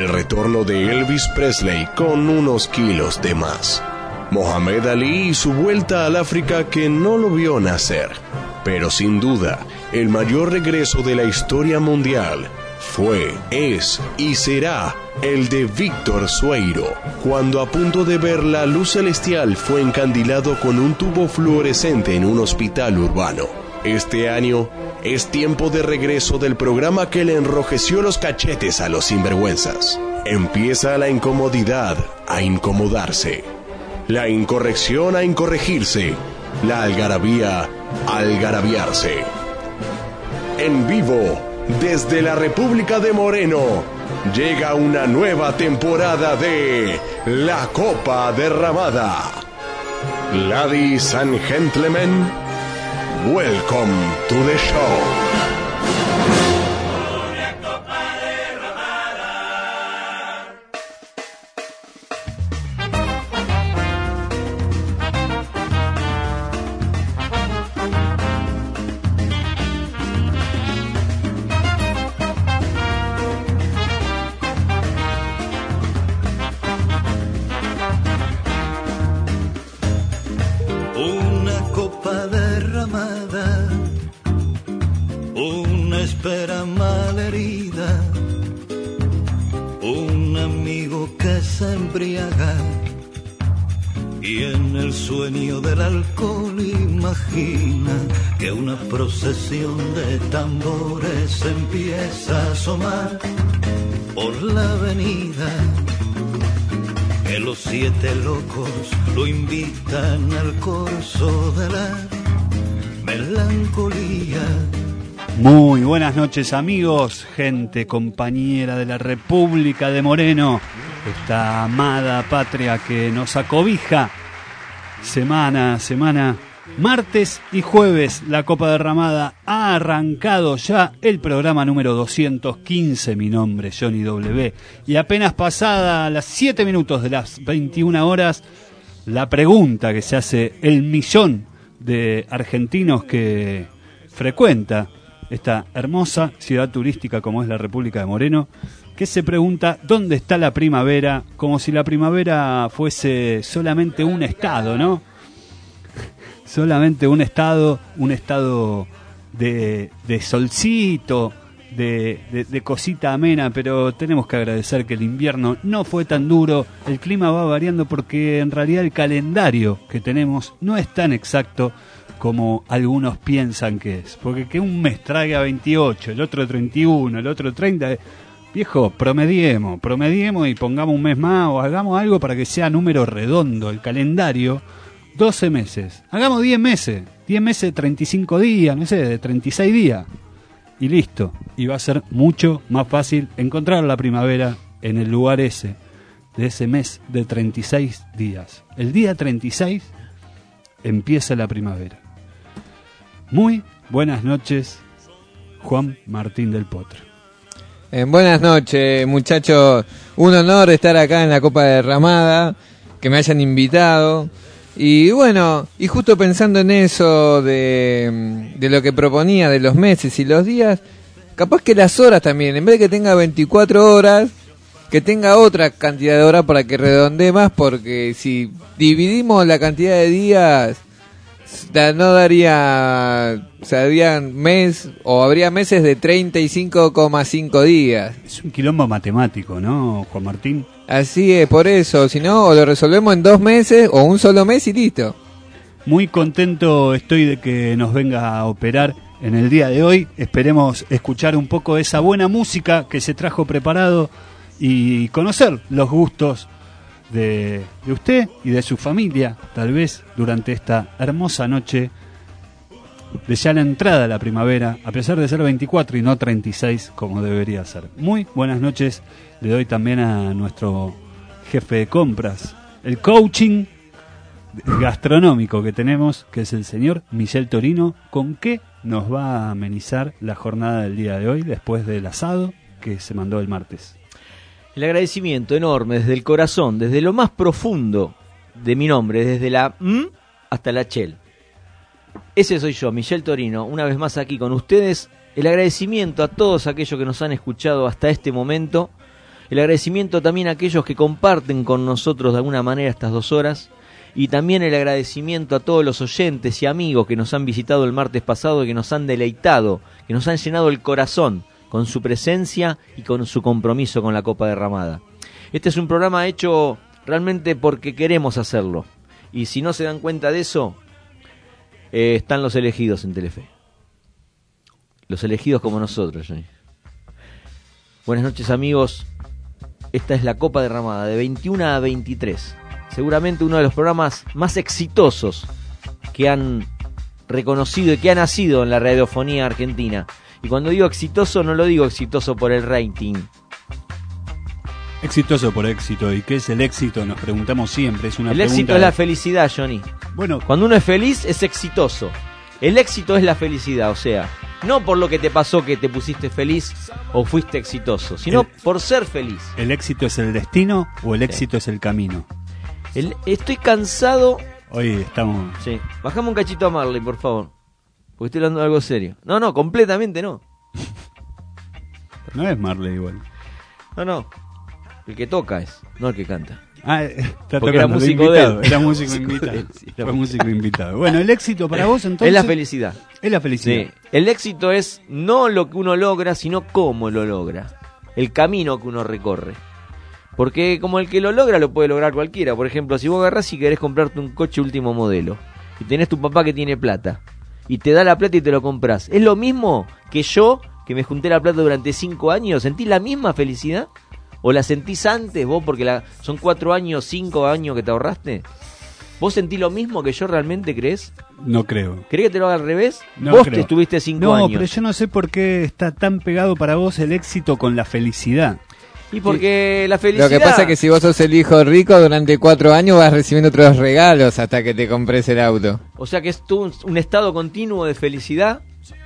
el retorno de Elvis Presley con unos kilos de más, Mohamed Ali y su vuelta al África que no lo vio nacer, pero sin duda, el mayor regreso de la historia mundial fue, es y será el de Víctor Sueiro, cuando a punto de ver la luz celestial fue encandilado con un tubo fluorescente en un hospital urbano. Este año es tiempo de regreso del programa que le enrojeció los cachetes a los sinvergüenzas. Empieza la incomodidad a incomodarse, la incorrección a incorregirse, la algarabía a algarabiarse. En vivo, desde la República de Moreno, llega una nueva temporada de La Copa Derramada. Ladies and gentlemen, welcome to the show. Procesión de tambores empieza a asomar por la avenida, que los 7 locos lo invitan al corso de la melancolía. Muy buenas noches, amigos, gente compañera de la República de Moreno, esta amada patria que nos acobija semana a semana. Martes y jueves, la Copa Derramada ha arrancado ya el programa número 215. Mi nombre es Johnny W. Y apenas pasada las 7 minutos de las 21 horas, la pregunta que se hace el millón de argentinos que frecuenta esta hermosa ciudad turística como es la República de Moreno, que se pregunta ¿dónde está la primavera? Como si la primavera fuese solamente un estado, ¿no? Solamente un estado de solcito, de cosita amena, pero tenemos que agradecer que el invierno no fue tan duro, el clima va variando porque en realidad el calendario que tenemos no es tan exacto como algunos piensan que es, porque que un mes traiga 28, el otro 31, el otro 30, viejo, promediemos y pongamos un mes más o hagamos algo para que sea número redondo, el calendario. 12 meses, hagamos 10 meses de 35 días, no sé, de 36 días, y listo, y va a ser mucho más fácil encontrar la primavera en el lugar ese, de ese mes de 36 días. El día 36 empieza la primavera. Muy buenas noches, Juan Martín del Potro. Buenas noches, muchachos, un honor estar acá en la Copa Derramada, que me hayan invitado. Y bueno, y justo pensando en eso de lo que proponía de los meses y los días, capaz que las horas también, en vez de que tenga 24 horas, que tenga otra cantidad de horas para que redondee más, porque si dividimos la cantidad de días, no daría, o sea, habría meses de 35,5 días. Es un quilombo matemático, ¿no, Juan Martín? Así es, por eso, si no, o lo resolvemos en 2 meses o un solo mes y listo. Muy contento estoy de que nos venga a operar en el día de hoy. Esperemos escuchar un poco de esa buena música que se trajo preparado y conocer los gustos de usted y de su familia, tal vez durante esta hermosa noche de ya la entrada a la primavera, a pesar de ser 24 y no 36 como debería ser. Muy buenas noches, le doy también a nuestro jefe de compras, el coaching gastronómico que tenemos, que es el señor Michel Torino, con qué nos va a amenizar la jornada del día de hoy después del asado que se mandó el martes. El agradecimiento enorme desde el corazón, desde lo más profundo de mi nombre, desde la M hasta la Chel. Ese soy yo, Michel Torino, una vez más aquí con ustedes. El agradecimiento a todos aquellos que nos han escuchado hasta este momento El agradecimiento también a aquellos que comparten con nosotros de alguna manera estas 2 horas. Y también el agradecimiento a todos los oyentes y amigos que nos han visitado el martes pasado y que nos han deleitado, que nos han llenado el corazón con su presencia y con su compromiso con la Copa Derramada. Este es un programa hecho realmente porque queremos hacerlo. Y si no se dan cuenta de eso, están los elegidos en Telefe. Los elegidos como nosotros, Johnny. Buenas noches, amigos. Esta es la Copa Derramada de 21 a 23. Seguramente uno de los programas más exitosos que han reconocido y que ha nacido en la radiofonía argentina. Y cuando digo exitoso, no lo digo exitoso por el rating. Exitoso por éxito. ¿Y qué es el éxito? Nos preguntamos siempre. Es una el pregunta éxito es la felicidad, Johnny. Bueno, cuando uno es feliz, es exitoso. El éxito es la felicidad, o sea, no por lo que te pasó que te pusiste feliz o fuiste exitoso, sino por ser feliz. ¿El éxito es el destino o el éxito es el camino? Estoy cansado. Hoy estamos... Sí, bajame un cachito a Marley, por favor. Porque estoy hablando de algo serio. No, completamente no. No es Marley igual. No. El que toca es, no el que canta. Ah, está porque era músico invitado, de él. Era músico invitado. Fue músico invitado. Bueno, el éxito para vos entonces... Es la felicidad. Es la felicidad. Sí. El éxito es no lo que uno logra, sino cómo lo logra. El camino que uno recorre. Porque como el que lo logra, lo puede lograr cualquiera. Por ejemplo, si vos agarrás y querés comprarte un coche último modelo, y tenés tu papá que tiene plata, y te da la plata y te lo compras, ¿es lo mismo que yo, que me junté la plata durante 5 años? ¿Sentís la misma felicidad? ¿O la sentís antes vos porque son 4 años, 5 años que te ahorraste? ¿Vos sentís lo mismo que yo realmente crees? No creo. ¿Crees que te lo haga al revés? No vos creo. te estuviste 5 años. No, pero yo no sé por qué está tan pegado para vos el éxito con la felicidad. Y porque la felicidad... Lo que pasa es que si vos sos el hijo rico, durante 4 años vas recibiendo otros regalos hasta que te compres el auto. O sea que es un estado continuo de felicidad.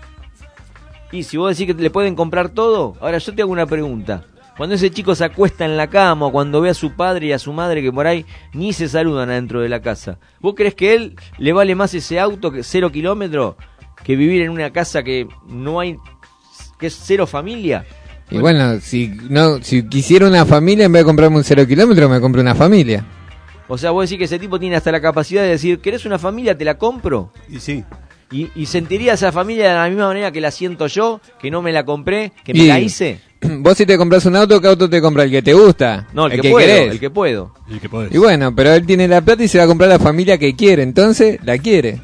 Y si vos decís que le pueden comprar todo, ahora yo te hago una pregunta. Cuando ese chico se acuesta en la cama o cuando ve a su padre y a su madre que por ahí ni se saludan adentro de la casa, ¿vos crees que él le vale más ese auto que 0 kilómetros que vivir en una casa que no hay, que es 0 familia? Y bueno, si quisiera una familia, en vez de comprarme un 0 kilómetros, me compro una familia. O sea, vos decís que ese tipo tiene hasta la capacidad de decir, ¿querés una familia? Te la compro. Y sí. Y sentiría esa familia de la misma manera que la siento yo, que no me la compré, que me la hice. Vos si te compras un auto, ¿qué auto te compras? ¿El que te gusta? No, el que puedo, querés. el que puedo. El que podés. Y bueno, pero él tiene la plata y se va a comprar la familia que quiere, entonces la quiere.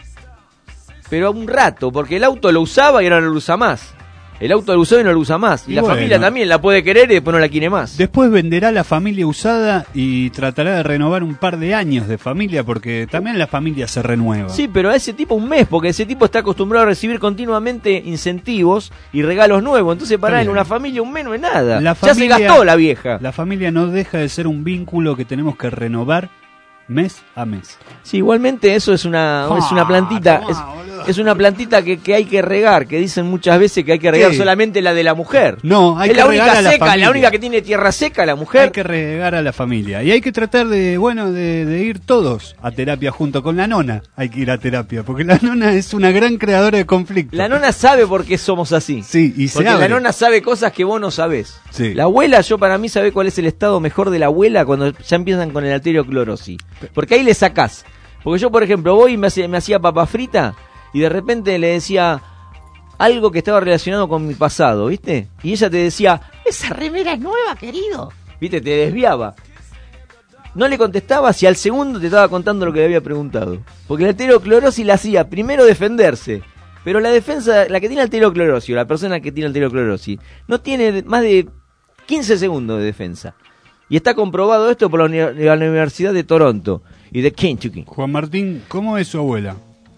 Pero un rato, porque el auto lo usaba y ahora no lo usa más. El auto lo usó y no lo usa más. Y la familia también la puede querer y después no la quiere más. Después venderá la familia usada y tratará de renovar un par de años de familia, porque también la familia se renueva. Sí, pero a ese tipo un mes, porque ese tipo está acostumbrado a recibir continuamente incentivos y regalos nuevos. Entonces para él una familia un mes no es nada. Ya se gastó la vieja. La familia no deja de ser un vínculo que tenemos que renovar mes a mes. Sí, igualmente eso es una plantita. Es una plantita que hay que regar, que dicen muchas veces que hay que regar solamente la de la mujer. No, hay es que la regar única a la seca, familia. la única que tiene tierra seca, la mujer. Hay que regar a la familia. Y hay que tratar de ir todos a terapia junto con la nona. Hay que ir a terapia, porque la nona es una gran creadora de conflictos. La nona sabe por qué somos así. Sí, y porque la nona sabe cosas que vos no sabés. Sí. La abuela, para mí, sabe cuál es el estado mejor de la abuela cuando ya empiezan con el arterioclorosis. Porque ahí le sacás. Porque yo, por ejemplo, voy y me hacía papa frita y de repente le decía algo que estaba relacionado con mi pasado, ¿viste? Y ella te decía, esa remera es nueva, querido. ¿Viste? Te desviaba. No le contestabas y al segundo te estaba contando lo que le había preguntado. Porque la arterioclorosis la hacía primero defenderse. Pero la defensa, la que tiene arterioclorosis, o la persona que tiene arterioclorosis, no tiene más de 15 segundos de defensa. Y está comprobado esto por la Universidad de Toronto y de Kentucky. Juan Martín, ¿cómo es su abuela?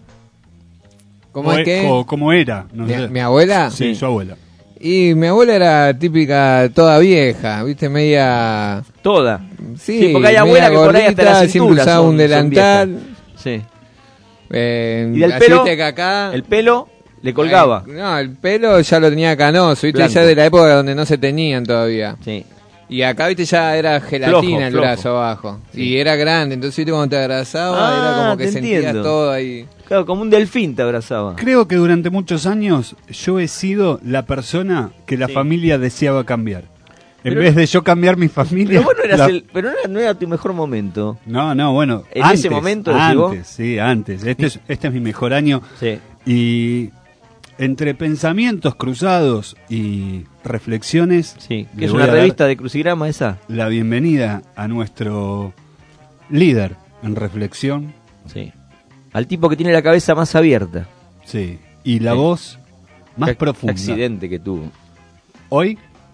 ¿Cómo es que? ¿Cómo era? No sé. ¿Mi abuela? Sí, su abuela. Y mi abuela era típica, toda vieja, ¿viste? Media... Toda. Sí, porque hay abuela que por ahí hasta la cintura siempre usaba un delantal. Sí. Y del pelo, que acá, el pelo le colgaba. No, el pelo ya lo tenía canoso, ¿viste? Blanco. Ya de la época donde no se tenían todavía. Sí. Y acá, viste, ya era gelatina Flojo, el brazo abajo. Sí. Y era grande, entonces, viste, cuando te abrazaba, era como que sentías todo ahí. Claro, como un delfín te abrazaba. Creo que durante muchos años yo he sido la persona que la familia deseaba cambiar. En vez de yo cambiar mi familia... Pero vos no eras no era tu mejor momento. No, bueno. En ese momento, decís vos. Sí, antes. Este es mi mejor año. Sí. Y entre pensamientos cruzados y reflexiones... Sí. le ¿Que es voy una a dar revista de crucigrama esa? la bienvenida a nuestro líder en reflexión. Sí. Al tipo que tiene la cabeza más abierta. Sí. Y la Sí. voz más Qué profunda. accidente que tuvo. Hoy,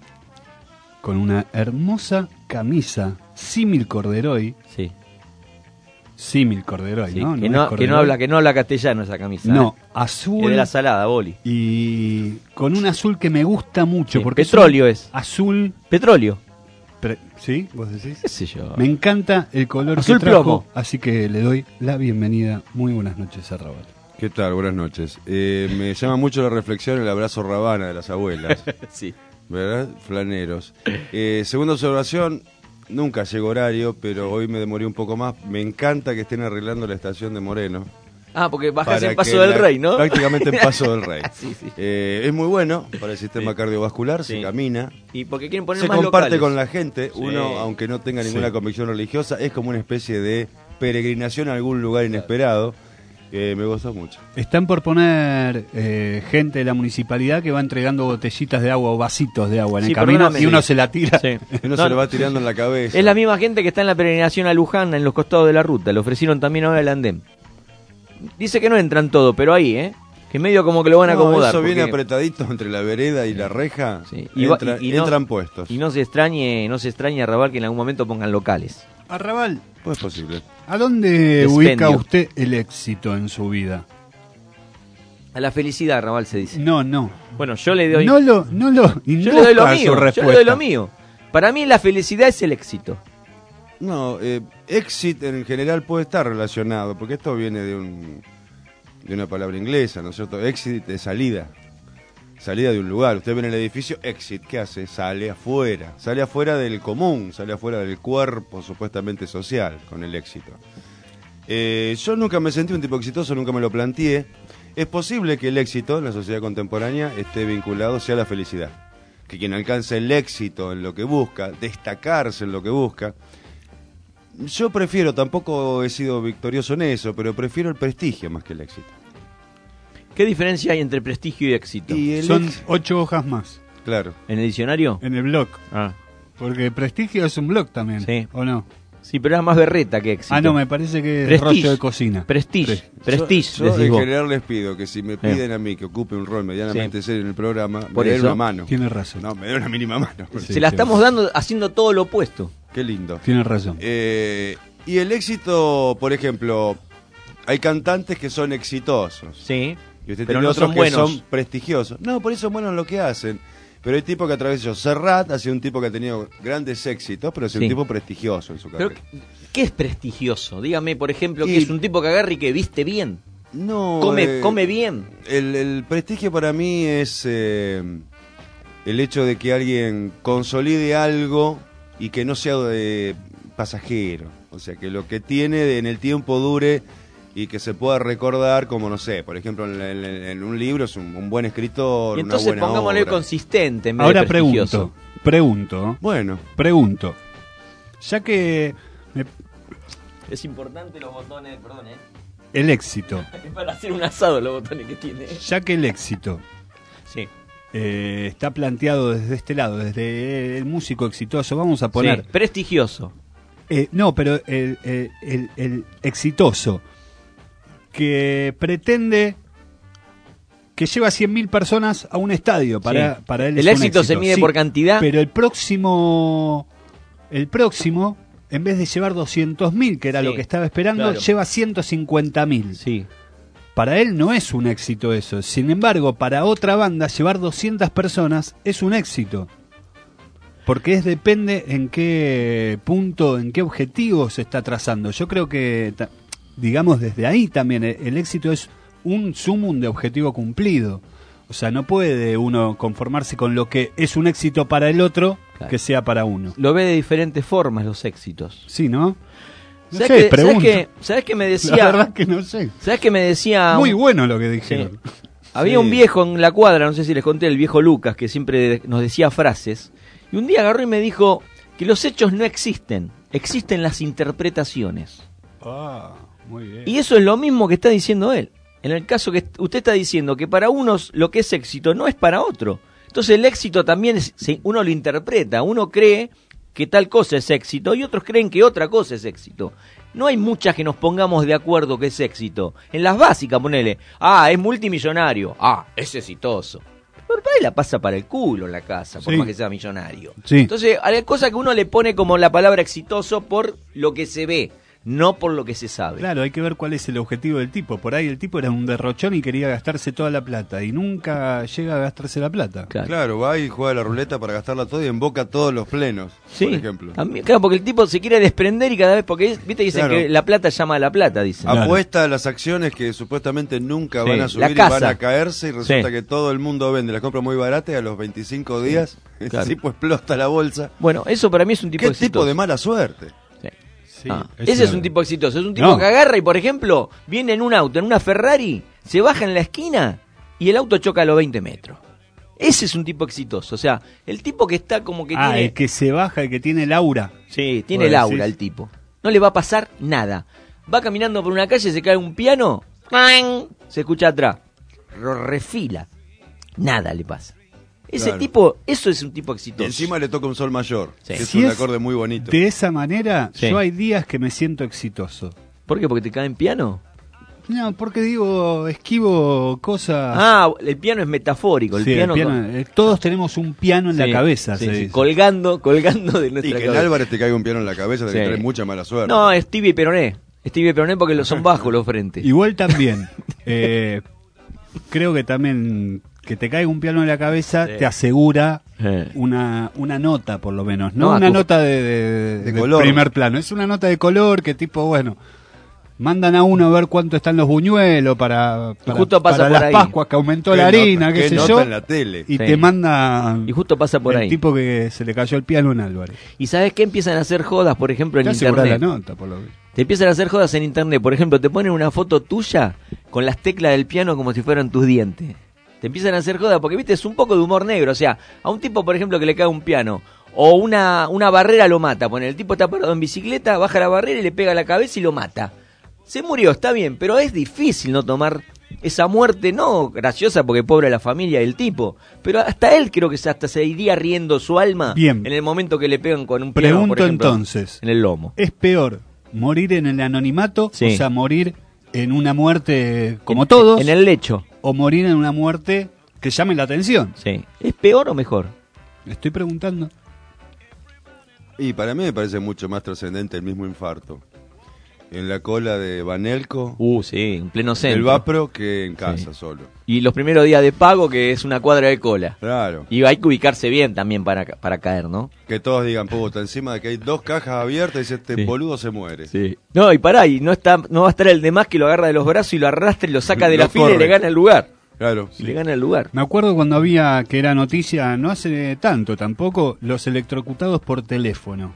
con una hermosa camisa símil corderoy. Sí. Símil corderoy, Sí, ¿no? que, es no corderoy. habla castellano esa camisa. No, Es azul. de la salada, Boli. Y con un azul que me gusta mucho. Sí, Porque petróleo es. Azul. Petróleo. ¿Sí? ¿Vos decís? ¿Qué sé yo? Me encanta el color Azul que trajo, plomo. así que le doy la bienvenida. Muy buenas noches a Raval. ¿Qué tal? Buenas noches. Me llama mucho la reflexión el abrazo rabana de las abuelas, Sí. ¿verdad? Flaneros. Segunda observación, nunca llegó horario, pero hoy me demoré un poco más. Me encanta que estén arreglando la estación de Moreno. Ah, porque bajas para en Paso que del Rey, ¿no? Prácticamente en Paso del Rey. Sí, sí. Es muy bueno para el sistema Sí. cardiovascular, Sí. se camina. Y porque quieren poner Se más comparte locales. con la gente, Sí. uno, aunque no tenga ninguna Sí. convicción religiosa, es como una especie de peregrinación a algún lugar inesperado. Me gustó mucho. Están por poner gente de la municipalidad que va entregando botellitas de agua o vasitos de agua en Sí, el camino perdóname. y uno se la tira. Sí. Uno No, se lo va tirando en la cabeza. Es la misma gente que está en la peregrinación a Luján, en los costados de la ruta. Le ofrecieron también ahora el andén. Dice que no entran todo, pero ahí, que medio como que lo van a No, acomodar. eso viene porque- apretadito entre la vereda y la reja. Sí. Y va- y no- entran puestos. Y no se extrañe Raval, que en algún momento pongan locales. Arrabal, Pues es posible. ¿a dónde Despendio. ubica usted el éxito en su vida? A la felicidad, Raval se dice. No. Bueno, yo le doy. No lo yo le doy lo induzca mío. su Yo le doy respuesta. lo mío. Para mí la felicidad es el éxito. No, exit en general puede estar relacionado, porque esto viene de una palabra inglesa, ¿no es cierto? Exit es salida. Salida de un lugar. Usted ve en el edificio, exit, ¿qué hace? Sale afuera del común, sale afuera del cuerpo supuestamente social con el éxito. Yo nunca me sentí un tipo exitoso, nunca me lo planteé. Es posible que el éxito en la sociedad contemporánea esté vinculado hacia la felicidad. Que quien alcance el éxito en lo que busca, destacarse en lo que busca. Yo prefiero, tampoco he sido victorioso en eso, pero prefiero el prestigio más que el éxito. ¿Qué diferencia hay entre prestigio y éxito? Y el Son 8 hojas más claro. ¿En el diccionario? en el blog. Ah. Porque prestigio es un blog también. Sí. ¿O no? Sí, pero era más berreta que éxito. Ah, no, me parece que es Prestige. rollo de cocina. Prestige. Prestige, Yo decís en vos. general les pido que si me piden a mí que ocupe un rol medianamente serio en el programa, Por me den eso. una mano. Tiene razón. No, me den una mínima mano. Sí. Se la estamos dando haciendo todo lo opuesto. Qué lindo. Tiene razón. Y el éxito, por ejemplo, hay cantantes que son exitosos. Sí. Y usted Pero tiene no otros son que buenos. son prestigiosos. No, por eso son buenos en lo que hacen. Pero hay tipos que a través de ellos. Serrat ha sido un tipo que ha tenido grandes éxitos, pero es Sí. un tipo prestigioso en su Pero, carrera. ¿qué es prestigioso? Dígame, por ejemplo, Y- que es un tipo que agarra y que viste bien. No, Come bien. El prestigio para mí es el hecho de que alguien consolide algo y que no sea pasajero. O sea, que lo que tiene en el tiempo dure y que se pueda recordar como, no sé, por ejemplo, en un libro es un buen escritor, Y entonces una buena pongámosle obra. consistente en vez Ahora de prestigioso. pregunto. Bueno, Ya que Es importante los botones, perdón, el éxito, es para hacer un asado los botones que tiene. ya que el éxito Sí. está planteado desde este lado, desde el músico exitoso, vamos a poner... Sí, prestigioso. No, pero el exitoso que pretende que lleva 100.000 personas a un estadio para Sí. él El es un éxito se mide por cantidad. Pero el próximo en vez de llevar 200.000, que era Sí, lo que estaba esperando, claro. lleva 150.000. Sí. Para él no es un éxito eso. Sin embargo, para otra banda llevar 200 personas es un éxito. Porque depende en qué punto, en qué objetivo se está trazando. Yo creo que, digamos, desde ahí también el éxito es un sumum de objetivo cumplido. O sea, no puede uno conformarse con lo que es un éxito para el otro, Claro. que sea para uno. Lo ve de diferentes formas los éxitos. Sí, ¿no? No ¿Sabés sé, qué- pregunto. ¿Sabés qué me La decía? verdad que no sé. ¿Sabés qué me decía? Muy bueno lo que dijeron. Había Sí. un viejo en la cuadra, no sé si les conté, el viejo Lucas, que siempre nos decía frases. Y un día agarró y me dijo que los hechos no existen, existen las interpretaciones. Muy bien. Y eso es lo mismo que está diciendo él. En el caso que usted está diciendo que para unos lo que es éxito no es para otro. Entonces el éxito también uno lo interpreta, uno cree que tal cosa es éxito y otros creen que otra cosa es éxito. No hay muchas que nos pongamos de acuerdo que es éxito. En las básicas, ponele, es multimillonario, es exitoso. Pero para él la pasa para el culo en la casa, por más que sea millonario. Sí. Entonces, hay cosas que uno le pone como la palabra exitoso por lo que se ve, no por lo que se sabe. Claro, hay que ver cuál es el objetivo del tipo. Por ahí el tipo era un derrochón y quería gastarse toda la plata y nunca llega a gastarse la plata. Claro, va y juega la ruleta para gastarla todo y invoca todos los plenos, por ejemplo. Claro, porque el tipo se quiere desprender y cada vez, porque viste, dicen que la plata llama a la plata, dicen. Apuesta a las acciones que supuestamente nunca van a subir y van a caerse y resulta que todo el mundo vende, las compra muy baratas y a los 25 días el tipo explota la bolsa. Bueno, eso para mí es un tipo exitoso. ¿Qué tipo de mala suerte? Ese es un tipo exitoso, es un tipo que agarra y, por ejemplo, viene en un auto, en una Ferrari, se baja en la esquina y el auto choca a los 20 metros. Ese es un tipo exitoso, o sea, el tipo que está como que tiene... el que se baja, el que tiene el aura. Sí, tiene el aura el tipo. No le va a pasar nada. Va caminando por una calle, se cae un piano, ¡clang! Se escucha atrás, refila, nada le pasa. Ese tipo, eso es un tipo exitoso. Y encima le toca un sol mayor, que es Si un acorde muy bonito. De esa manera, yo hay días que me siento exitoso. ¿Por qué? ¿Porque te cae en piano? No, porque digo, esquivo cosas... el piano es metafórico. El piano todos tenemos un piano en la cabeza. Colgando de nuestra cabeza. Y que en Álvarez te caiga un piano en la cabeza, te trae mucha mala suerte. No, Stevie Peroné porque son bajos los frentes. Igual también, creo que también... que te caiga un piano en la cabeza te asegura una nota, por lo menos. No una nota de color. Primer plano. Es una nota de color que tipo, bueno, mandan a uno a ver cuánto están los buñuelos para las Pascuas, que aumentó la harina, qué sé yo. En la tele. Y te manda y justo pasa por el tipo que se le cayó el piano en Álvarez. ¿Y sabes qué? Empiezan a hacer jodas, por ejemplo, en internet. La nota, por lo menos. Te empiezan a hacer jodas en internet. Por ejemplo, te ponen una foto tuya con las teclas del piano como si fueran tus dientes. Te empiezan a hacer joda, porque viste, es un poco de humor negro. O sea, a un tipo, por ejemplo, que le cae un piano o una barrera lo mata. Pone, el tipo está parado en bicicleta, baja la barrera y le pega la cabeza y lo mata. Se murió, está bien, pero es difícil no tomar esa muerte, no graciosa porque pobre la familia del tipo, pero hasta él creo que hasta se iría riendo su alma en el momento que le pegan con un piano, Pregunto, por ejemplo, entonces, en el lomo. ¿Es peor morir en el anonimato, o sea, morir en una muerte como todos? En el lecho. ¿O morir en una muerte que llame la atención? Sí. ¿Es peor o mejor? Estoy preguntando. Y para mí me parece mucho más trascendente el mismo infarto. En la cola de Banelco. Sí, en pleno centro. El Vapro que en casa solo. Y los primeros días de pago, que es una cuadra de cola. Claro. Y hay que ubicarse bien también para caer, ¿no? Que todos digan, puta, encima de que hay 2 cajas abiertas y dice, este boludo se muere. Sí. No, y pará, y no va a estar el demás que lo agarra de los brazos y lo arrastra y lo saca de la fila y le gana el lugar. Claro. Y le gana el lugar. Me acuerdo cuando había, que era noticia, no hace tanto tampoco, los electrocutados por teléfono.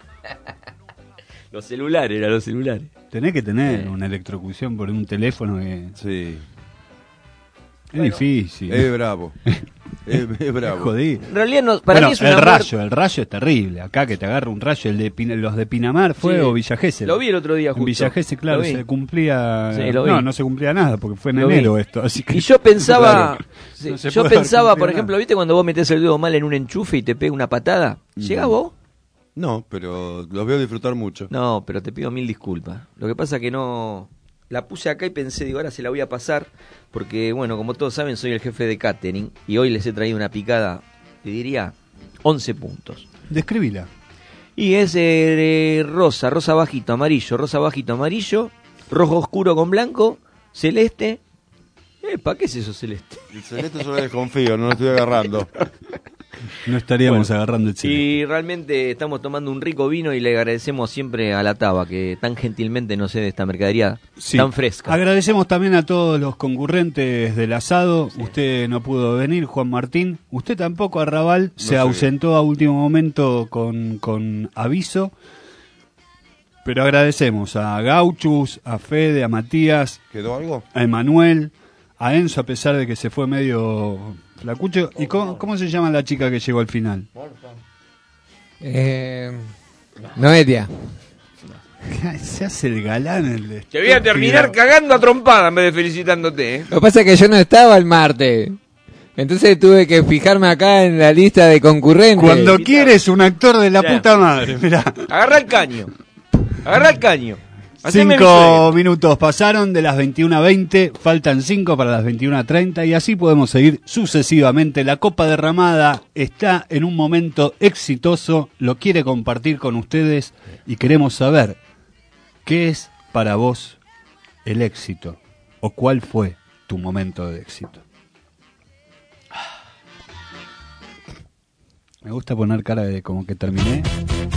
Los celulares. Tenés que tener una electrocución por un teléfono que... Sí. Es difícil. Es bravo. Es bravo. Es jodido. En realidad, para mí es una el rayo es terrible. Acá que te agarra un rayo, los de Pinamar fue o Villa Gesell. Lo vi el otro día justo. En Villa Gesell, claro, se cumplía... no se cumplía nada porque fue en lo enero vi. Esto. Así que... Y yo pensaba, no por ejemplo, ¿viste cuando vos metés el dedo mal en un enchufe y te pega una patada? ¿Llegás vos? No, pero los veo disfrutar mucho. No, pero te pido 1000 disculpas. Lo que pasa que no... La puse acá y pensé, digo, ahora se la voy a pasar, porque, bueno, como todos saben, soy el jefe de catering, y hoy les he traído una picada, te diría, 11 puntos. Describila. Y es rosa bajito, amarillo, rojo oscuro con blanco, celeste. ¿Para qué es eso celeste? El celeste solo desconfío, no lo estoy agarrando. No estaríamos agarrando el celeste. Y realmente estamos tomando un rico vino y le agradecemos siempre a la Taba, que tan gentilmente nos cede esta mercadería tan fresca. Agradecemos también a todos los concurrentes del asado. Usted no pudo venir, Juan Martín. Usted tampoco, Arrabal, se ausentó a último momento con aviso. Pero agradecemos a Gauchus, a Fede, a Matías. ¿Quedó algo? A Emanuel, a Enzo, a pesar de que se fue medio flacucho. ¿Y cómo se llama la chica que llegó al final? Noelia. Se hace el galán el de Te voy a terminar cagando a trompada en vez de felicitándote, ¿eh? Lo que pasa es que yo no estaba el martes. Entonces tuve que fijarme acá en la lista de concurrentes. Cuando quieres un actor de la puta madre, mirá. Agarrá el caño. Haceme 5 minutos pasaron de las 21:20, faltan 5 para las 21:30 y así podemos seguir sucesivamente. La Copa Derramada está en un momento exitoso, lo quiere compartir con ustedes y queremos saber qué es para vos el éxito o cuál fue tu momento de éxito. Me gusta poner cara de como que terminé.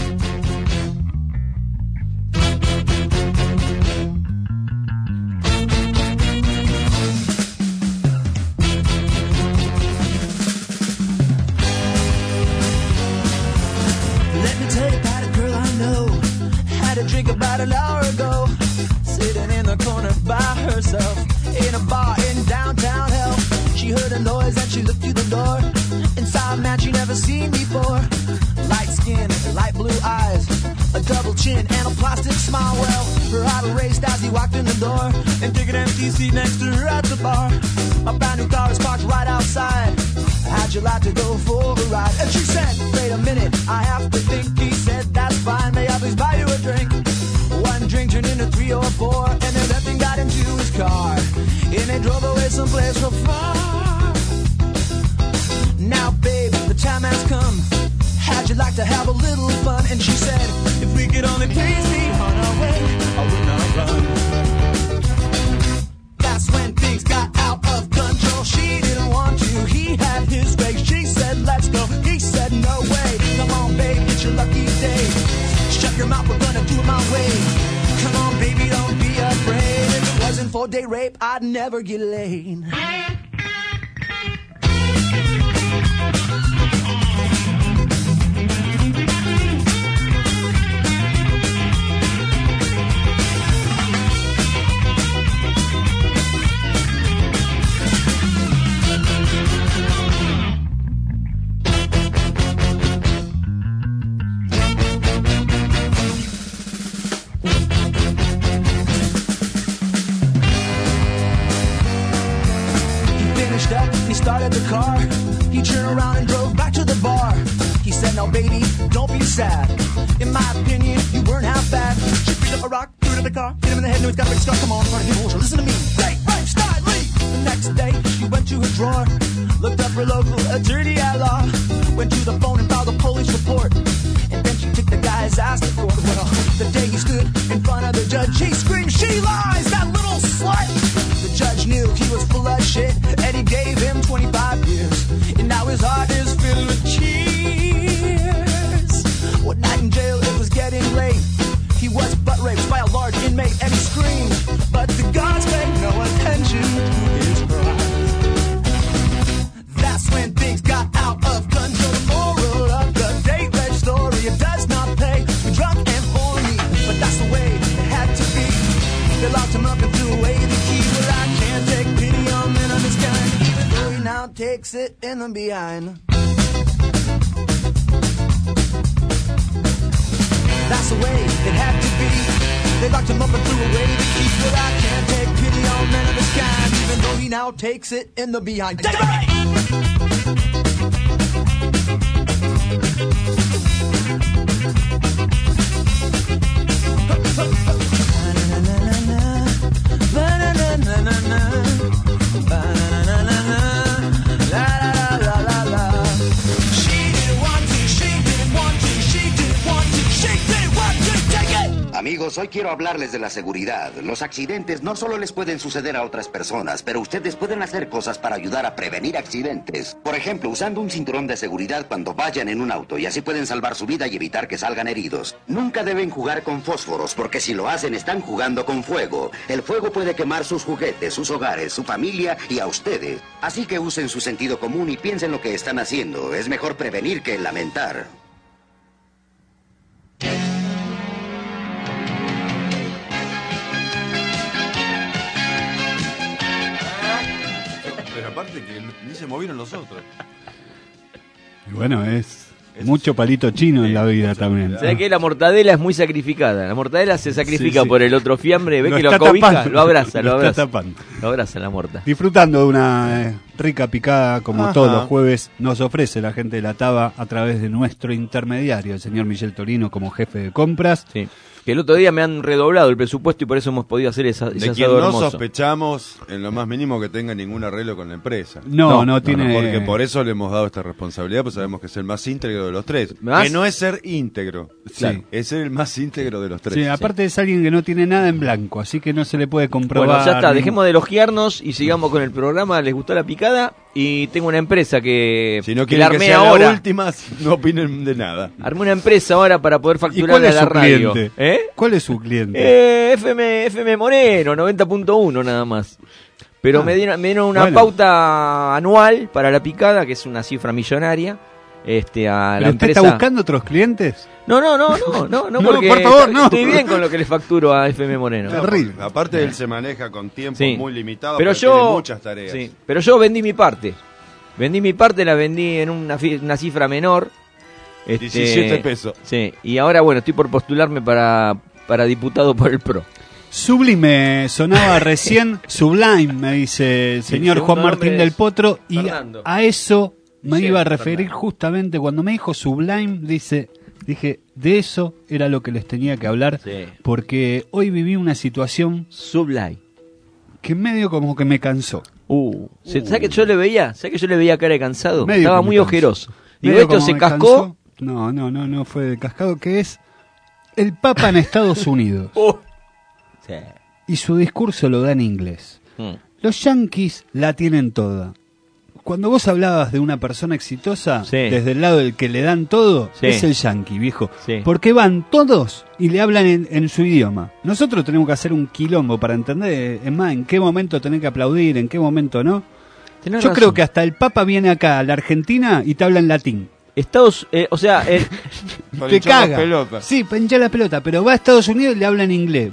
Drink about an hour ago, sitting in the corner by herself in a bar in downtown hell. She heard a noise and she looked through the door. Inside, man she never seen before. Light skin, light blue eyes, a double chin and a plastic smile. Well, her heart raced as he walked in the door and took an empty seat next to her at the bar. A brand new car is parked right outside. How'd you like to go for a ride? And she said, wait a minute, I have to think. He said, that's fine, may I please buy you a drink? One drink turned into 3 or 4, and then that thing got into his car, and they drove away someplace real far. Now babe, the time has come. How'd you like to have a little fun? And she said, if we could only please be on our way, I would not run. That's when things got out of control. She didn't want to, he had his way. She said, let's go, he said, no way. Come on babe, it's your lucky day. Shut your mouth, we're gonna do it my way. Come on baby, don't be afraid. If it wasn't for day rape, I'd never get laid. Started the car, he turned around and drove back to the bar. He said, now baby, don't be sad. In my opinion, you weren't half bad. She picked up a rock, threw it at the car, hit him in the head, and he's got a big scar. Come on, front of him, listen to me. Right, style, leave. The next day, she went to her drawer, looked up her local attorney at law, went to the phone and filed a police report, and then she took the guy's ass to court. Well, the day he stood in front of the judge, he screamed, she lies, that little slut. The judge knew he was full of shit, and he gave him 25 years, and now his heart is filled with tears. One night in jail, it was getting late. He was butt raped by a large inmate, and he screamed, but the guards paid no attention to his cry. That's when things got out of control. The moral of the date rape story, it does not pay to be drunk and horny, but that's the way it had to be. They locked him up and threw away the key. Well, I can't take pity on men of this kind, even though he now takes it in the behind. That's the way it had to be. They locked him up and threw away the key. Well, I can't take pity on men of this kind, even though he now takes it in the behind. Take it back! Amigos, hoy quiero hablarles de la seguridad. Los accidentes no solo les pueden suceder a otras personas, pero ustedes pueden hacer cosas para ayudar a prevenir accidentes. Por ejemplo, usando un cinturón de seguridad cuando vayan en un auto, y así pueden salvar su vida y evitar que salgan heridos. Nunca deben jugar con fósforos, porque si lo hacen están jugando con fuego. El fuego puede quemar sus juguetes, sus hogares, su familia y a ustedes. Así que usen su sentido común y piensen lo que están haciendo. Es mejor prevenir que lamentar. Pero aparte que ni se movieron los otros. Y bueno, Mucho palito chino en la vida también. ¿Sabés que la mortadela es muy sacrificada? La mortadela se sacrifica por el otro fiambre, ve que lo está acobija, tapando. lo abraza, lo Lo está abraza. tapando. Lo abraza la morta. Disfrutando de una rica picada como Ajá. todos los jueves nos ofrece la gente de la Taba a través de nuestro intermediario, el señor Michel Torino, como jefe de compras. Sí. Que el otro día me han redoblado el presupuesto y por eso hemos podido hacer ese De quien asado no hermoso. sospechamos en lo más mínimo que tenga ningún arreglo con la empresa. No, tiene... Porque por eso le hemos dado esta responsabilidad, pues sabemos que es el más íntegro de los tres. ¿Más? Que no es ser íntegro, Sí. es ser el más íntegro de los tres. Sí, aparte es alguien que no tiene nada en blanco, así que no se le puede comprobar. Bueno, ya está, ningún- dejemos de elogiarnos y sigamos con el programa. ¿Les gustó la picada? Y tengo una empresa que, Si no que la quieren que armé sea la ahora. última, no opinen de nada. Armé una empresa ahora para poder ¿Y cuál facturarle a es la su radio. cliente? ¿Eh? ¿Cuál es su cliente? FM Moreno, 90.1 nada más. Pero me dieron una bueno. pauta anual para la picada, que es una cifra millonaria. A la ¿Pero usted empresa. está buscando otros clientes? No, No, porque por favor, no. estoy bien con lo que le facturo a FM Moreno. Terrible. Aparte él se maneja con tiempo Sí. muy limitado, Pero porque yo tiene muchas tareas. sí, pero yo vendí mi parte. La vendí en una cifra menor. 17 pesos. Sí, y ahora bueno, estoy por postularme para diputado por el PRO. Sublime sonaba recién, Sublime, me dice el señor segundo Juan nombre Martín es del Potro, y Fernando. a eso me Sí, iba a referir Fernando. justamente cuando me dijo Sublime, dije, de eso era lo que les tenía que hablar, Sí. porque hoy viví una situación Sublime. que medio como que me cansó. ¿Sabes que yo le veía? ¿Sabes que yo le veía cara de cansado? Medio Estaba que me muy cansó. ojeroso. Digo, Medio esto como se me cascó. cansó. No fue de cascado, que es el Papa en Estados Unidos. Sí. Y su discurso lo da en inglés. Los yanquis la tienen toda. Cuando vos hablabas de una persona exitosa, Sí. desde el lado del que le dan todo, Sí. es el yanqui, viejo. Sí. Porque van todos y le hablan en su idioma. Nosotros tenemos que hacer un quilombo para entender, es más, en qué momento tenés que aplaudir, en qué momento no. Tenés Yo razón. creo que hasta el Papa viene acá a la Argentina y te habla en latín. Para Te hinchar las caga. pelotas. Sí, para hinchar la pelota, pero va a Estados Unidos y le habla en inglés.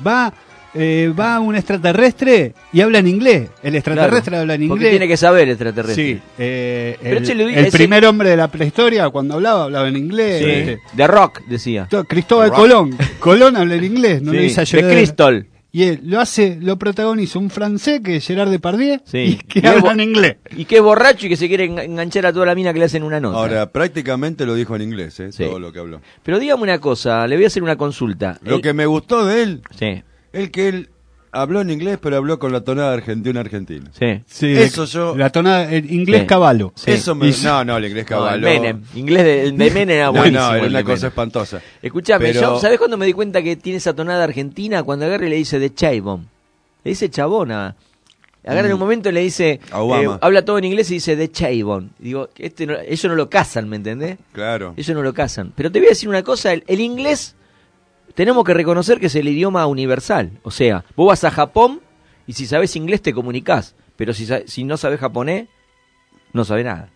Va un extraterrestre y habla en inglés. El extraterrestre Claro, habla en porque inglés. tiene que saber el extraterrestre. Sí, Pero el, che, le doy- el ese- primer hombre de la prehistoria cuando hablaba en inglés. Sí. De rock, decía. Cristóbal Rock. Colón. Colón habla en inglés, no Sí, lo dice a de Schroeder. Crystal. Y él lo protagoniza un francés que es Gerard Depardieu Sí. y que Y habla es en inglés. Y que es borracho y que se quiere enganchar a toda la mina que le hacen una nota. Ahora, prácticamente lo dijo en inglés, Sí. todo lo que habló. Pero dígame una cosa, le voy a hacer una consulta. Lo que me gustó de él, Sí, él habló en inglés, pero habló con la tonada argentina argentina. sí. Sí, Eso yo- La tonada, el inglés Sí. caballo. Sí. Eso me... Y- No, el inglés No, el caballo. Menem. Inglés el de Menem era No, buenísimo. no, era el una de cosa Menem. espantosa. Escuchame, Pero- yo, ¿sabés cuándo me di cuenta que tiene esa tonada argentina? Cuando agarra y le dice de Chabón. Le dice chabona. Agarra en un momento y le dice, A Obama. habla todo en inglés y dice de Chabón. Digo, ellos no lo casan, ¿me entendés? Claro. Ellos no lo casan. Pero te voy a decir una cosa, el inglés tenemos que reconocer que es el idioma universal. O sea, vos vas a Japón y si sabés inglés te comunicás. Pero si no sabés japonés, no sabés nada.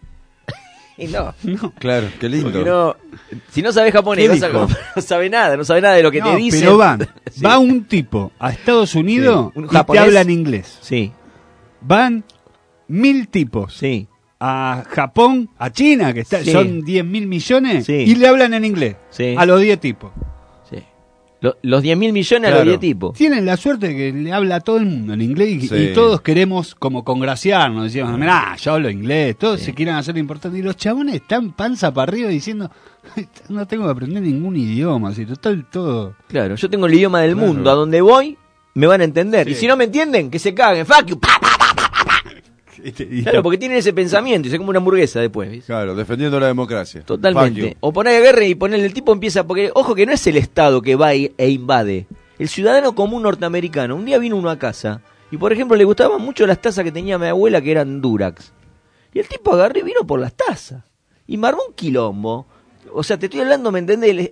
Y no. Claro, qué lindo. Porque no, si no sabés japonés, ¿Qué vas a- dijo? no sabés nada de lo que No, te dicen. pero van. Sí. Va un tipo a Estados Unidos Sí, un y te japonés. habla en inglés. Sí, Van 1000 tipos sí, a Japón, a China, que Sí. son 10.000 millones, Sí. y le hablan en inglés. Sí. A los 10 tipos. sí. Los 10.000 millones a Claro. los 10 tipos. Tienen la suerte de que le habla a todo el mundo en inglés y, Sí. y todos queremos como congraciarnos. Decimos, mirá, yo hablo inglés. Todos se quieren hacer importante. Y los chabones están panza para arriba diciendo, no tengo que aprender ningún idioma. Así, total, todo. Claro, yo tengo el idioma del Claro. mundo. A donde voy, me van a entender. Sí. Y si no me entienden, que se caguen. Fuck you. Pa, pa, pa, pa, pa. Y- Claro, porque tienen ese pensamiento y se come una hamburguesa después. ¿viste? Claro, defendiendo la democracia. Fuck Totalmente. you. O poner a guerra y ponerle el tipo empieza, porque ojo que no es el Estado que va e invade. El ciudadano común norteamericano. Un día vino uno a casa y por ejemplo le gustaban mucho las tazas que tenía mi abuela que eran Durax. Y el tipo agarró y vino por las tazas. Y me armó un quilombo. O sea, te estoy hablando, ¿me entendés?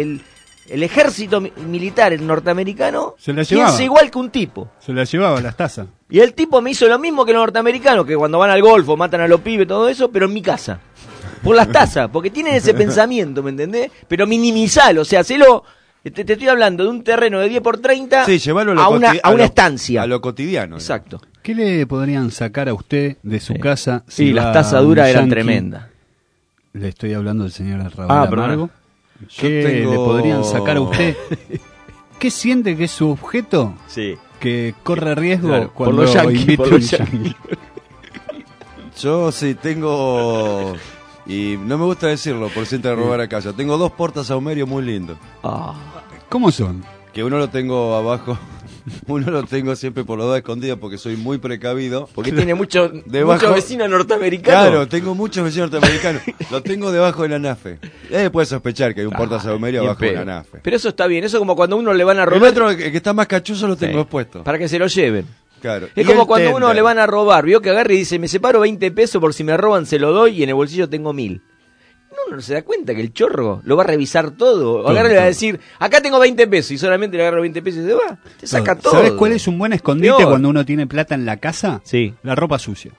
El ejército militar el norteamericano Se la llevaba. piensa igual que un tipo. Se la llevaba las tazas. Y el tipo me hizo lo mismo que los norteamericanos, que cuando van al golfo matan a los pibes, todo eso, pero en mi casa. Por las tazas, porque tienen ese pensamiento, ¿me entendés? Pero minimizalo, o sea, hacelo. Te estoy hablando de un terreno de 10 por 30 Sí, llevarlo a una a lo- estancia. A lo cotidiano. Exacto. ¿Qué le podrían sacar a usted de su casa? Sí, va las a un tazaduras eran yankee? tremendas. Le estoy hablando del señor Raúl perdón. Amargo. Yo ¿Qué tengo- le podrían sacar a usted? ¿Qué siente que es su objeto Sí. que corre riesgo Claro, por cuando los yanquis, invita por un los yanqui? Yo sí tengo, y no me gusta decirlo por si entra a robar a casa, tengo 2 portasaumerio muy lindos, Ah, ¿Cómo son? que uno lo tengo abajo, uno lo tengo siempre por los 2 escondidos porque soy muy precavido. porque tiene muchos Debajo- vecinos norteamericanos. Claro, tengo muchos vecinos norteamericanos, lo tengo debajo de la nafe. Puedes sospechar que hay un portasaumerio Bien abajo de pedo. la nafe. Pero eso está bien, eso es como cuando uno le van a El robar otro, que está más cachuzo, lo tengo Sí. expuesto. para que se lo lleven. Claro. Es Y como el cuando uno tender. le van a robar, vio que agarra y dice, me separo 20 pesos por si me roban, se lo doy y en el bolsillo tengo 1000. No se da cuenta que el chorro lo va a revisar todo. O agarra y le va a decir, acá tengo 20 pesos y solamente le agarra 20 pesos y se va. Te saca todo. ¿Sabes cuál es un buen escondite Peor. cuando uno tiene plata en la casa? Sí. La ropa sucia.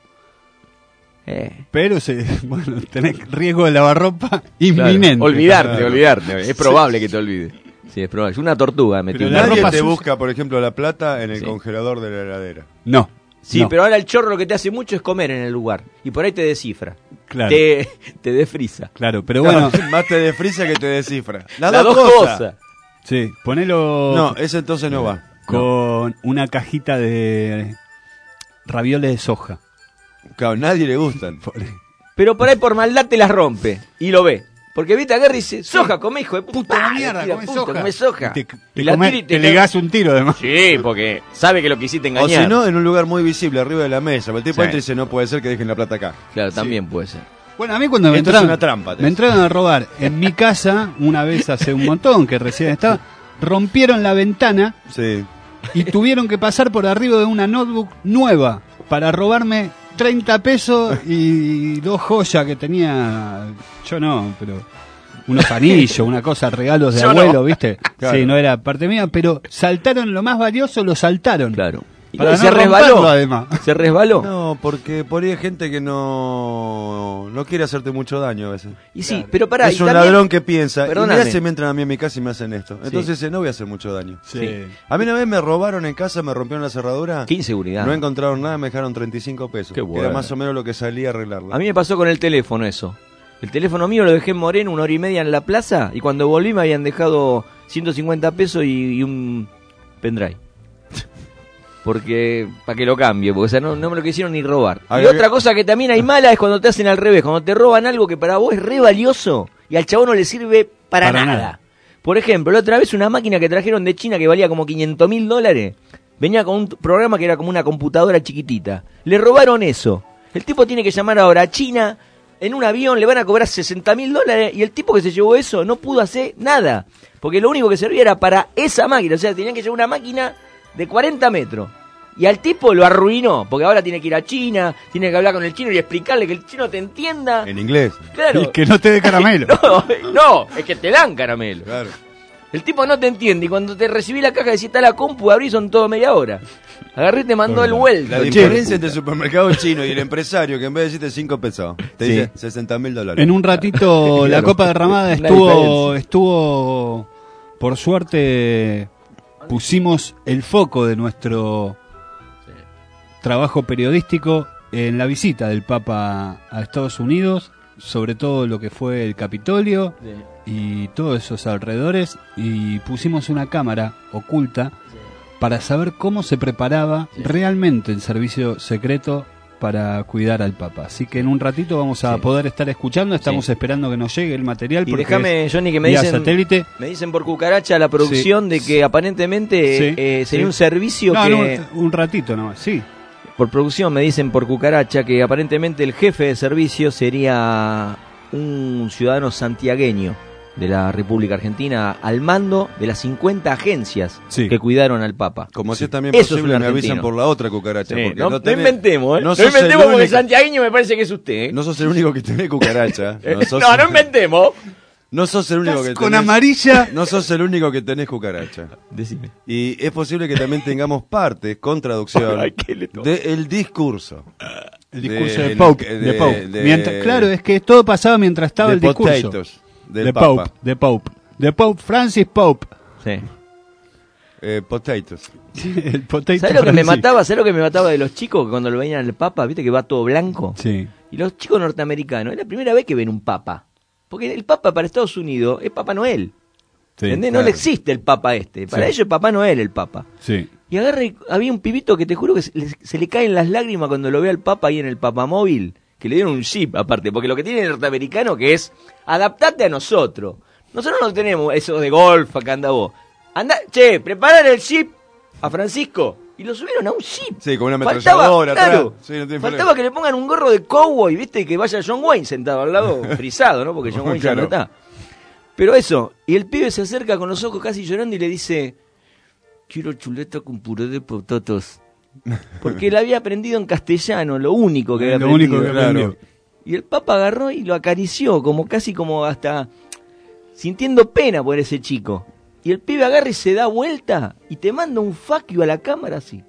Pero bueno, tenés riesgo de lavarropa Claro. inminente. Olvidarte. Es probable que te olvides. Sí, es probable. Es una tortuga metida. Pero la Nadie ropa te sucia- busca, por ejemplo, la plata en el Sí. congelador de la heladera. No. Sí, no, pero ahora el chorro lo que te hace mucho es comer en el lugar. Y por ahí te descifra. Claro. Te desfrisa. Claro, pero bueno, Más te desfrisa que te descifra. Las Las dos dos cosas. cosas. sí, ponelo No, ese entonces no va. con una cajita de ravioles de soja. Claro, nadie le gustan. Pero por ahí por maldad te las rompe. Y lo ve. Porque viste agarra y dice, soja, come hijo de puta. Puta Ah, mierda, tira, come puta, soja. come soja. Te, Y la tira y te legás un tiro además. Sí, porque sabe que lo quisiste O engañar. si no, en un lugar muy visible, arriba de la mesa. El tipo Sí. entra y dice, no puede ser que dejen la plata acá. Claro, también puede ser. Bueno, a mí cuando me Esto es entraron, una trampa, te me dice. entraron a robar en mi casa, una vez hace un montón que recién estaba, rompieron la ventana Sí. y tuvieron que pasar por arriba de una notebook nueva para robarme 30 pesos y 2 joyas que tenía, yo no, pero unos anillos, una cosa, regalos de Yo abuelo, no. ¿viste? Claro. Sí, no era parte mía, pero saltaron lo más valioso, lo saltaron. Claro. Y Para se no resbaló. romperlo, además. Se resbaló. No, porque por ahí hay gente que no quiere hacerte mucho daño a veces. Y sí, pero pará. Es y un también- ladrón que piensa, y Perdóname. mirá si me entran a mí en mi casa y me hacen esto. Entonces dice, no voy a hacer mucho daño. Sí. A mí una vez me robaron en casa, me rompieron la cerradura. Qué inseguridad. No encontraron nada, me dejaron 35 pesos. Qué Que bueno. era más o menos lo que salía a arreglarla. A mí me pasó con el teléfono eso. El teléfono mío lo dejé en Moreno 1 hora y media en la plaza y cuando volví me habían dejado 150 pesos y un pendrive. Porque, para que lo cambie, porque o sea, no me lo quisieron ni robar. Y Agrega- otra cosa que también hay mala es cuando te hacen al revés, cuando te roban algo que para vos es re valioso y al chabón no le sirve para nada. Por ejemplo, la otra vez una máquina que trajeron de China que valía como $500.000, venía con un programa que era como una computadora chiquitita. Le robaron eso. El tipo tiene que llamar ahora a China, en un avión le van a cobrar $60.000 y el tipo que se llevó eso no pudo hacer nada. Porque lo único que servía era para esa máquina, o sea, tenían que llevar una máquina de 40 metros. Y al tipo lo arruinó, porque ahora tiene que ir a China, tiene que hablar con el chino y explicarle que el chino te entienda. En inglés. Claro. Y que no te dé caramelo. No, es que te dan caramelo. Claro. El tipo no te entiende y cuando te recibí la caja decís está la compu, abrí, son todo media hora. Agarré y te mandó el vuelto. La diferencia entre el supermercado chino y el empresario, que en vez de decirte 5 pesos, te Sí. dice $60.000. En un ratito la Claro. Copa Derramada Una estuvo, por suerte, pusimos el foco de nuestro trabajo periodístico en la visita del Papa a Estados Unidos, sobre todo lo que fue el Capitolio y todos esos alrededores, y pusimos una cámara oculta para saber cómo se preparaba realmente el servicio secreto para cuidar al Papa. Así que en un ratito vamos a poder estar escuchando, estamos esperando que nos llegue el material. Y porque déjame, es Johnny, que me vía dicen, satélite. me dicen por cucaracha la producción de que aparentemente Sí, sería sí. un servicio No, que... no, un ratito nomás, sí. Por producción me dicen por cucaracha que aparentemente el jefe de servicio sería un ciudadano santiagueño de la República Argentina al mando de las 50 agencias Sí. que cuidaron al Papa. Como si es también Eso es posible, un me avisan argentino. por la otra cucaracha. Sí, porque no, no tenés- inventemos, ¿eh? no No, sos el inventemos porque único- santiagueño me parece que es usted, ¿eh? No sos el único que tiene cucaracha. sos- No, no inventemos. No sos el único que Con tenés- amarilla. No sos el único que tenés cucaracha. Decime. Y es posible que también tengamos partes con traducción Ay, ¿qué le toca? del discurso. El discurso De- de Pope. de- de Pope. de- Mientras, claro, es que todo pasaba mientras estaba de el discurso. potatoes, del de Papa. Pope, de Pope. De Pope, Francis Pope. Sí. Potatoes. El potato ¿Sabes lo que me Francis. mataba? ¿Sabes lo que me mataba de los chicos que cuando lo veían al Papa, viste que va todo blanco? Sí. Y los chicos norteamericanos, es la primera vez que ven un Papa. Porque el Papa para Estados Unidos es Papá Noel. Sí, ¿Entendés? claro. No le existe el Papa Para Sí. ellos es Papá Noel el Papa. Sí. Y había un pibito que te juro que se le caen las lágrimas cuando lo ve al Papa ahí en el Papamóvil, que le dieron un chip aparte, porque lo que tiene el norteamericano que es, adaptate a nosotros. Nosotros no tenemos eso de golf, acá anda vos. Preparan el chip a Francisco. Y lo subieron a un jeep. Sí, con una Faltaba, ametralladora atrás. claro, Sí, no tiene faltaba problema. que le pongan un gorro de cowboy, ¿viste? Y que vaya John Wayne sentado al lado, frisado, ¿no? Porque John Wayne ya no Claro. está. Pero eso, y el pibe se acerca con los ojos casi llorando y le dice, quiero chuleta con puré de patatas. Porque él había aprendido en castellano, lo único que había Lo aprendido. único que aprendió. Y el Papa agarró y lo acarició, como casi como hasta sintiendo pena por ese chico. Y el pibe agarra y se da vuelta y te manda un fuck you a la cámara así.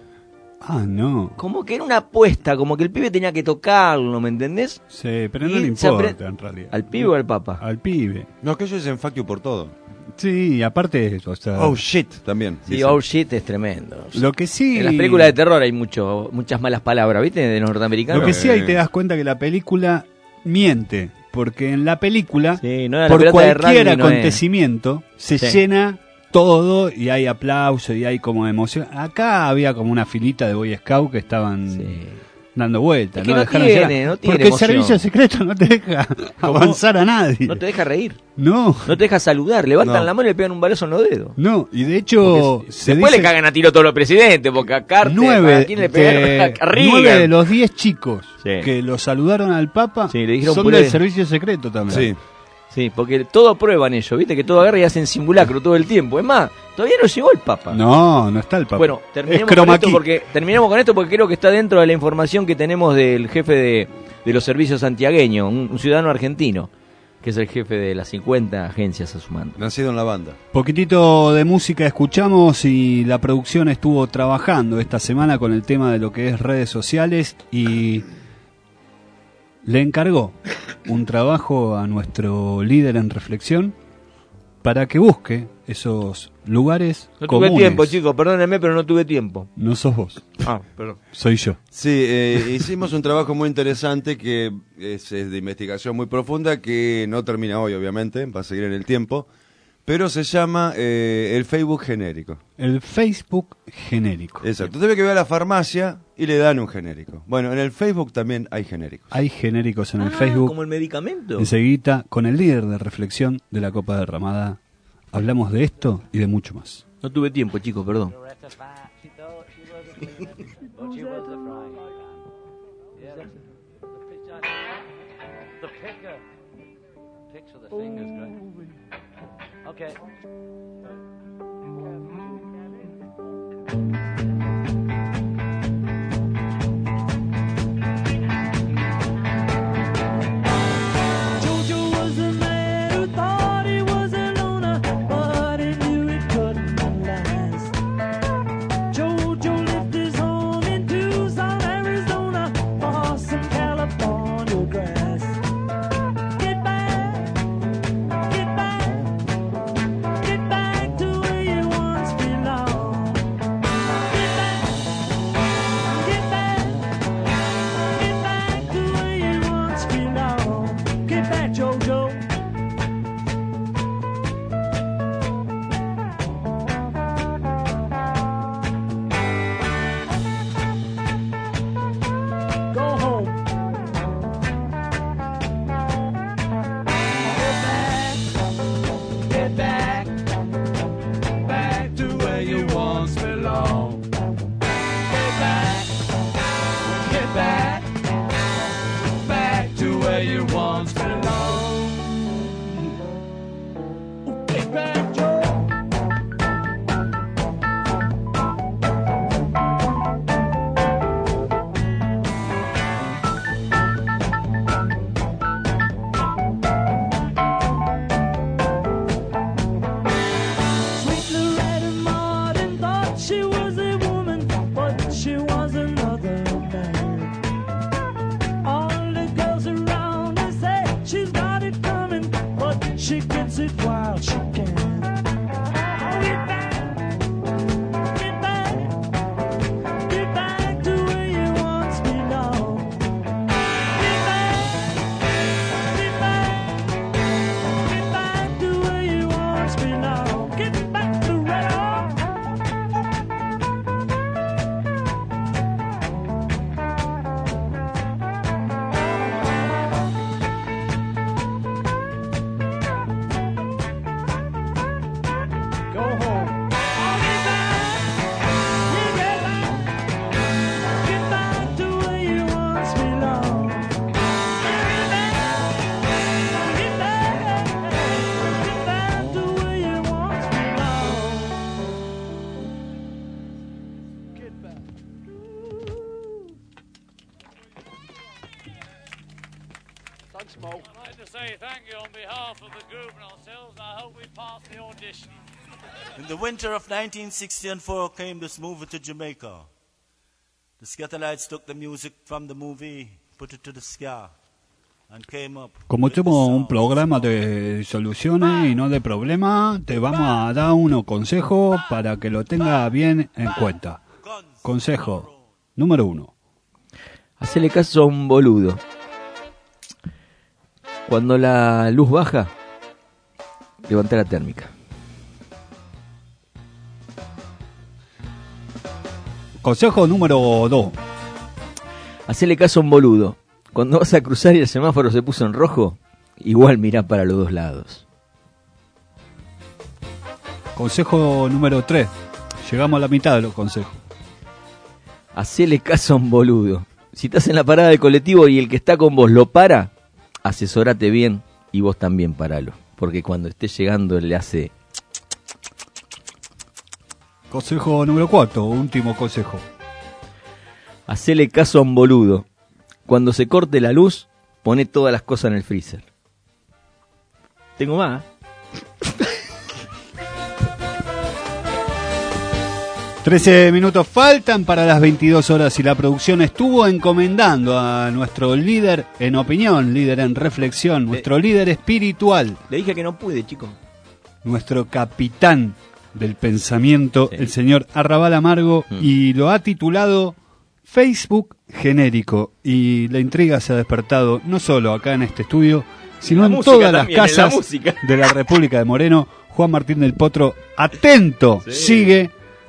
Ah, no. Como que era una apuesta, como que el pibe tenía que tocarlo, ¿me entendés? Sí, pero no Y le se importa en realidad. ¿Al pibe o al Papa? Al pibe. No, que ellos dicen fuck you por todo. Sí, aparte de eso, o sea, Oh shit, también. Sí, dicen. oh shit es tremendo. lo que sí... En las películas de terror hay muchas malas palabras, ¿viste? De los norteamericanos. Lo que sí ahí te das cuenta que la película miente, porque en la película, Sí, no era la por pelota de cualquier rugby, no es. acontecimiento, se Sí. llena todo y hay aplauso y hay como emoción. Acá había como una filita de Boy Scout que estaban Sí. dando vueltas. Es que no Dejaron tiene, llegar. no tiene porque emoción. el servicio secreto no te deja avanzar a nadie. No te deja reír, No, no te deja saludar, levantan No. la mano y le pegan un balazo en los dedos. no, y de hecho Porque se después dice le cagan a tiro a todos los presidentes, porque a Carter, nueve ¿a quién le pegaron? A Reagan. 9 de los 10 chicos Sí. que lo saludaron al Papa Sí, le dijeron son puré. del servicio secreto también. Sí. Sí, porque todo prueban ellos, ¿viste? Que todo agarra y hacen simulacro todo el tiempo. Es más, todavía no llegó el Papa. No, no está el Papa. Bueno, Es terminemos con, chroma esto key. porque creo que está dentro de la información que tenemos del jefe de los servicios santiagueños, un ciudadano argentino, que es el jefe de las 50 agencias a su mando. Nacido en la banda. Poquitito de música escuchamos y la producción estuvo trabajando esta semana con el tema de lo que es redes sociales y le encargó un trabajo a nuestro líder en reflexión para que busque esos lugares No comunes. tuve tiempo, chicos, perdónenme, pero no tuve tiempo. No sos vos, Ah, perdón. soy yo. Sí, hicimos un trabajo muy interesante que es de investigación muy profunda que no termina hoy, obviamente, va a seguir en el tiempo, pero se llama el Facebook genérico. El Facebook genérico. Exacto. Usted ve que va a la farmacia y le dan un genérico. Bueno, en el Facebook también hay genéricos. Hay genéricos en el Ah, Facebook. como el medicamento. Enseguida, con el líder de reflexión de la Copa Derramada, hablamos de esto y de mucho más. No tuve tiempo, chicos, perdón. Jojo was a man who thought he was a loner, but he knew it couldn't last. Jojo lived his home in Tucson, Arizona, for some California grass. Get back, get back, get back to where you once belonged. Get I'd like to say thank you on behalf of the group and ourselves, and I hope we pass the audition. In the winter of 1964 came this movie to Jamaica. The Skatalites took the music from the movie, put it to the ska, and came up. Como tenemos un programa de soluciones y no de problemas, te vamos a dar unos consejos para que lo tengas bien en cuenta. Consejo número 1. Hacele caso a un boludo. Cuando la luz baja, levanta la térmica. Consejo número 2. Hacele caso a un boludo. Cuando vas a cruzar y el semáforo se puso en rojo, igual mirá para los dos lados. Consejo número 3. Llegamos a la mitad de los consejos. Hacele caso a un boludo. Si estás en la parada del colectivo y el que está con vos lo para, asesórate bien y vos también paralo. Porque cuando esté llegando le hace... Consejo número 4. Último consejo. Hacele caso a un boludo. Cuando se corte la luz, pone todas las cosas en el freezer. Tengo más. 13 minutos faltan para las 22 horas y la producción estuvo encomendando a nuestro líder en opinión, líder en reflexión, nuestro líder espiritual. Le dije que no pude, chico. Nuestro capitán del pensamiento, sí, el señor Arrabal Amargo, y lo ha titulado Facebook genérico. Y la intriga se ha despertado no solo acá en este estudio, sino en todas las casas de la República de Moreno. Juan Martín del Potro, atento, sí, sigue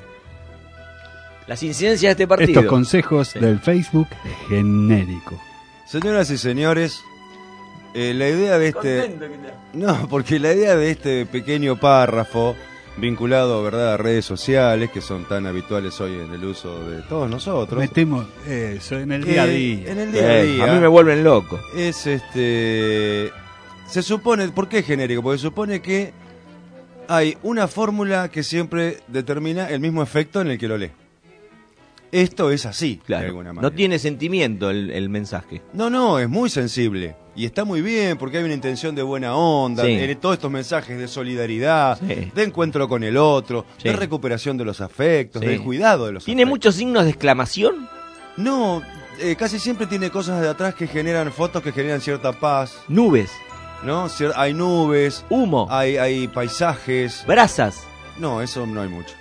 las incidencias de este partido. Estos consejos, sí, del Facebook genérico. Señoras y señores, la idea de este... No, porque la idea de este pequeño párrafo vinculado, ¿verdad?, a redes sociales que son tan habituales hoy en el uso de todos nosotros. Metemos eso en el día a día. En el día a día. A mí me vuelven loco. Es se supone, ¿por qué genérico? Porque se supone que hay una fórmula que siempre determina el mismo efecto en el que lo lee. Esto es así, claro, de alguna manera. No tiene sentimiento el mensaje. No, es muy sensible. Y está muy bien porque hay una intención de buena onda, sí, en todos estos mensajes de solidaridad, sí, de encuentro con el otro, sí, de recuperación de los afectos, sí, del cuidado de los ¿Tiene afectos. muchos signos de exclamación? No, casi siempre tiene cosas de atrás que generan fotos que generan cierta paz. Nubes. ¿No? Hay nubes. Humo. Hay paisajes. Brasas. No, eso no hay mucho.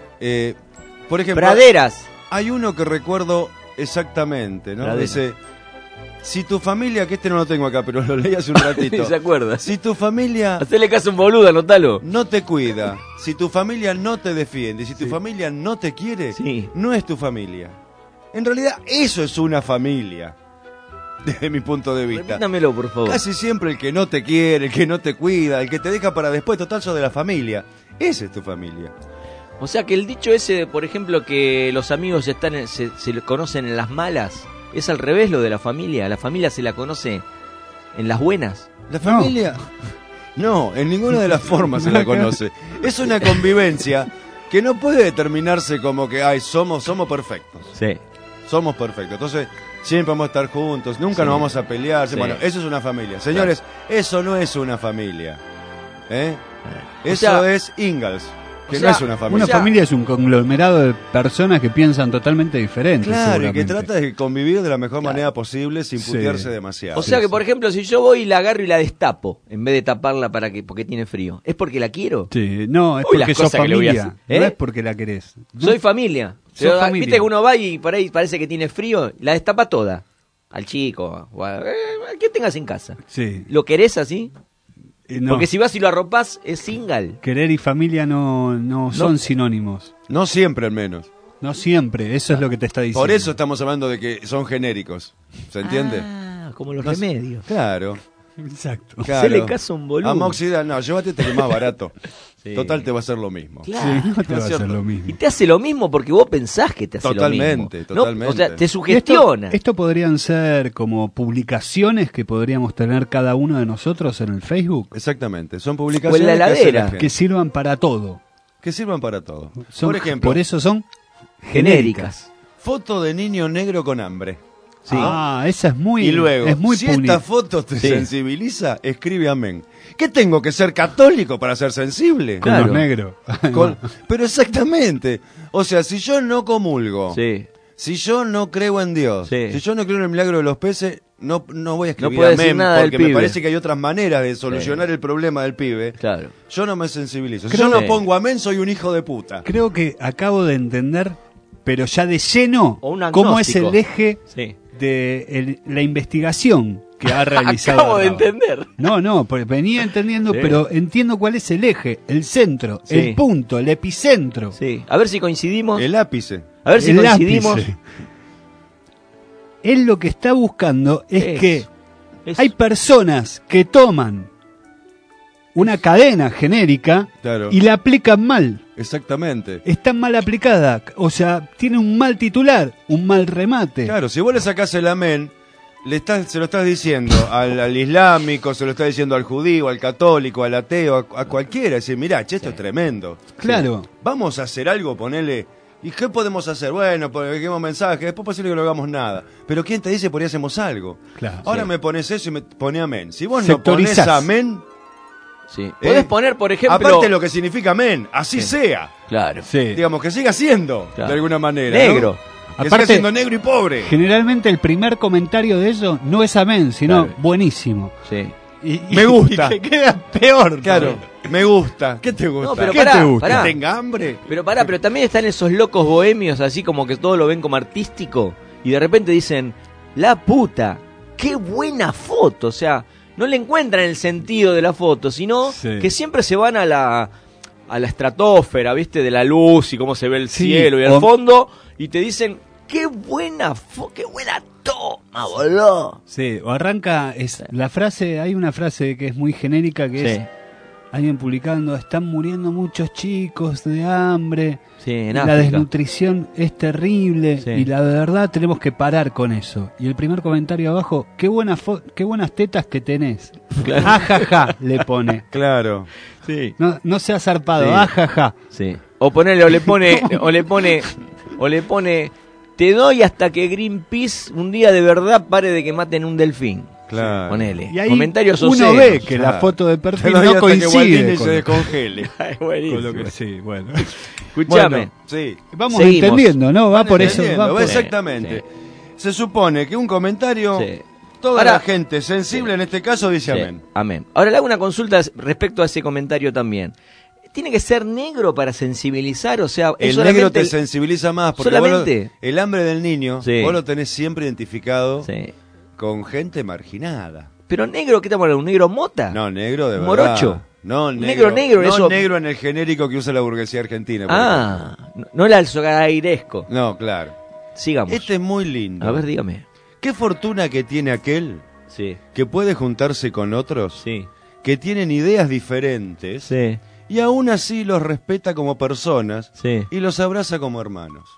Por ejemplo... Praderas. Hay uno que recuerdo exactamente, ¿no? Pradera. Dice, si tu familia, que este no lo tengo acá, pero lo leí hace un ratito. ¿Se acuerda? Si tu familia... Hacele caso a un boludo, anotalo. No te cuida, si tu familia no te defiende, si tu, sí, familia no te quiere, sí, no es tu familia. En realidad, eso es una familia, desde mi punto de vista. Repítamelo, por favor. Casi siempre el que no te quiere, el que no te cuida, el que te deja para después, total, sos de la familia. Esa es tu familia. O sea que el dicho ese, por ejemplo, que los amigos se conocen en las malas, es al revés lo de la familia. La familia se la conoce en las buenas. La familia... No, en ninguna de las formas se la conoce. Es una convivencia que no puede determinarse como que, ay, somos perfectos. Sí. Somos perfectos. Entonces, siempre vamos a estar juntos, nunca, sí, nos vamos a pelear. Sí. Bueno, eso es una familia. Señores, claro, eso no es una familia. Eso es Ingalls. Que no es una familia. Una familia es un conglomerado de personas que piensan totalmente diferentes. Claro, y que trata de convivir de la mejor manera posible sin putearse demasiado. O sea que, por ejemplo, si yo voy y la agarro y la destapo, en vez de taparla porque tiene frío, ¿es porque la quiero? Sí, no, es porque sos familia. No es porque la querés. ¿No? Soy familia. Pero, viste que uno va y por ahí parece que tiene frío, la destapa toda. Al chico, o a quien tengas en casa. Sí. ¿Lo querés así? No. Porque si vas y lo arropás, es single. Querer y familia no son sinónimos. No siempre, al menos. No siempre, eso es lo que te está diciendo. Por eso estamos hablando de que son genéricos. ¿Se entiende? Ah, como los remedios. Claro. Exacto. Claro. Se le casa un boludo. Amoxidal, no, llévate este que es más barato. Sí. Total, te va a hacer lo mismo. Claro. Sí, no te va a hacer lo mismo. Y te hace lo mismo porque vos pensás que te hace lo mismo. Totalmente. ¿No? O sea, te sugestiona. Esto podrían ser como publicaciones que podríamos tener cada uno de nosotros en el Facebook. Exactamente, son publicaciones o en la heladera. Que sirvan para todo. Que sirvan para todo. Por ejemplo, por eso son genéricas. Foto de niño negro con hambre. Sí. Esa es muy, Y luego, es muy si punida. esta foto te Sí. sensibiliza, escribe amén. ¿Qué tengo que ser católico para ser sensible? Con Claro. los negros. Pero exactamente. O sea, si yo no comulgo, Sí. si yo no creo en Dios, Sí. si yo no creo en el milagro de los peces, no voy a escribir puedo decir amén, nada del porque me pibe. parece que hay otras maneras de solucionar el problema del pibe. Claro. Yo no me sensibilizo. Si Creo yo no que- pongo amén, soy un hijo de puta. Creo que acabo de entender, pero ya de lleno, O un cómo es agnóstico. el eje Sí. de la investigación que ha realizado. Acabo de Arraba. entender. No, porque venía entendiendo, Sí. pero entiendo cuál es el eje, el centro, Sí. el punto, el epicentro. Sí. A ver si coincidimos. El ápice. A ver si el coincidimos. ápice. Él lo que está buscando es Eso. que Eso. hay personas que toman una cadena genérica Claro. y la aplican mal. Exactamente. Está mal aplicada, o sea, tiene un mal titular, un mal remate. Claro, si vos le sacás el amén, se lo estás diciendo al islámico, se lo estás diciendo al judío, al católico, al ateo, a cualquiera. Decir, mirá, che, esto es tremendo. Claro. Vamos a hacer algo, ponele. ¿Y qué podemos hacer? Bueno, ponemos mensajes, después posible que no hagamos nada. Pero ¿quién te dice por ahí hacemos algo? Claro. Ahora Sí. me pones eso y me pone amén. Si vos no pones Sectorizás. amén, Sí. Podés poner, por ejemplo. aparte lo que significa amén, así sea. Claro. Sí. Digamos, que siga siendo, Claro. de alguna manera. Negro. ¿no? Que Aparte- siga siendo negro y pobre. Generalmente el primer comentario de eso no es amén, sino Claro. buenísimo. Sí. Y Me gusta. y te queda peor. Claro, me gusta. ¿Qué te gusta? No, pero ¿Qué pará, te gusta? pará. ¿Que tenga hambre? Pero pero también están esos locos bohemios, así como que todo lo ven como artístico, y de repente dicen, la puta, qué buena foto. O sea, no le encuentran el sentido de la foto, sino Sí. que siempre se van a la estratosfera, ¿viste? De la luz y cómo se ve el Sí, cielo y al o- fondo, y te dicen, qué buena qué buena toma, boludo. Sí, o arranca, la frase, hay una frase que es muy genérica que es Sí, alguien publicando, están muriendo muchos chicos de hambre, sí, en la África. desnutrición es terrible Sí. y la verdad tenemos que parar con eso. Y el primer comentario abajo, qué buenas tetas que tenés. Claro. Ajaja, le pone. Claro. Sí. No sea zarpado, Sí. ajaja. Sí. O ponele, o le pone, te doy hasta que Greenpeace un día de verdad pare de que maten un delfín. Claro. Ponele. Y ahí Comentarios uno obscenos. ve que Claro. la foto de Te perfil lo doy no hasta que Walt coincide Disney con se lo- descongele. Ay, buenísimo. con lo que sí, bueno. Escuchame. Bueno, sí. Vamos Seguimos. entendiendo, ¿no? Va Van por eso. entendiendo, Va por- exactamente. Se supone que un comentario, Sí. toda Ahora- la gente sensible en este caso dice Sí, amén. amén. Ahora le hago una consulta respecto a ese comentario también. ¿Tiene que ser negro para sensibilizar? O sea, ¿es El solamente negro te sensibiliza más porque solamente? el hambre del niño Sí. vos lo tenés siempre identificado Sí. con gente marginada. Pero negro, ¿qué estamos hablando? ¿Un negro mota? No, negro de verdad. Morocho. No, Negro, negro, no eso- negro en el genérico que usa la burguesía argentina. por Ah, no el alzogairesco. ejemplo. No, claro. Sigamos. Este es muy lindo. A ver, dígame. Qué fortuna que tiene aquel Sí, que puede juntarse con otros sí, que tienen ideas diferentes sí, y aún así los respeta como personas sí. y los abraza como hermanos.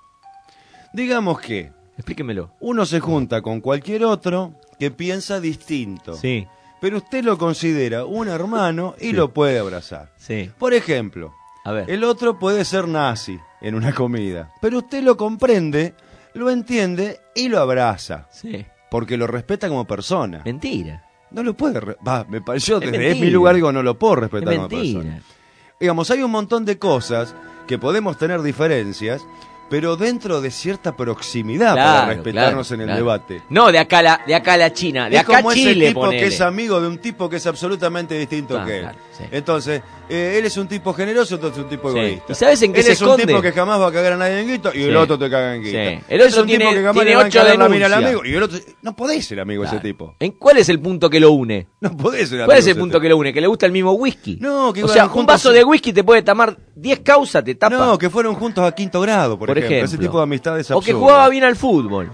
Digamos que Explíquemelo. uno se junta con cualquier otro que piensa distinto, Sí, pero usted lo considera un hermano y Sí. lo puede abrazar. sí. Por ejemplo, A ver. el otro puede ser nazi en una comida, pero usted lo comprende, lo entiende y lo abraza, Sí. porque lo respeta como persona. Mentira. No lo puede, me pareció Es desde mentira. mi lugar digo, no lo puedo Es respetar como persona. mentira. Digamos, hay un montón de cosas que podemos tener diferencias, pero dentro de cierta proximidad para Claro, respetarnos claro, en el claro. debate. No, de acá a la China. De Es acá a como Chile, ese tipo ponele. que es amigo de un tipo que es absolutamente distinto Claro, que él. claro, sí. Entonces, él es un tipo generoso, entonces es un tipo Sí. egoísta. ¿Y sabes en qué él se es un esconde? tipo que jamás va a cagar a nadie en guito y Sí. el otro te caga en guita. Sí. El Es otro un tipo tiene- que jamás tiene le va a 8 encarar la mina al denuncias. amigo y el otro... No podés ser amigo de Claro. ese tipo. ¿En cuál es el punto que lo une? No podés ser amigo ¿Cuál es de el ese punto tipo. que lo une? Que le gusta el mismo whisky. No, que o iban sea, un juntos- vaso de whisky te puede tomar 10 causas, te tapa. No, que fueron juntos a quinto grado, por ejemplo. Ese tipo de amistades O que absurdas. jugaba bien al fútbol.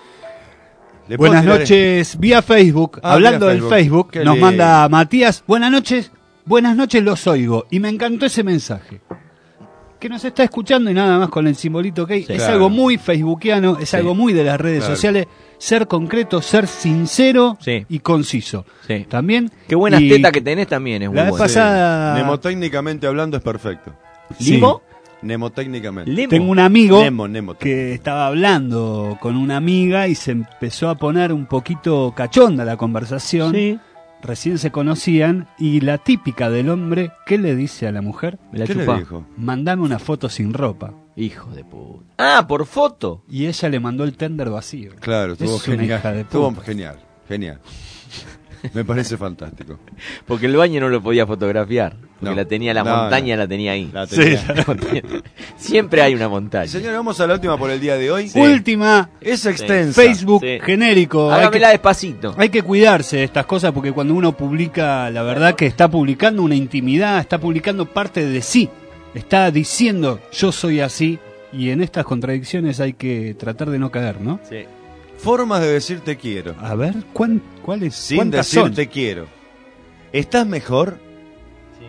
Le puedo Buenas tirar- noches, vía Facebook. Ah, Hablando vía del Facebook. Facebook, Qué nos lindo. manda Matías. Buenas noches, los oigo. Y me encantó ese mensaje. Que nos está escuchando y nada más con el simbolito que hay. Sí. Es Claro. algo muy facebookiano, es Sí. algo muy de las redes Claro. sociales. Ser concreto, ser sincero Sí. y conciso. Sí. También. Qué buenas y tetas que tenés también, es muy la vez bueno. pasada. Mnemotécnicamente hablando es perfecto. Sí. ¿Limo? Mnemotécnicamente. Tengo un amigo Nemo. que estaba hablando con una amiga y se empezó a poner un poquito cachonda la conversación. Sí. Recién se conocían y la típica del hombre, ¿qué le dice a la mujer? Me la ¿Qué le chupá. dijo? Mandame una foto sin ropa. Hijo de puta. Ah, por foto. Y ella le mandó el tender vacío. Claro, estuvo Es una genial. hija de Estuvo puta. genial. Me parece fantástico. Porque el baño no lo podía fotografiar. Porque No. la tenía la No, montaña, no. la tenía ahí. La tenía. La montaña. Siempre hay una montaña. Señores, vamos a la última por el día de hoy. Última, Es extensa. Facebook Sí. genérico. Hágamela despacito. Hay que cuidarse de estas cosas porque cuando uno publica, la verdad que está publicando una intimidad, está publicando parte de sí, está diciendo yo soy así y en estas contradicciones hay que tratar de no caer, ¿no? Sí. Formas de decir te quiero. A ver, ¿cuáles Sin cuántas decir son? te quiero. ¿Estás mejor? Sí.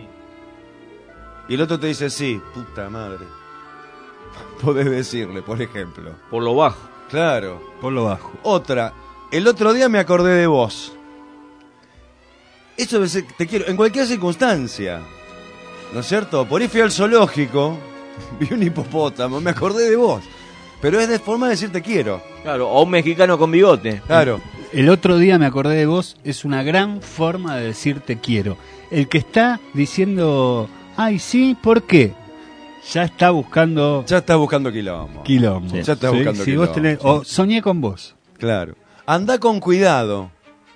Y el otro te dice sí, puta madre. Podés decirle, por ejemplo. Por lo bajo. Claro. Por lo bajo. Otra. El otro día me acordé de vos. Eso de decir te quiero en cualquier circunstancia. ¿No es cierto? Por ahí fui al zoológico, vi un hipopótamo, me acordé de vos. Pero es de forma de decir te quiero. Claro, o un mexicano con bigote. Claro. El otro día me acordé de vos, es una gran forma de decir te quiero. El que está diciendo, ay sí, ¿por qué? Ya está buscando Ya estás buscando quilombo. quilombo. Ya estás buscando si vos quilombo. tenés, o soñé con vos. Claro. Anda con cuidado.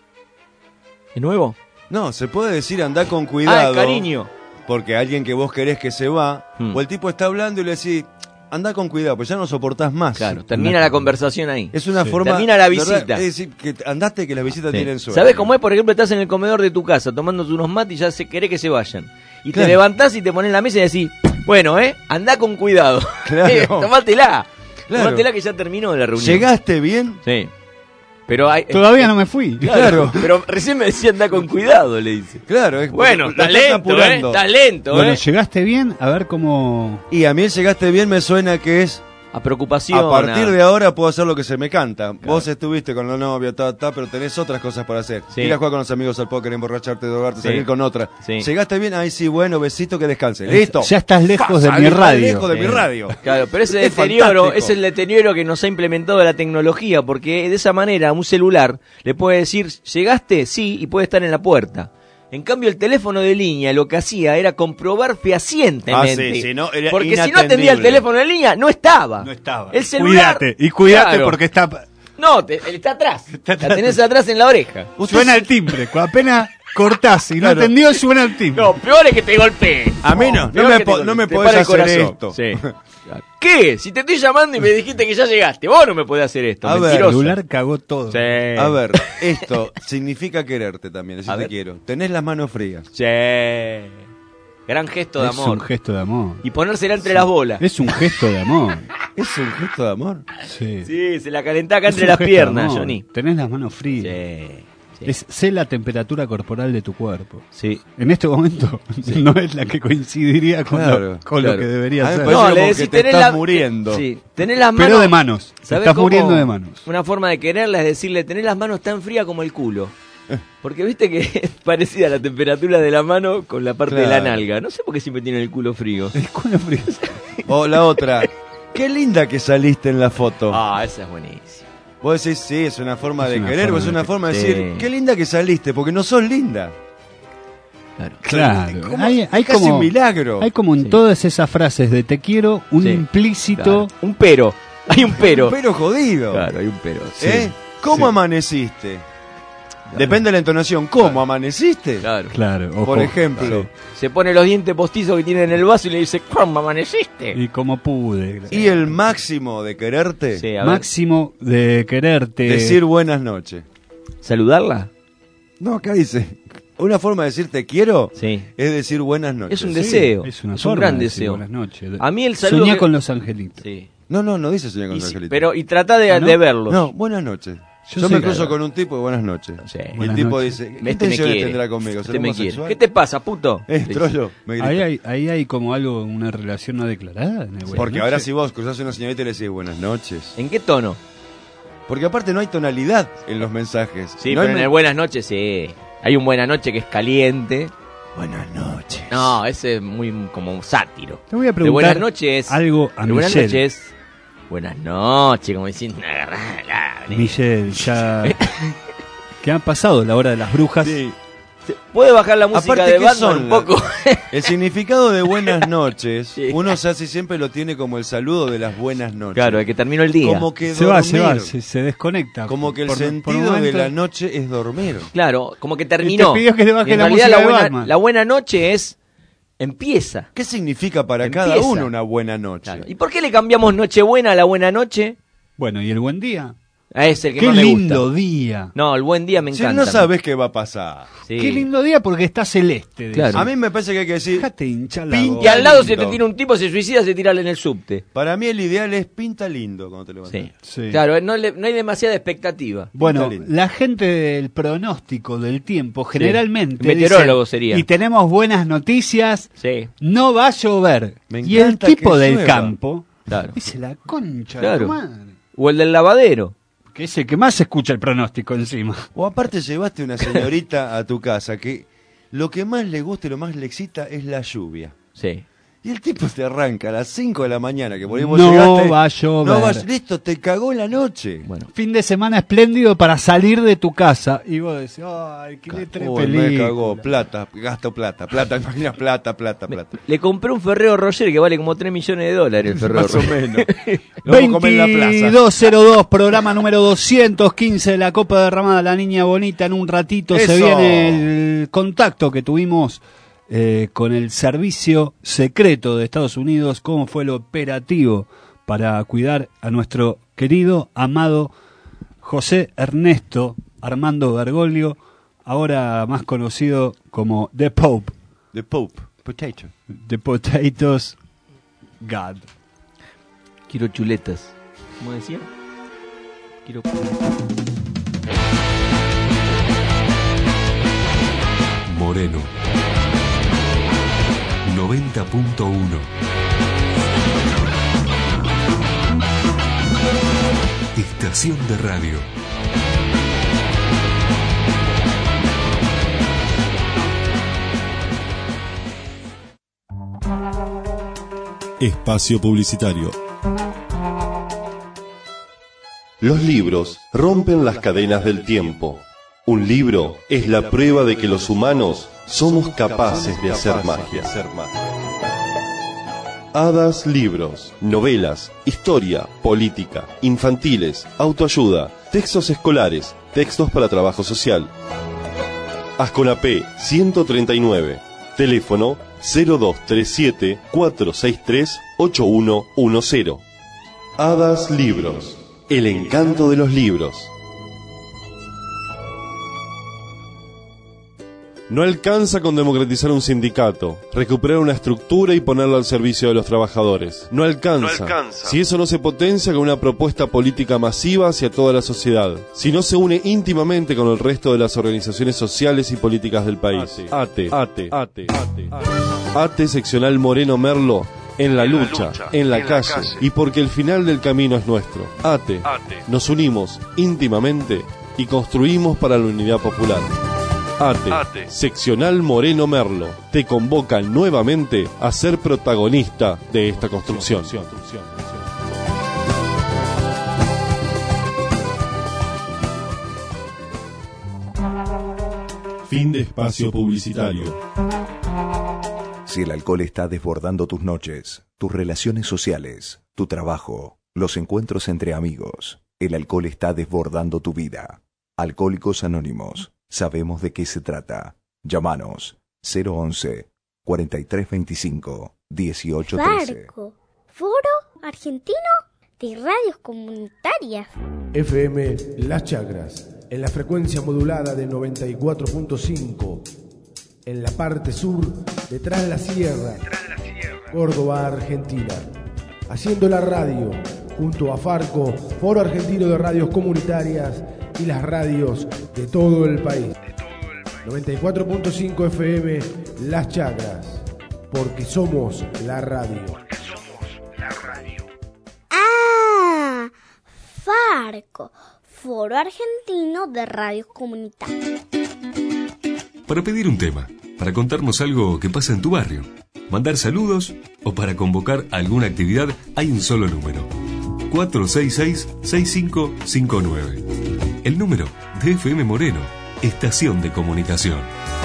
¿Es nuevo? No, se puede decir anda con cuidado. Ah, cariño. Porque alguien que vos querés que se va, Hmm. o el tipo está hablando y le decís, anda con cuidado, pues ya no soportás más. Claro, termina la conversación ahí. Es una Sí. forma... Termina la ¿verdad? visita. Es decir, que andaste que las visitas Sí. tienen suerte. ¿Sabés cómo es? Por ejemplo, estás en el comedor de tu casa tomándote unos mates y ya querés que se vayan. Y Claro. te levantás y te pones en la mesa y decís, bueno, andá con cuidado. Claro. Tomátela. Claro. Tomátela que ya terminó la reunión. ¿Llegaste bien? Sí. Pero hay... Todavía no me fui. Claro. Pero recién me decía andá con cuidado, le dice. Claro. Es Bueno, lo está estás lento, apurando. está lento, Bueno, llegaste bien, a ver cómo... Y a mí el llegaste bien me suena que es, A preocupación. a partir de ahora puedo hacer lo que se me canta. Vos estuviste con la novia, pero tenés otras cosas para hacer. Sí. Ir a jugar con los amigos al póker, emborracharte, drogarte, Sí. salir con otra. Sí. ¿Llegaste bien? Ay, sí, bueno, besito, que descanse. Listo. Ya estás lejos de mi Salí radio. lejos de mi radio. Claro, pero ese Es deterioro fantástico. es el deterioro que nos ha implementado la tecnología, porque de esa manera un celular le puede decir, ¿llegaste? Sí, y puede estar en la puerta. En cambio, el teléfono de línea lo que hacía era comprobar fehacientemente. Ah, sí, sí, no, era porque si no inatendible. atendía el teléfono de línea, no estaba. No estaba. El celular. Cuídate Claro. porque está... No, él está atrás. La tenés atrás en la oreja. Suena el timbre. Cuando apenas cortás y no Claro. atendió, suena el timbre. No, peor es que te golpee. A mí no Peor me que po- te no me te podés para el hacer corazón. esto. Sí. ¿Qué? Si te estoy llamando y me dijiste que ya llegaste, vos no me podés hacer esto. A ver, El mentiroso. celular cagó todo. Sí. A ver, esto significa quererte también, A decir te ver. quiero. Tenés las manos frías. Sí. Gran gesto de Es amor. un gesto de amor. Y ponérsela entre las bolas. Es un gesto de amor. ¿Es un gesto de amor? Sí. Sí, se la calentá acá Es entre un las gesto de piernas, amor. Johnny. Tenés las manos frías. Sí. Sí. Sé la temperatura corporal de tu cuerpo. Sí. En este momento no es la que coincidiría con, Claro, con claro. lo que debería A mí me ser. parece No, como le que decís, te tenés estás la- muriendo. Sí. Tenés las manos. Pero de manos. Te ¿Sabés estás cómo? muriendo de manos. Una forma de quererla es decirle, tenés las manos tan frías como el culo. Porque viste que es parecida la temperatura de la mano con la parte de la Claro. nalga. No sé por qué siempre tiene el culo frío. El culo frío. O la otra, qué linda que saliste en la foto. Ah, esa es buenísima. Vos decís, sí, es una forma Es de una querer, forma o es de una que- forma de Sí. decir, qué linda que saliste, porque no sos linda. Claro. Claro. ¿Cómo? Hay Casi como, un milagro. hay como en Sí. todas esas frases de te quiero un Sí. implícito. Claro. Un pero. Hay un pero. Un pero jodido. Claro, hay un pero. ¿Eh? ¿Cómo Sí. amaneciste? Depende de la entonación. ¿Cómo amaneciste? Claro. Claro. o Por como- ejemplo. Se pone los dientes postizos que tiene en el vaso y le dice, ¿cómo amaneciste? Y como pude. Y el máximo de quererte, Sí, a ver. Máximo de quererte. decir buenas noches. ¿Saludarla? No, acá dice, una forma de decir te quiero Sí. es decir buenas noches. Es un deseo. Es una un forma gran de decir deseo. buenas noches. A mí el saludo Soñá que- con los angelitos. Sí. No dice señor Y con sí, angelito. pero y trata de, ¿Ah, no? de verlos. No, buenas noches. Yo Yo sé me que- cruzo con un tipo y buenas noches. Sí. Y el Buenas tipo noches. dice, ¿qué Este me intenciones quiere. tendrá conmigo? Este ¿Será me quiere. homosexual? ¿Qué te pasa, puto? Trollo, me grita. Ahí hay como algo, una relación no declarada. en el buenas Porque ahora noches. si vos cruzás a una señorita y le decís buenas noches. ¿En qué tono? Porque aparte no hay tonalidad en los mensajes. Sí, no pero hay en el buenas noches sí. Hay un buena noche que es caliente. Buenas noches. No, ese es muy como sátiro. Te voy a De preguntar buenas noches. algo a De buenas Michelle. noches. Buenas noches, como diciendo. Michelle, ya que han pasado la hora de las brujas. Sí. ¿Puede bajar la música Aparte, de ¿qué Batman son un poco? El significado de buenas noches, Sí. uno casi siempre lo tiene como el saludo de las buenas noches. Claro, el que terminó el día. Como que Se dormir. va, se desconecta. Como que el Por sentido de momento. la noche es dormir. Claro, como que terminó. Y te pidió que le baje Y en la realidad música de buena, Batman. la buena noche es... Empieza. ¿Qué significa para Empieza. cada uno una buena noche? Claro. ¿Y por qué le cambiamos Nochebuena a la buena noche? Bueno, ¿y el buen día? Es el que Qué más me lindo gusta. día. No, el buen día me Si encanta. no sabes qué va a pasar. Sí. Qué lindo día porque está celeste. Claro. A mí me parece que hay que decir, Déjate hinchar la Pinta Y bola. al lado lindo. se te tira un tipo, se suicida, se tira en el subte. para mí el ideal es pinta lindo cuando te levantas. Sí. Sí. Claro, no hay demasiada expectativa. Bueno, lindo. la gente del pronóstico del tiempo generalmente Meteorólogo dicen, sería. y tenemos buenas noticias, Sí, no va a llover. Me Y el encanta tipo que del llueva. campo claro. dice la concha Claro. de tu madre. O el del lavadero. Que es el que más escucha el pronóstico encima. O aparte llevaste una señorita a tu casa que lo que más le gusta y lo más le excita es la lluvia. Sí. Y el tipo te arranca a las 5 de la mañana, que por ahí vos No llegaste, va a llover. No va, listo, te cagó la noche. Bueno. Fin de semana espléndido para salir de tu casa. Y vos decís, ay, alquilé 3 Uy, me películas. cagó, plata, gasto plata, imagina plata. Le compré un Ferrero Rocher que vale como $3 millones el Ferrero Más o Rocher. menos. Lo vamos a comer en la plaza. 2202, programa número 215 de la Copa Derramada, La Niña Bonita. En un ratito se Eso. viene el contacto que tuvimos con el servicio secreto de Estados Unidos, cómo fue el operativo para cuidar a nuestro querido, amado José Ernesto Armando Bergoglio, ahora más conocido como The Pope, The Pope, potato. The Potatoes God. Quiero chuletas. ¿Cómo decía? Quiero... Moreno 90.1. Estación de radio. Espacio publicitario. Los libros rompen las cadenas del tiempo. Un libro es la prueba de que los humanos somos capaces de hacer magia. Hadas Libros, novelas, historia, política, infantiles, autoayuda, textos escolares, textos para trabajo social. Asconapé 139, teléfono 0237 463 8110. Hadas Libros, el encanto de los libros. No alcanza con democratizar un sindicato, recuperar una estructura y ponerlo al servicio de los trabajadores. No alcanza. Si eso no se potencia con una propuesta política masiva hacia toda la sociedad. Si no se une íntimamente con el resto de las organizaciones sociales y políticas del país. ATE seccional Moreno Merlo. En la lucha, en la calle, y porque el final del camino es nuestro. ATE. Nos unimos íntimamente y construimos para la unidad popular. ATE, seccional Moreno Merlo, te convoca nuevamente a ser protagonista de esta construcción. Fin de espacio publicitario. Si el alcohol está desbordando tus noches, tus relaciones sociales, tu trabajo, los encuentros entre amigos, el alcohol está desbordando tu vida. Alcohólicos Anónimos, sabemos de qué se trata. Llámanos 011 4325 1813. Farco, Foro Argentino de Radios Comunitarias. FM Las Chacras, en la frecuencia modulada de 94.5, en la parte sur, detrás de la sierra, Córdoba, Argentina. Haciendo la radio, junto a Farco, Foro Argentino de Radios Comunitarias y las radios de todo el país. 94.5 FM Las Chacras, porque somos la radio. Ah, Farco, Foro Argentino de Radios Comunitarias. Para pedir un tema, para contarnos algo que pasa en tu barrio, mandar saludos o para convocar alguna actividad, hay un solo número: 466-6559. El número de FM Moreno, Estación de Comunicación.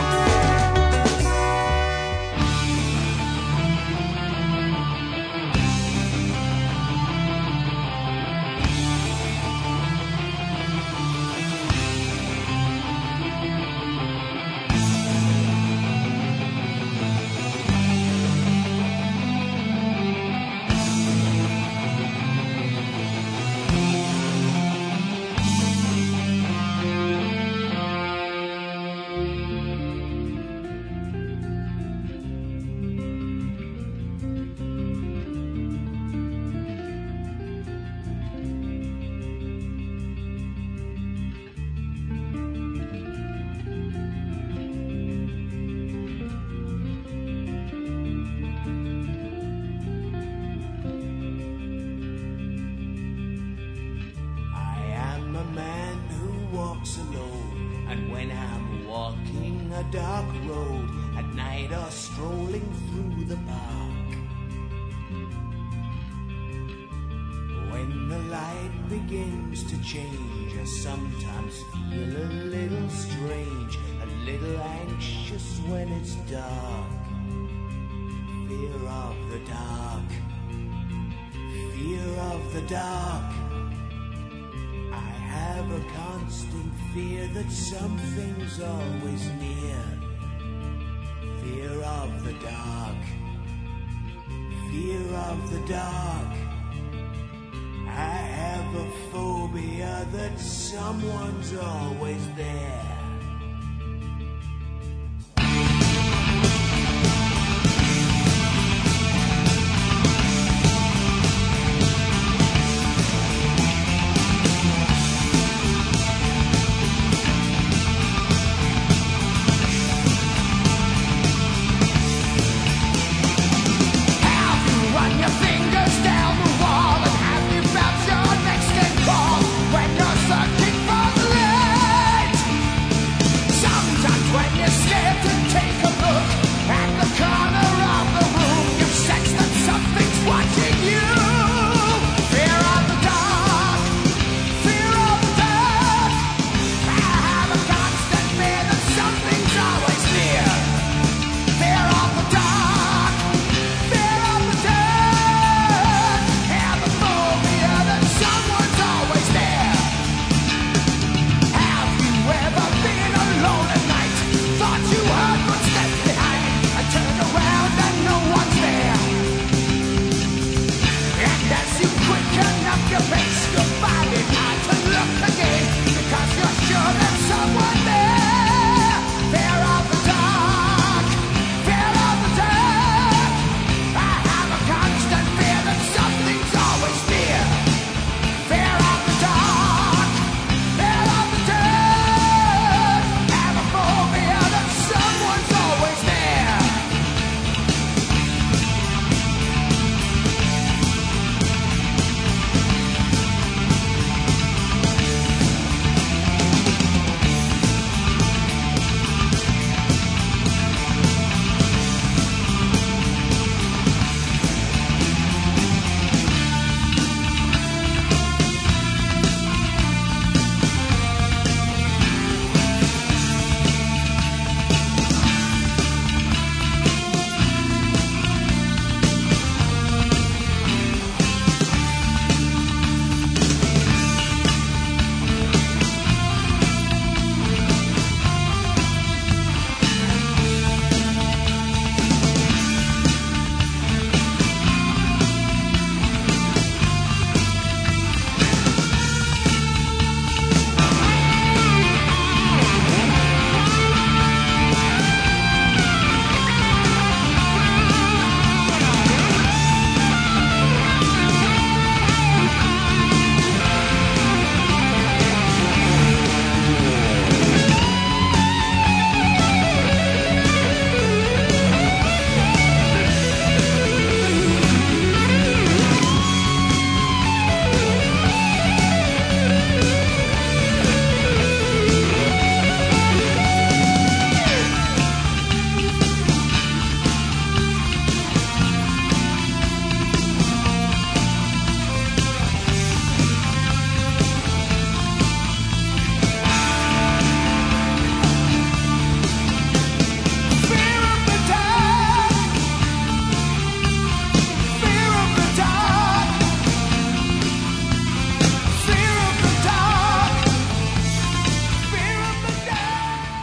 Something's always near. Fear of the dark. Fear of the dark. I have a phobia that someone's always there. When you're searching for the light,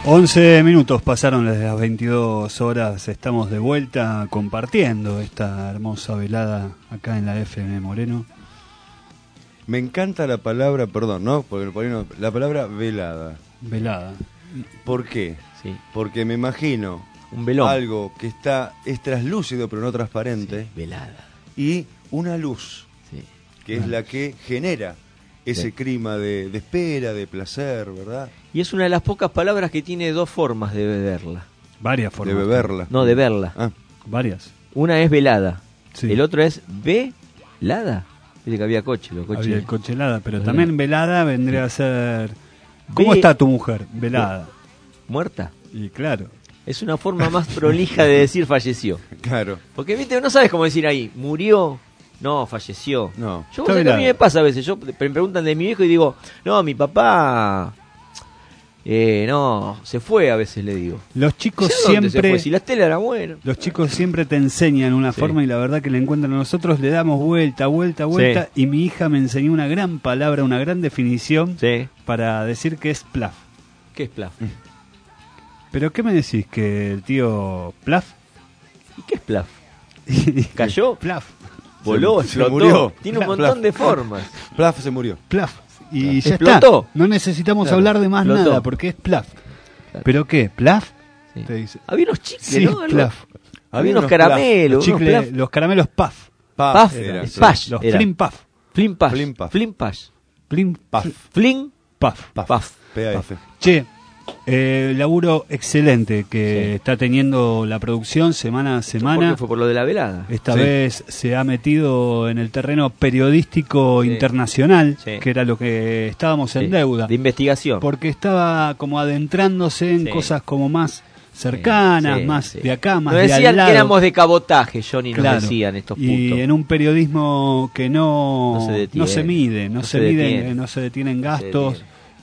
11 minutos pasaron desde las 22 horas, estamos de vuelta compartiendo esta hermosa velada acá en la FM Moreno. Me encanta la palabra, perdón, ¿no? Porque por ahí no, la palabra velada. Velada. ¿Por qué? Sí. Porque me imagino un velón. Algo que es traslúcido pero no transparente. Sí, velada. Y una luz, sí, que es la que genera ese clima de espera, de placer, ¿verdad? Y es una de las pocas palabras que tiene dos formas de beberla. Varias formas. De beberla. No, de verla. Ah. Varias. Una es velada. Sí. El otro es velada. Dice que había coche, los coches. Había el coche helada, pero también velada vendría a ser... ¿Cómo está tu mujer? Velada. ¿Muerta? Y claro. Es una forma más prolija de decir falleció. Claro. Porque, viste, no sabes cómo decir ahí. Murió. No, falleció. No. Yo, vos sabés que a mí me pasa a veces. Yo me preguntan de mi viejo y digo, no, mi papá... no, se fue, a veces le digo. Los chicos siempre... siempre... Se fue? Si la estela era buena. Los chicos siempre te enseñan una forma y la verdad que le encuentran. Nosotros le damos vuelta y mi hija me enseñó una gran palabra, una gran definición para decir que es plaf. ¿Qué es plaf? ¿Pero qué me decís? ¿Que el tío plaf? ¿Y qué es plaf? ¿Cayó? Plaf. Voló, se explotó. murió. Tiene un montón de formas. Plaf se murió. Plaf. Y ya ¿explotó? está. No necesitamos hablar de más nada porque es plaf. Claro. ¿Pero qué? ¿Plaf? Sí. Te dice. Había unos chicles, Sí, ¿no? plaf. Había unos caramelos. Los caramelos Puff. Puff. Pash. Los Flim Puff. Flim Pash. Flim Puff. Flim Pash. Flim Puff. Flim Puff. Puff. PAF. Che, laburo excelente que está teniendo la producción semana a semana. Porque fue por lo de la velada. Esta vez se ha metido en el terreno periodístico internacional, que era lo que estábamos en deuda. De investigación. Porque estaba como adentrándose en cosas como más cercanas, más de acá, más nos de decían al lado. que éramos de cabotaje, Johnny, nos Claro. decían estos puntos. Y en un periodismo que no se mide, no se detienen gastos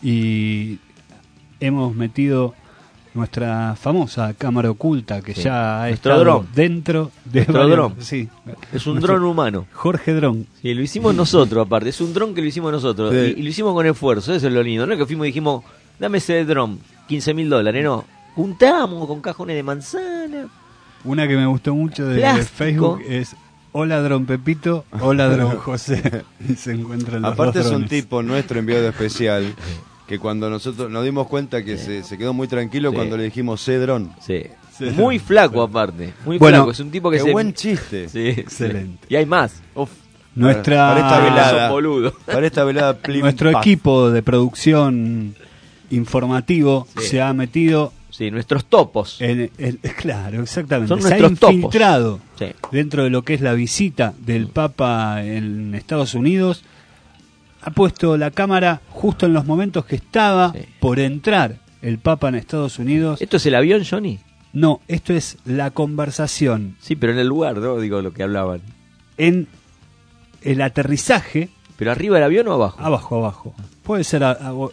y hemos metido nuestra famosa cámara oculta que ya ha estado dron. dentro de Nuestro dron. Sí. Es un dron humano. Jorge Dron. Sí, lo hicimos nosotros aparte, es un dron que lo hicimos nosotros y lo hicimos con esfuerzo, eso es lo lindo, no es que fuimos y dijimos, dame ese dron, $15,000, no, juntamos con cajones de manzana. Una que me gustó mucho de Plástico. Facebook es hola Dron Pepito, hola Dron José. Y se encuentran los Aparte dos es un drones. tipo nuestro enviado especial que cuando nosotros nos dimos cuenta que se quedó muy tranquilo cuando le dijimos Cedrón. Sí. Muy flaco aparte, muy Bueno, flaco, es un tipo que qué buen chiste. Sí, excelente. Y hay más. Uf. Nuestra para esta velada, Sos boludo. para esta velada Nuestro equipo de producción informativo se ha metido nuestros topos. Claro, exactamente. Son se ha nuestros topos. infiltrado Sí. dentro de lo que es la visita del Papa en Estados Unidos. Ha puesto la cámara justo en los momentos que estaba por entrar el Papa en Estados Unidos. ¿Esto es el avión, Johnny? No, esto es la conversación. Sí, pero en el lugar, ¿no? Digo lo que hablaban. En el aterrizaje. ¿Pero arriba del avión o abajo? Abajo. Puede ser...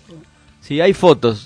Sí, hay fotos.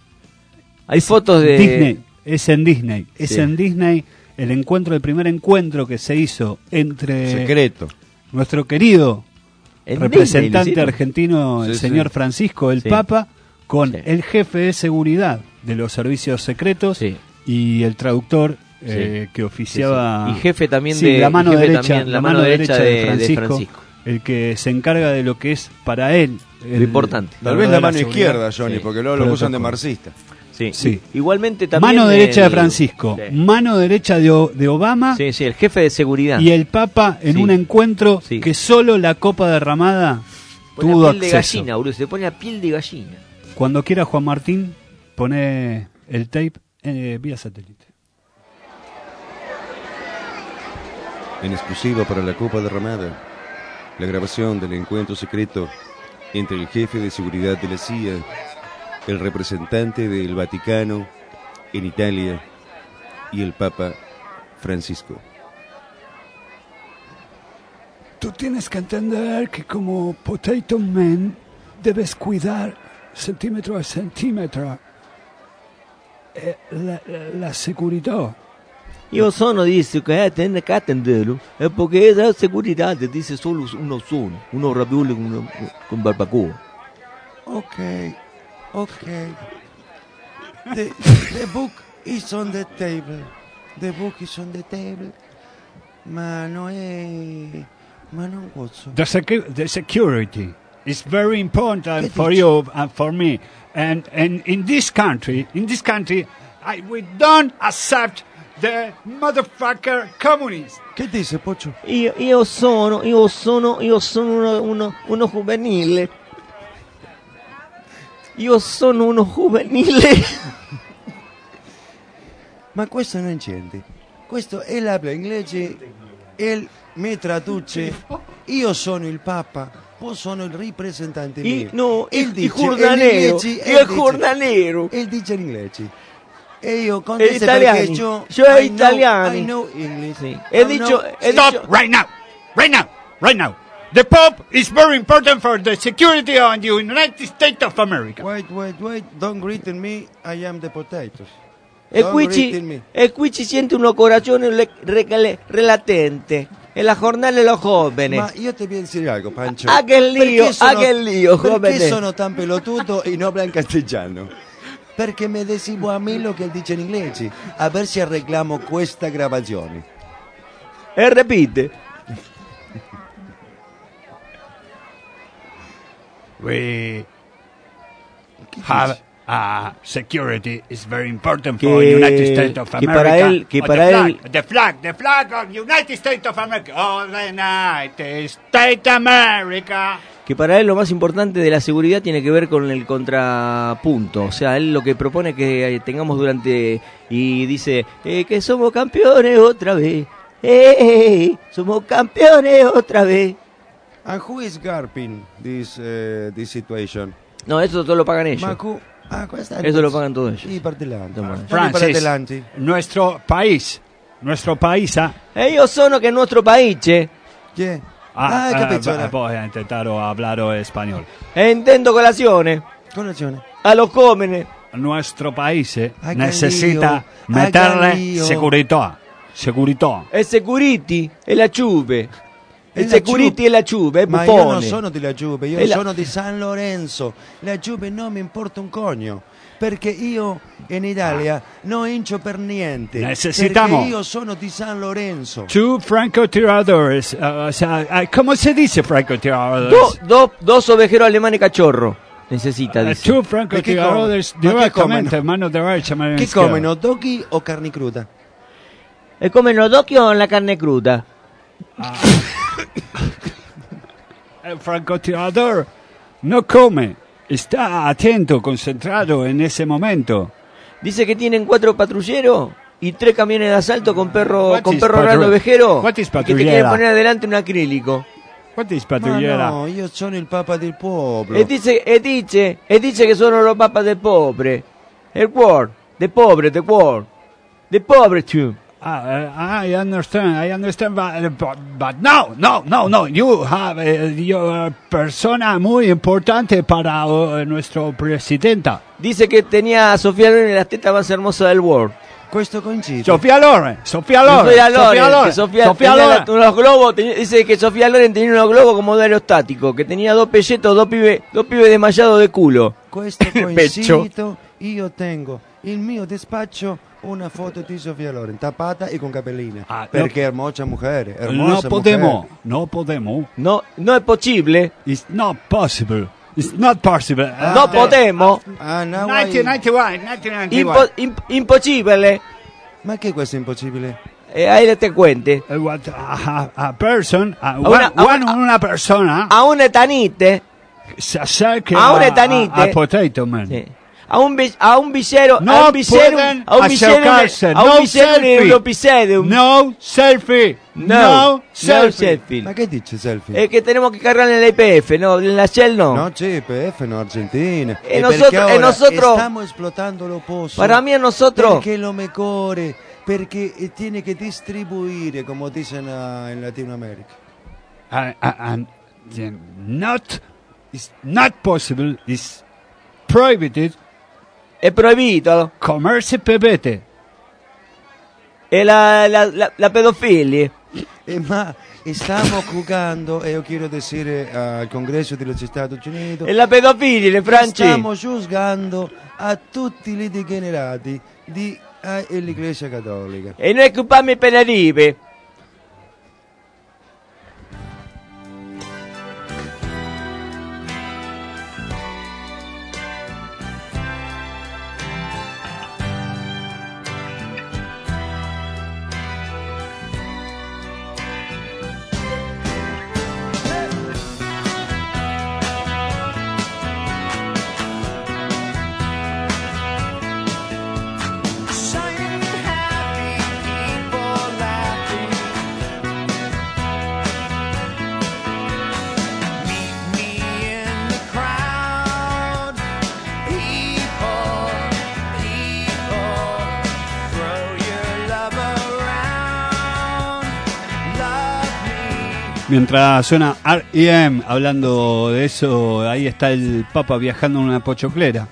Hay fotos de... Disney. Es en Disney. Es Sí. en Disney el primer encuentro que se hizo entre... Secreto. Nuestro querido ¿En representante Disney lo argentino, el Sí, señor sí. Francisco, el Sí. Papa, con el jefe de seguridad de los servicios secretos y el traductor que oficiaba... Y jefe también Sí, de... la mano y jefe derecha, también, la mano derecha de Francisco. el que se encarga de lo que es para él Lo importante. Tal vez la mano seguridad. izquierda, Johnny, porque luego lo acusan de marxista. Sí. Sí. Igualmente también... Mano derecha de Francisco, Sí. mano derecha de Obama Sí, el jefe de seguridad. y el Papa en un encuentro que solo la copa derramada Pone tuvo a piel de acceso. gallina, boludo. Se pone a piel de gallina. Cuando quiera Juan Martín, pone el tape vía satélite. En exclusiva para la Copa Derramada, la grabación del encuentro secreto entre el jefe de seguridad de la CIA, el representante del Vaticano en Italia y el Papa Francisco. Tú tienes que entender que como Potato Man debes cuidar centímetro a centímetro la seguridad. Io dice che tiene che attenderlo, è perché la seguridad dice solo uno ravioli con barbacoa. Ok. The book is on the table. The book is on the table. Ma non posso. The security is very important for you and for me. And in this country, we don't accept the motherfucker communists. Che dice, Poggio? Io sono uno juvenile. Io sono uno juvenile. Ma questo non c'entra. Questo è l'habla inglese. E mi traduce. Io sono il Papa. Poi sono il rappresentante mio. No, il giornalero. Il giornalero. E dice in inglese. E io con È italiano. Io italiano. I know English. Sì. Stop right now. The Pope is very important for the security of the United States of America. Wait. Don't greet me. I am the potatoes. E qui ci siente uno coraggio relatente. È la giornale de los jóvenes. Ma io ti voglio dire algo, Pancho. Che lío, jóvenes. Perché sono tan pelotudo e non hablan castellano? Perché me decimo a me lo che dice in inglese. A ver se arregliamo questa grabazione. E repite. We have security is very important for United States of America. The flag of United States of America. Oh, the United States of America. Que para él lo más importante de la seguridad tiene que ver con el contrapunto. O sea, él lo que propone es que tengamos durante... Y dice que somos campeones otra vez. Somos campeones otra vez. And who is garping this situation? No, eso todo lo pagan ellos. Macu. Eso lo pagan todos ellos. Y parte adelante. Francis, nuestro país. Ellos sono che nuestro paese. Yeah. Che pezzola. Poi ho intentato parlare español. E intendo colazione. A los jóvenes. Nuestro paese necesita meterle seguridad. E security e la Juve. Il security e la Juve, è ma buffone. io non sono della Juve, io sono di San Lorenzo. La Juve non mi importa un cogno, perché io in Italia non incio per niente. Necesitamos. Perché io sono di San Lorenzo. Two francotiradores. ¿Cómo se dice francotiradores? Dos ovejeros alemanes cachorro. Necesita, dice. Two francotiradores direttamente, mano derecha, mano Che izquierda. comen, hot-doggy o carne cruda? E come l'odocchio o la carne cruda? El francotirador no come, está atento, concentrado en ese momento. Dice que tienen 4 patrulleros y 3 camiones de asalto con perro raro ovejero What is y que te patrullera? quieren poner adelante un acrílico. What is Ma patrugliera? no, io sono il papa del popolo. E dice che sono los papas del pobre. El cuore, de pobre, de cuore. De pobre, tu. I understand, but no. You have you're persona muy importante para nuestro presidenta. Dice que tenía a Sofía Loren las tetas más hermosas del world. Questo coincide. Sofía Loren. Que Sofía tenía unos globos, dice que Sofía Loren tenía unos globos como de aerostático, que tenía 2 pelletos, dos pibes desmayados de culo. Questo coincide. Io tengo il mio despacho una foto di Sofía Loren tappata e con capellina. Perché è hermosa mujer. No podemos. No es posible. It's not possible. It's not possible. No podemos. 1991. Impossibile. Ma che questo è impossibile? Ahí te cuente. A person, una persona a un etanite se acerca a un etanite a Potato Man. Sí. A un visero, No a un visero, pueden a un visero, acercarse. a un No visero selfie. neuropisedum. No selfie. No selfie. Ma che dice selfie? Es que tenemos que cargar en el IPF, no, en la Shell no. No, CPF, no Argentina. E nosotros stiamo esplotando lo posto. Para mí a nosotros. Perché lo mejore, perché tiene che distribuire, come dicono in Latino America. It's not possible. It's prohibited. È proibito. Comerse pebete. E la pedofilia. Ma Stiamo giocando, e io quiero dire al Congresso dello Stati Uniti, E la pedofilia, Franci. stiamo giudicando a tutti i degenerati dell'Iglesia Cattolica. E noi occupiamo per la rive. Mientras suena R.E.M. hablando de eso, ahí está el Papa viajando en una pochoclera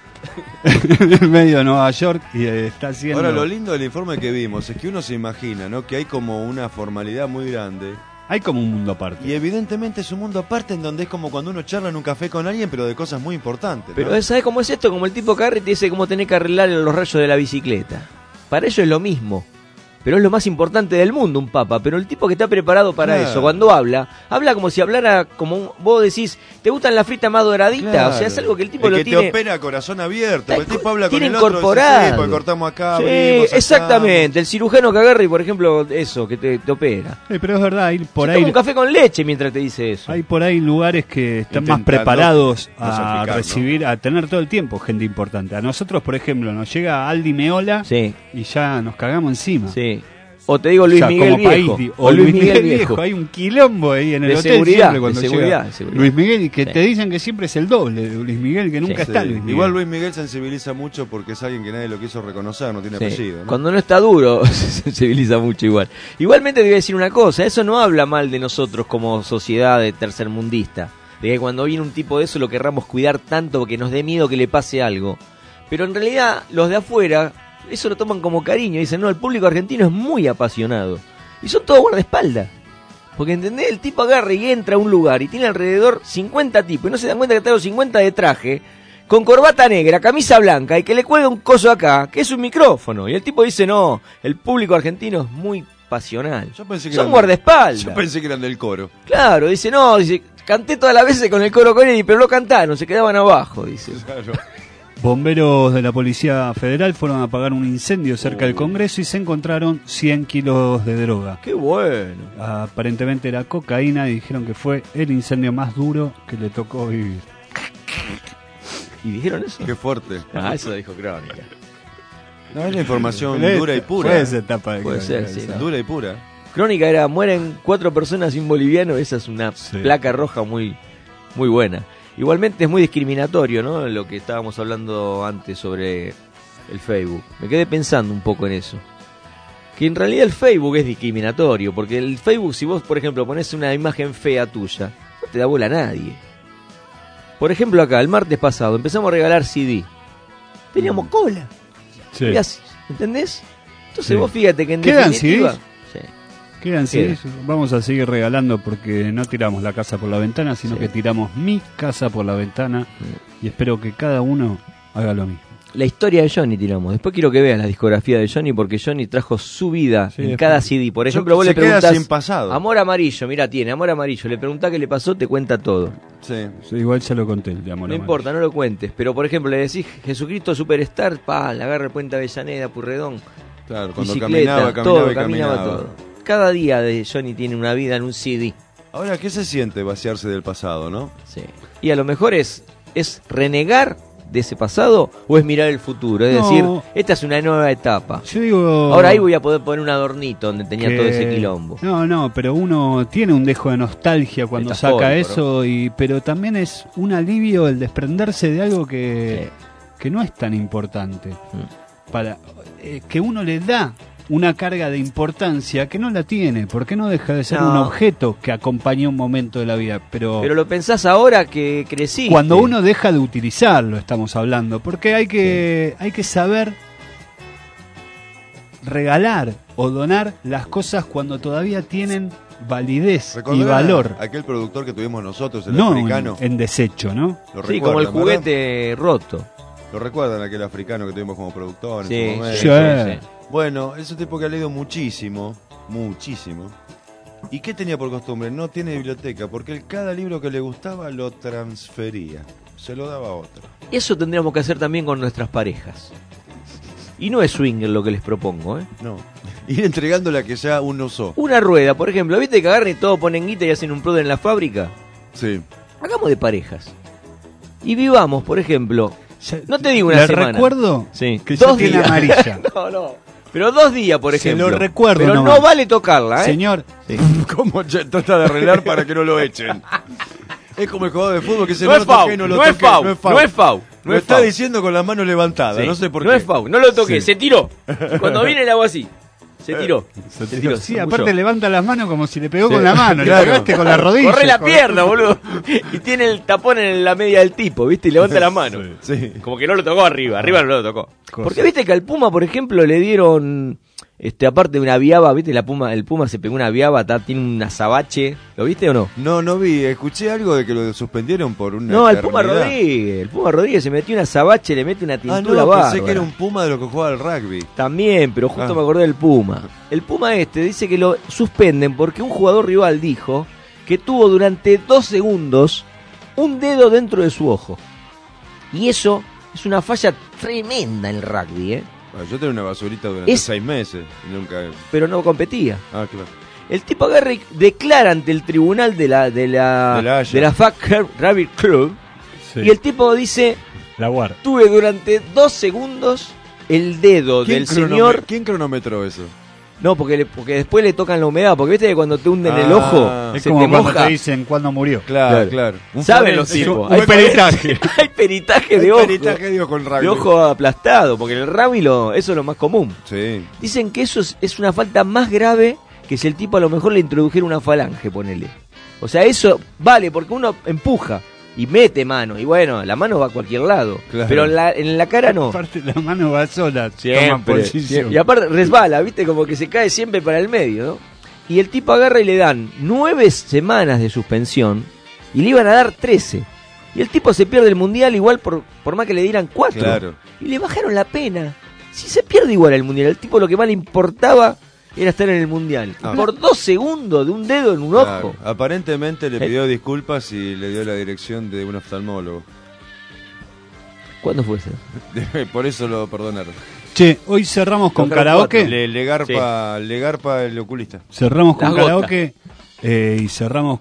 en el medio de Nueva York y está haciendo... Ahora, lo lindo del informe que vimos es que uno se imagina, ¿no?, que hay como una formalidad muy grande. Hay como un mundo aparte. Y evidentemente es un mundo aparte en donde es como cuando uno charla en un café con alguien, pero de cosas muy importantes, ¿no? Pero ¿sabes cómo es esto? Como el tipo Carri te dice cómo tenés que arreglar los rayos de la bicicleta. Para ellos es lo mismo. Pero es lo más importante del mundo, un papa. Pero el tipo que está preparado para Claro. eso, cuando habla como si hablara como vos decís, ¿te gustan las fritas más doraditas? Claro. O sea, es algo que el tipo El lo que tiene... te opera a corazón abierto. El tipo habla con tiene el otro. incorporado. Dice, sí, porque cortamos acá, Sí, abrimos, exactamente. El cirujano que agarra y, por ejemplo, eso, que te opera. pero es verdad, hay por Se ahí... toma un café con leche mientras te dice eso. Hay por ahí lugares que están más Intentando preparados no a salpicar, recibir, a tener todo el tiempo gente importante. A nosotros, por ejemplo, nos llega Aldi Meola y ya nos cagamos encima. Sí. O te digo Luis O sea, Miguel como Viejo. país, o Luis Miguel Viejo. Hay un quilombo ahí en el De hotel seguridad, siempre cuando de llega seguridad, de seguridad. Luis Miguel, y que Sí. te dicen que siempre es el doble de Luis Miguel, que nunca está Sí. Luis Miguel. Igual Luis Miguel sensibiliza mucho porque es alguien que nadie lo quiso reconocer, no tiene Sí. apellido, ¿no? Cuando no está duro, se sensibiliza mucho igual. Igualmente te voy a decir una cosa, eso no habla mal de nosotros como sociedad de tercermundista. De que cuando viene un tipo de eso lo querramos cuidar tanto porque nos dé miedo que le pase algo. Pero en realidad los de afuera eso lo toman como cariño. Dicen, no, el público argentino es muy apasionado. Y son todos guardaespaldas. Porque, ¿entendés? El tipo agarra y entra a un lugar y tiene alrededor 50 tipos. Y no se dan cuenta que están los 50 de traje, con corbata negra, camisa blanca, y que le cuelga un coso acá, que es un micrófono. Y el tipo dice, no, el público argentino es muy pasional. Yo pensé que son eran- guardaespaldas. Yo pensé que eran del coro. Claro, dice, no, dice, canté todas las veces con el coro Kennedy, pero no cantaron, se quedaban abajo, dice. Claro. Bomberos de la Policía Federal fueron a apagar un incendio cerca del Congreso y se encontraron 100 kilos de droga. ¡Qué bueno! Aparentemente era cocaína y dijeron que fue el incendio más duro que le tocó vivir. ¿Y dijeron eso? Qué fuerte. Ah, eso dijo Crónica. No, es la información Fue dura y esa- pura. fue esa etapa de Puede Crónica, ser, sí, esa. ¿no? Dura y pura. Crónica era, mueren 4 personas y un boliviano, esa es una placa roja muy, muy buena. Igualmente es muy discriminatorio, ¿no? Lo que estábamos hablando antes sobre el Facebook. Me quedé pensando un poco en eso. Que en realidad el Facebook es discriminatorio, porque el Facebook, si vos, por ejemplo, pones una imagen fea tuya, no te da bola a nadie. Por ejemplo, acá, el martes pasado, empezamos a regalar CD. Teníamos cola. Sí. Y así, ¿entendés? Entonces Sí. vos fíjate que en ¿Quedan definitiva... CDs? Sí. Quedan CDs. Vamos a seguir regalando porque no tiramos la casa por la ventana, sino que tiramos mi casa por la ventana y espero que cada uno haga lo mismo. La historia de Johnny tiramos. Después quiero que veas la discografía de Johnny porque Johnny trajo su vida en después. cada CD. Por ejemplo, vos Se le queda preguntás sin pasado. Amor Amarillo, mira, tiene Amor Amarillo. Le preguntás qué le pasó, te cuenta todo. Sí. Sí, igual ya lo conté, el de Amor No Amarillo. importa, no lo cuentes. Pero por ejemplo, le decís Jesucristo Superstar, le agarra el Puente Avellaneda, Purredón. Claro, cuando bicicleta, caminaba todo, y caminaba. todo. Cada día de Johnny tiene una vida en un CD. Ahora, ¿qué se siente vaciarse del pasado, no? Sí. Y a lo mejor es renegar de ese pasado o es mirar el futuro. Es No. decir, esta es una nueva etapa. Yo digo... Ahora ahí voy a poder poner un adornito donde tenía que- todo ese quilombo. No, pero uno tiene un dejo de nostalgia cuando Metafórico, saca ¿no? eso, pero también es un alivio el desprenderse de algo que no es tan importante. Para que uno le da una carga de importancia que no la tiene, porque no deja de ser No. un objeto que acompaña un momento de la vida. Pero lo pensás ahora que crecí. cuando uno deja de utilizarlo, estamos hablando, porque hay que saber regalar o donar las cosas cuando todavía tienen validez y ¿Recordarán valor. aquel productor que tuvimos nosotros, el No africano? en desecho, ¿no? Lo Sí, como el recuerdan, juguete roto. ¿Lo recuerdan aquel africano que tuvimos como productor en Sí, su momento? sí. Bueno, es un tipo que ha leído muchísimo, muchísimo. ¿Y qué tenía por costumbre? No tiene biblioteca, porque él cada libro que le gustaba lo transfería, se lo daba a otro. Eso tendríamos que hacer también con nuestras parejas. Y no es swinger lo que les propongo, ¿eh? No, ir entregándole a que ya uno usó. Una rueda, por ejemplo, ¿viste que agarran y todos ponen guita y hacen un pro en la fábrica? Sí. Hagamos de parejas. Y vivamos, por ejemplo, no te digo una Le semana. recuerdo Sí. que ya 2 tiene días. amarilla. No. Pero 2 días, por Se ejemplo. lo recuerdo Pero nomás. no vale tocarla, ¿eh? Señor, ¿Cómo trata de arreglar para que no lo echen? Es como el jugador de fútbol que se No es foul, no es foul, no es foul. Lo está diciendo con la mano levantada, Sí. no sé por qué. No es foul, no lo toqué, Sí. se tiró. Y cuando viene el agua así, se tiró. Se tiró, sí, se aparte puso. levanta las manos como si le pegó Sí. con la mano, Claro. le pegaste con la rodilla. Corre la joder. pierna, boludo. Y tiene el tapón en la media del tipo, ¿viste? Y levanta la mano. Sí. Como que no lo tocó arriba no lo tocó. Porque viste que al Puma, por ejemplo, le dieron aparte de una viaba, ¿viste? El Puma se pegó una viaba, tiene un azabache. ¿Lo viste o no? No vi, escuché algo de que lo suspendieron por una No, el Puma eternidad. Rodríguez se metió un azabache, le mete una tintura no, bárbara. pensé que era un Puma de lo que jugaba al rugby. También, pero justo Ah. me acordé del Puma. El Puma dice que lo suspenden porque un jugador rival dijo que tuvo durante 2 segundos un dedo dentro de su ojo. Y eso es una falla tremenda en el rugby, ¿eh? Bueno, yo tenía una basurita durante Es- 6 meses y nunca... Pero no competía. Ah, claro. El tipo agarra y declara ante el tribunal de la Haya. FAC Rugby Club. Sí. Y el tipo dice: La guarda. tuve durante 2 segundos el dedo del señor. ¿Quién cronometró eso? No, porque después le tocan la humedad. Porque viste que cuando te hunden el ojo, Es se como te cuando moja. te dicen cuándo murió. Claro. Saben los forense, tipos. un peritaje. Hay peritaje de Hay ojo. peritaje, digo, con rugby. De ojo aplastado. Porque en el rugby eso es lo más común. Sí. Dicen que eso es una falta más grave que si el tipo a lo mejor le introdujera una falange, ponele. O sea, eso vale porque uno empuja y mete mano. Y bueno, la mano va a cualquier lado. Claro. Pero en la cara no. Aparte la mano va sola. toma Siempre. posición. Y aparte resbala, viste, como que se cae siempre para el medio, ¿no? Y el tipo agarra y le dan 9 semanas de suspensión y le iban a dar 13. Y el tipo se pierde el mundial igual por más que le dieran 4. Claro. Y le bajaron la pena. Si se pierde igual el mundial, el tipo lo que más le importaba era estar en el mundial. Ah. Por 2 segundos de un dedo en un Claro. ojo. Aparentemente le pidió disculpas y le dio la dirección de un oftalmólogo. ¿Cuándo fue eso? Por eso lo perdonaron. Che, hoy cerramos con karaoke. Le garpa el oculista. Cerramos con Las gotas. karaoke y cerramos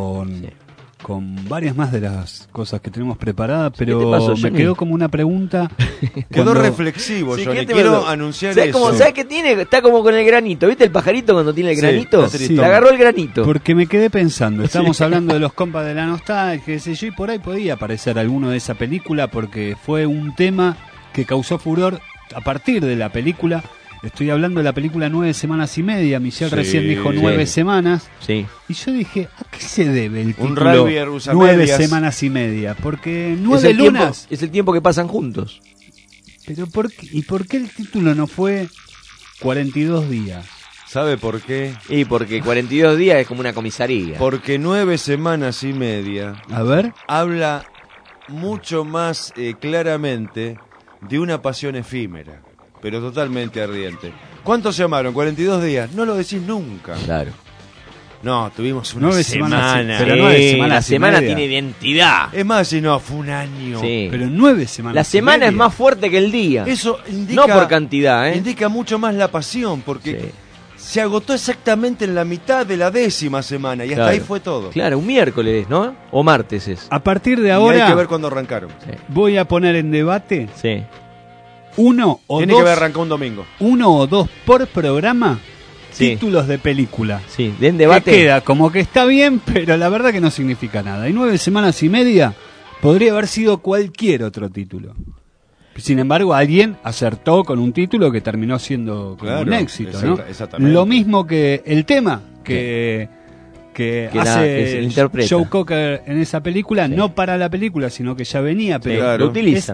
con varias más de las cosas que tenemos preparadas, pero te pasó, me Johnny? quedó como una pregunta. Quedó cuando- reflexivo, Sí, Johnny. ¿qué te Quiero pasó? anunciar ¿Sabes eso. cómo? ¿Sabes qué tiene? Está como con el granito. ¿Viste el pajarito cuando tiene el Sí, granito? está tristón. Le agarró el granito. Porque me quedé pensando, estamos hablando de los compas de la nostalgia, qué sé yo, y por ahí podía aparecer alguno de esa película porque fue un tema que causó furor a partir de la película. Estoy hablando de la película 9 semanas y media. Michelle Sí, recién dijo sí. 9 semanas. Sí. Y yo dije, ¿a qué se debe el Un título rugbyer usa 9 medias. semanas y media? Porque Es 9 el, tiempo, lunas. es el tiempo que pasan juntos. Pero ¿y por qué el título no fue 42 días? ¿Sabe por qué? Y porque 42 días es como una comisaría. Porque 9 semanas y media A ver. habla mucho más claramente de una pasión efímera, pero totalmente ardiente. ¿Cuántos se llamaron? 42 días. No lo decís nunca. Claro. No, tuvimos una 9 semana. semanas, pero 9 semanas la y semana media. tiene identidad. Es más, si no, fue un año. Sí. Pero 9 semanas. La y semana media. es más fuerte que el día. Eso indica, No por cantidad, ¿eh? indica mucho más la pasión, porque Sí. se agotó exactamente en la mitad de la 10ª semana y hasta Claro. ahí fue todo. Claro, un miércoles, ¿no? O martes es. A partir de Y hay ahora que ver cuándo arrancaron. voy a poner en debate Sí. uno o Tiene dos, que haber arrancado un domingo. 1 o 2 por programa Sí. títulos de película. Sí, den debate. Que queda como que está bien, pero la verdad que no significa nada. Y 9 semanas y media podría haber sido cualquier otro título. Sin embargo, alguien acertó con un título que terminó siendo como Claro, un éxito, ¿no? exactamente. Lo mismo que el tema que Que hace se interpreta. Joe Cocker en esa película, Sí. no para la película, sino que ya venía, pero Lo utilizan.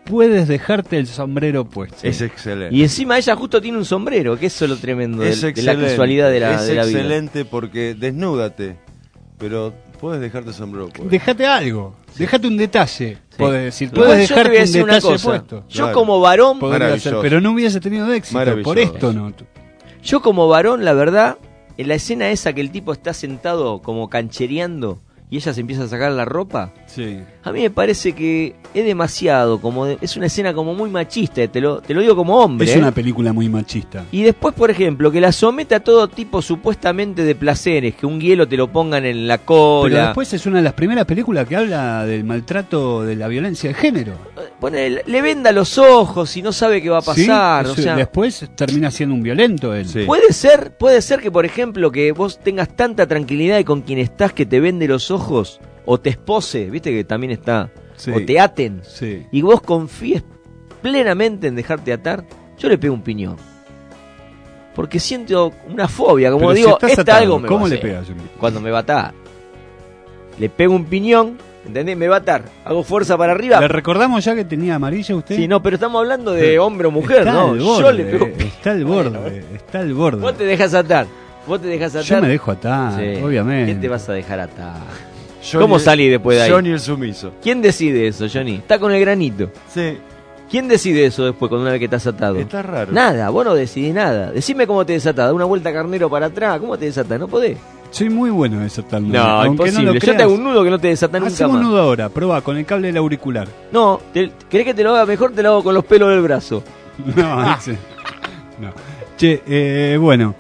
puedes dejarte el sombrero puesto. Es excelente. Y encima ella justo tiene un sombrero, que eso es lo tremendo Es de la excelente. casualidad de la Es vida. excelente porque desnúdate, pero puedes dejarte el sombrero puesto. Dejate algo, dejate un detalle. Podés decir, Igual puedes yo te voy a dejarte un decir una detalle cosa. puesto. Yo como varón, Podría ser, pero no hubiese tenido éxito. Por esto no. Yo como varón, la verdad, en la escena esa que el tipo está sentado como canchereando y ella se empieza a sacar la ropa, sí. A mí me parece que es demasiado, es una escena como muy machista, te lo digo como hombre. Es una película muy machista. Y después, por ejemplo, que la somete a todo tipo supuestamente de placeres, que un hielo te lo pongan en la cola. Pero después es una de las primeras películas que habla del maltrato, de la violencia de género. Le venda los ojos y no sabe qué va a pasar. Sí, o sea, después termina siendo un violento él. Sí. puede ser que, por ejemplo, que vos tengas tanta tranquilidad con quien estás que te vende los ojos o te espose, viste que también está, Sí. o te aten, Sí. y vos confíes plenamente en dejarte atar. Yo le pego un piñón. Porque siento una fobia, como Pero si digo, estás esta atado, algo me ¿cómo va a le hacer. pegas, Jimmy? Cuando me va a atar. Le pego un piñón, ¿entendés? Me va a atar. Hago fuerza para arriba. ¿Le recordamos ya que tenía amarilla usted? Sí, no, pero estamos hablando de hombre o mujer, Está ¿no? al borde, Yo le pego. está al borde, está al borde. Vos te dejas atar. Vos te dejas atar. Yo me dejo atar, Sí. obviamente. ¿Quién te vas a dejar atar? Johnny- ¿Cómo salí después de ahí? Johnny el sumiso. ¿Quién decide eso, Johnny? Está con el granito. Sí. ¿Quién decide eso después cuando una vez que estás atado? Está raro. Nada, vos no decidís nada. Decime cómo te desatás. Da una vuelta carnero para atrás. ¿Cómo te desatás? No podés. Soy muy bueno desatando. No, aunque imposible. no lo Yo creas. te hago un nudo que no te desata nunca Hacemos más. un nudo ahora, probá, con el cable del auricular. No, ¿querés que te lo haga mejor? Te lo hago con los pelos del brazo. No, ese- no. Che, bueno.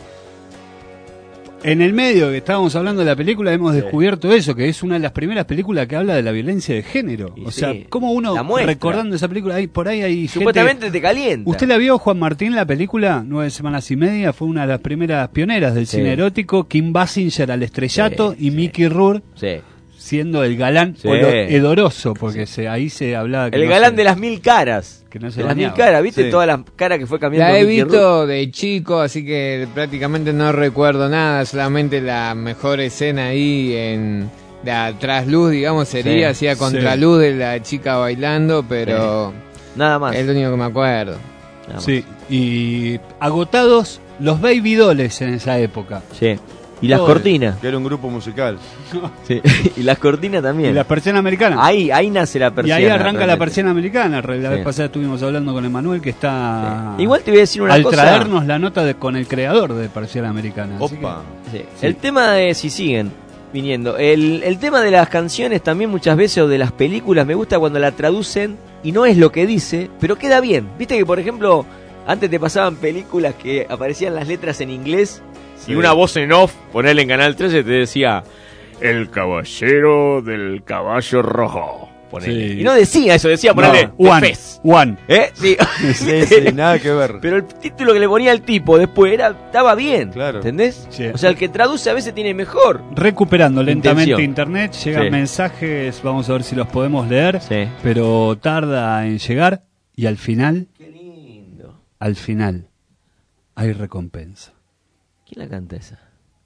En el medio que estábamos hablando de la película hemos descubierto eso, que es una de las primeras películas que habla de la violencia de género. O sea, como uno la muestra. recordando esa película, por ahí hay Supuestamente gente... te calienta. ¿Usted la vio, Juan Martín, la película? 9 semanas y media, fue una de las primeras pioneras del Sí. cine erótico. Kim Basinger al estrellato Sí, y Mickey Rourke Sí. siendo el galán Sí. hedoroso, porque ahí se hablaba... que El no galán se- de las 1000 caras. que no se de las 1000 bañaba. caras, ¿viste? Sí. Todas las caras que fue cambiando. La he Mickey visto de chico, así que prácticamente no recuerdo nada, solamente la mejor escena ahí en la trasluz, digamos, sería Sí, así a contraluz de la chica bailando, pero nada más. es lo único que me acuerdo. Sí, y agotados los baby dolls en esa época. Sí. Y las Todo, cortinas. Que era un grupo musical. Sí. Y las cortinas también. Y la persiana americana. Ahí nace la Y persiana. ahí arranca la realmente. persiana americana. La Sí. vez pasada estuvimos hablando con Emanuel, que está... Igual te voy a decir una al cosa. traernos la nota con el creador de persiana americana. Así Opa. Sí. Sí. El tema de si siguen viniendo. El tema de las canciones también muchas veces, o de las películas, me gusta cuando la traducen y no es lo que dice, pero queda bien. Viste que, por ejemplo, antes te pasaban películas que aparecían las letras en inglés y una voz en off, ponerle en Canal 13, te decía: El caballero del caballo rojo. Ponele. Sí. Y no decía eso, decía ponerle No, One, Fez. One. ¿Eh? Sí. Sí, sí, nada que ver. Pero el título que le ponía el tipo después estaba bien. Claro. ¿Entendés? Sí. O sea, el que traduce a veces tiene mejor. Recuperando lentamente Intención. internet, llegan Sí. mensajes, vamos a ver si los podemos leer, Sí. pero tarda en llegar y al final, Qué lindo. al final, hay recompensa. ¿Quién la canta esa?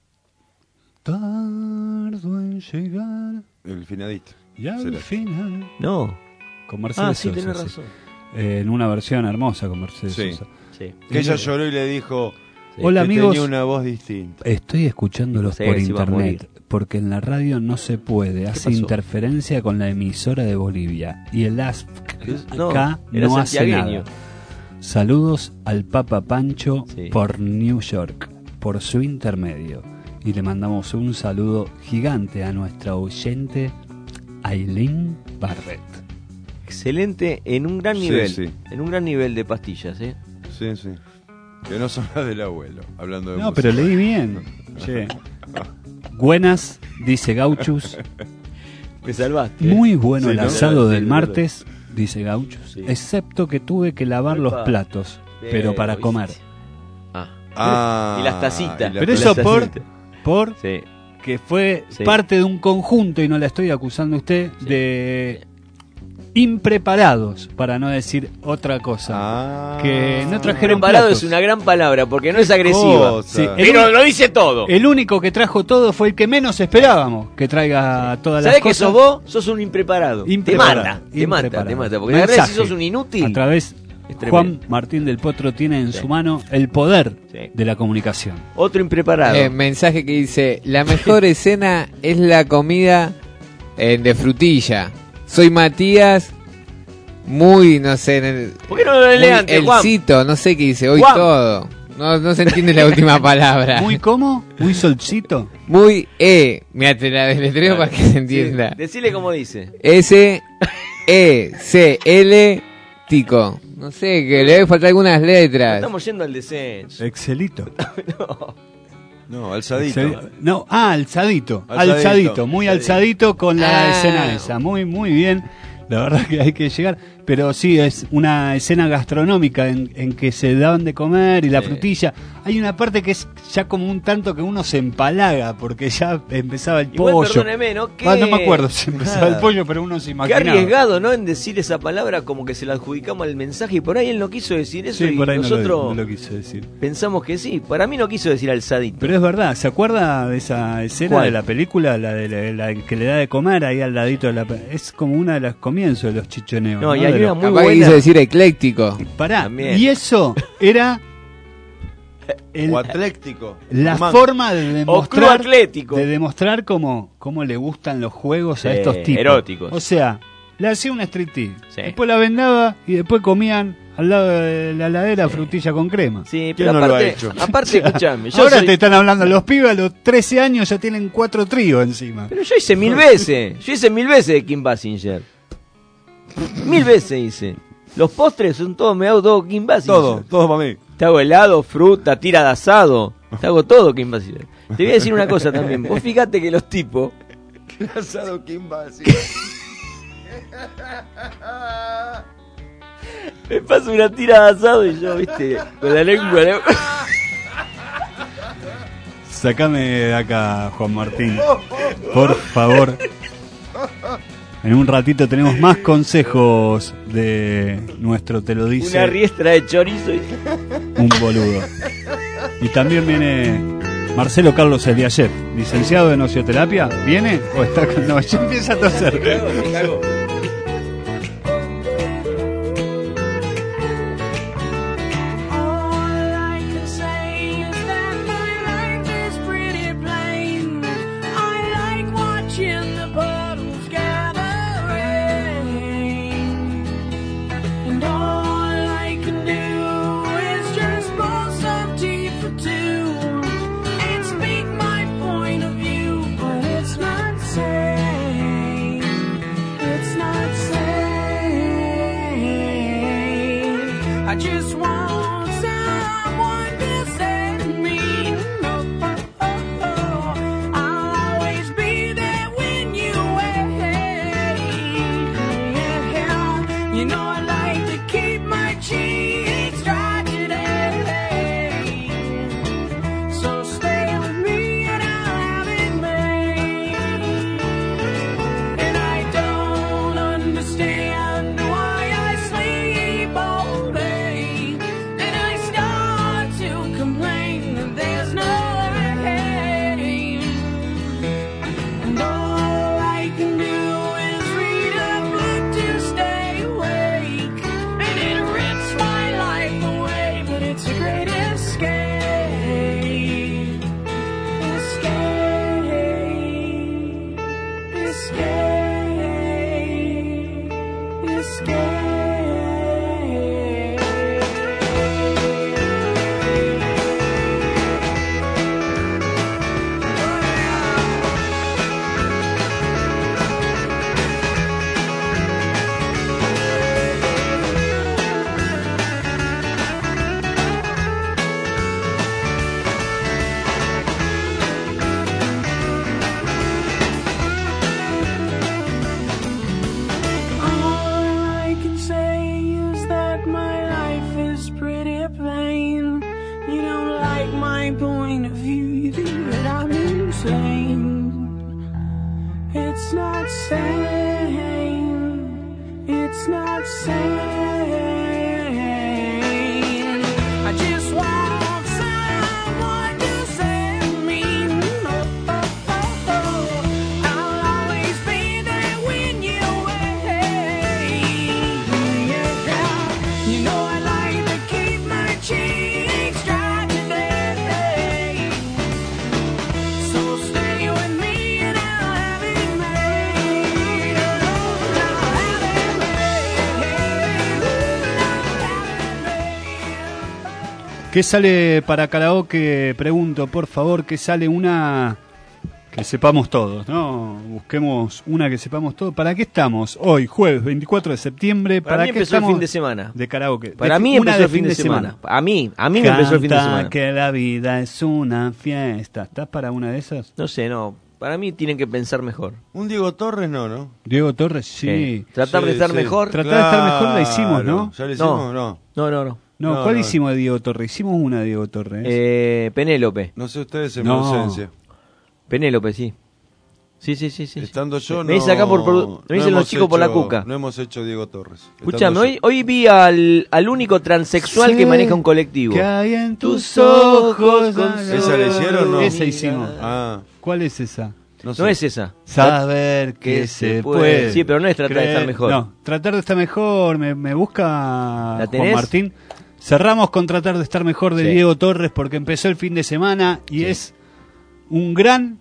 Tardo en llegar El finadito. y al Será. final. No. Con Mercedes Sí, Sosa, tenés sí. razón. En una versión hermosa con Mercedes Sí. Sosa. Sí. Que ella lloró y le dijo Hola, que amigos. tenía una voz distinta. Estoy escuchándolos Sí, por se iba a internet, porque en la radio no se puede, hace pasó? interferencia con la emisora de Bolivia y el ASFK No, acá era no hace santiagueño. nada. Saludos al Papa Pancho Sí. por New York, por su intermedio. Y le mandamos un saludo gigante a nuestra oyente Aileen Barrett. Excelente en un gran Sí, nivel. sí. En un gran nivel de pastillas, ¿eh? Sí, sí. Que no son las del abuelo, hablando de No, música. pero leí bien. Che. Buenas, dice Gauchus. Me salvaste. Muy bueno Sí, el ¿no? asado Sí, del sí, martes, dice Gauchos, Sí. excepto que tuve que lavar los Epa. platos, pero para comer. Ah, y las tacitas. y la- Pero las eso por tacitas. Sí. que fue Sí. parte de un conjunto, y no la estoy acusando a usted, de impreparados, para no decir otra cosa. Que no trajeron Impreparado platos. es una gran palabra porque no es agresiva. Sí, pero lo dice todo. El único que trajo todo fue el que menos esperábamos que traiga todas las ¿Sabés cosas. que sos vos? Sos un impreparado. Impreparado. Te mata. Porque Mensaje. de verdad si sos un inútil. A través es tremendo. Juan Martín del Potro tiene en su mano el poder de la comunicación. Otro impreparado. Mensaje que dice: la mejor escena es la comida de frutilla. Soy Matías, muy, no sé... ¿Por qué no lo lees antes, el Juan? cito, no sé qué dice, hoy Juan. todo. No se entiende la última palabra. ¿Muy cómo? ¿Muy solcito? Muy mira, te la deletreo para que se entienda. Sí, decile cómo dice. S-E-C-L tico. No sé, que le debe faltar algunas letras. Estamos yendo al descenso. Excelito. No, alzadito. No, alzadito. Alzadito. Alzadito, muy alzadito con la Ah. escena esa. Muy, muy bien. La verdad que hay que llegar. Pero sí, es una escena gastronómica en que se daban de comer y la frutilla. Hay una parte que es ya como un tanto que uno se empalaga porque ya empezaba el Igual, pollo. perdóneme, ¿no? No me acuerdo si empezaba el pollo, pero uno se Qué imaginaba. arriesgado, ¿no? En decir esa palabra como que se la adjudicamos al mensaje y por ahí él no quiso decir eso Sí, y por ahí nosotros no lo quiso decir. pensamos que sí. Para mí no quiso decir alzadito. Pero es verdad, ¿se acuerda de esa escena ¿Cuál? de la película? La de la que le da de comer ahí al ladito de la... Es como una de los comienzos de los chichoneos. No, y hay De una los- muy Capaz que buena. quiso decir ecléctico. Pará, También. y eso era... O atlético. La Man. forma de O demostrar, club atlético. de demostrar cómo le gustan los juegos a Sí, estos tipos. eróticos. O sea, le hacía un striptease, Sí. después la vendaba y después comían al lado de la heladera frutilla con crema. Sí, ¿Quién pero no lo ha aparte, hecho? aparte escuchame. Yo Ahora soy- te están hablando, los pibes a los 13 años ya tienen 4 tríos encima. Pero yo hice 1000 veces. Yo hice 1000 veces de Kim Basinger. 1000 veces hice. Los postres son todos, me hago todo Kim Basinger. Todo para mí. Te hago helado, fruta, tira de asado. Te hago todo Kim Basinger. Te voy a decir una cosa también. Vos fíjate que los tipos... Asado Kimba, sí. Me paso una tira de asado y yo, viste, con la lengua... Sácame de acá, Juan Martín. Por favor. En un ratito tenemos más consejos de nuestro Te lo dice Una riestra de chorizo y... un boludo. Y también viene Marcelo Carlos Eliayev, licenciado en oceoterapia. ¿Viene o está con... No, ya empieza a toser. Me cago. All I can say is that my life is pretty plain. I like watching the puddles gathering, and all I can do is just pour some tea for two and speak my point of view, but it's not sane. It's not sane. I just want someone to set me up. I'll always be there when you wait. You know I like to keep my cheeks dry today. So stay with me and I'll have it made. And I don't understand why I sleep all day. And I start to complain that there's no rain. And all I can do is read a book to stay awake. And it rips my life away, but it's a great escape. Escape. Escape. Escape. All I can say is that my life is pretty plain. You don't like my point of view, you think that I'm insane. It's not sane. It's it's not sane. I just want someone to save me. I'll always be there when you're away. You know I like to keep my cheeks dry today. So stay with me and I'll have it made. I'll have it made. ¿Qué sale para karaoke? Pregunto, por favor, que sale una que sepamos todos, ¿no? Busquemos una que sepamos todos. ¿Para qué estamos hoy, jueves 24 de septiembre? Para mí qué empezó el estamos fin de semana. de karaoke? Para mí Una empezó el fin de semana. A mí me empezó el fin de Canta semana. que la vida es una fiesta. ¿Estás para una de esas? No sé, no. Para mí tienen que pensar mejor. Un Diego Torres no. Diego Torres, sí. Tratar de estar mejor. Tratar de estar mejor la hicimos, ¿no? ¿Ya la hicimos? No. No. No, ¿cuál hicimos de Diego Torres? Hicimos una de Diego Torres. Penélope. No sé ustedes en mi No. ausencia. Penélope, sí. Sí. Estando yo, Me dice acá me dicen los chicos por la cuca. No hemos hecho Diego Torres. Escuchame, hoy vi al único transexual Sí, que maneja un colectivo. que hay en tus ojos. ¿Esa la hicieron o no? Esa hicimos. Ah. ¿Cuál es esa? No es esa. Saber que se puede. Sí, pero no es tratar de estar mejor. No, tratar de estar mejor. Me busca ¿La Juan tenés? Martín. Cerramos con tratar de estar mejor de Sí. Diego Torres porque empezó el fin de semana y es un gran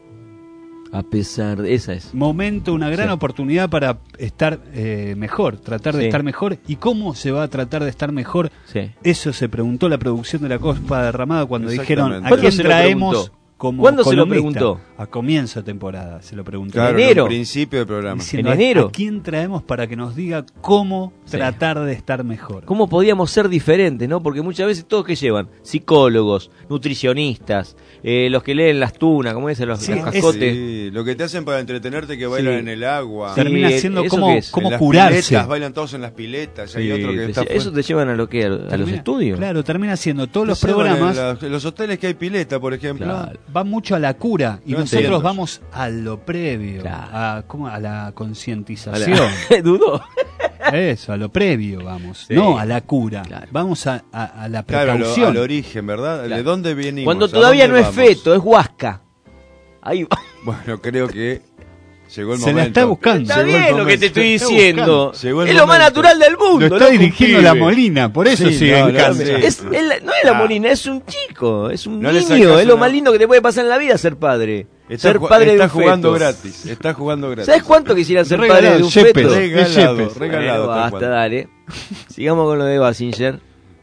A pesar de... Esa es. momento, una gran Sí. oportunidad para estar mejor, tratar de Sí. estar mejor. ¿Y cómo se va a tratar de estar mejor? Sí. Eso se preguntó la producción de la Copa Derramada cuando dijeron Exactamente. a ¿Cuándo quién se lo traemos preguntó? como ¿Cuándo se lo columnista? preguntó? A comienzo de temporada se lo preguntó. Claro, ¿En enero? en el principio del programa. Diciendo, ¿En enero? ¿a quién traemos para que nos diga cómo Sí. tratar de estar mejor? ¿Cómo podíamos ser diferentes, no? Porque muchas veces todos que llevan psicólogos, nutricionistas, los que leen las tunas, ¿cómo dicen los Sí, cascotes? Sí, lo que te hacen para entretenerte que bailan Sí. en el agua. Termina Sí, siendo ¿eso cómo, qué es? cómo En las curarse. piletas, bailan todos en las piletas. Y hay otro que está Eso te llevan a lo que a los Termina- estudios. Claro, termina siendo todos los Te llevan programas. en los hoteles que hay pileta, por ejemplo. Claro, va mucho a la cura y No nosotros entiendo. vamos a lo previo, Claro. a la concientización. ¿Dudó? Eso, a lo previo vamos, Sí. no a la cura. Claro. Vamos a la Claro, precaución. al origen, ¿verdad? Claro. ¿De dónde venimos? Cuando ¿A todavía no dónde es vamos? feto, es huasca. Ahí va. Bueno, creo que llegó el Se momento. la está buscando. Está Llegó el bien lo que te momento. estoy Está diciendo. buscando. Llegó el Es lo más momento. natural del mundo. Lo está loco, dirigiendo pibe. la Molina, por eso Sí, sigue no, en no, cambio. sí. No es la Molina, es un chico, es un No le niño. sacas Es lo una- más lindo que te puede pasar en la vida ser padre. Está, ser padre de está un jugando feto. gratis. Está jugando gratis. ¿Sabes cuánto quisieran ser Regalado, padre de un Yepes. feto? Regalado, Yepes. regalado. Bueno, tal basta, cual. dale. Sigamos con lo de Basinger.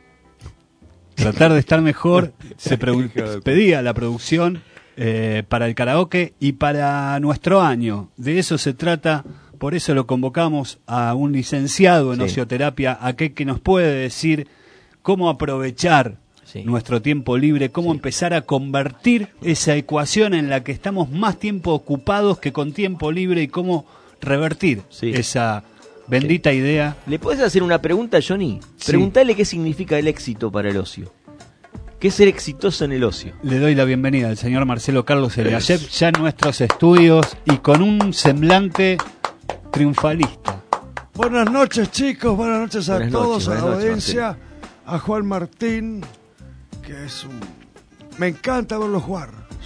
Tratar de estar mejor, se Hija de- pedía la producción para el karaoke y para nuestro año. De eso se trata, por eso lo convocamos a un licenciado en Sí. oceoterapia, aquel que nos puede decir cómo aprovechar Sí. nuestro tiempo libre, cómo empezar a convertir esa ecuación en la que estamos más tiempo ocupados que con tiempo libre y cómo revertir Sí. esa bendita idea. ¿Le puedes hacer una pregunta a Johnny? Sí. Preguntale qué significa el éxito para el ocio. ¿Qué es ser exitoso en el ocio? Le doy la bienvenida al señor Marcelo Carlos Eliashev, ya en nuestros estudios y con un semblante triunfalista. Buenas noches, chicos. Buenas noches a Buenas todos, noches, a la buenas noches, audiencia. A Juan Martín, que es un... Me encanta verlo jugar.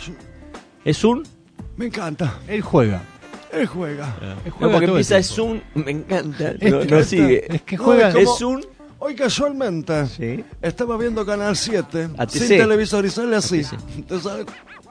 ¿Es un? Me encanta. Él juega. Él juega. Él No, juega porque todo el empieza es tiempo. un... Me encanta. Este, No sigue. Es que No, juega. es como- Es un... Hoy casualmente Sí. estaba viendo Canal 7 ATC. sin televisor y sale así. ATC. Entonces,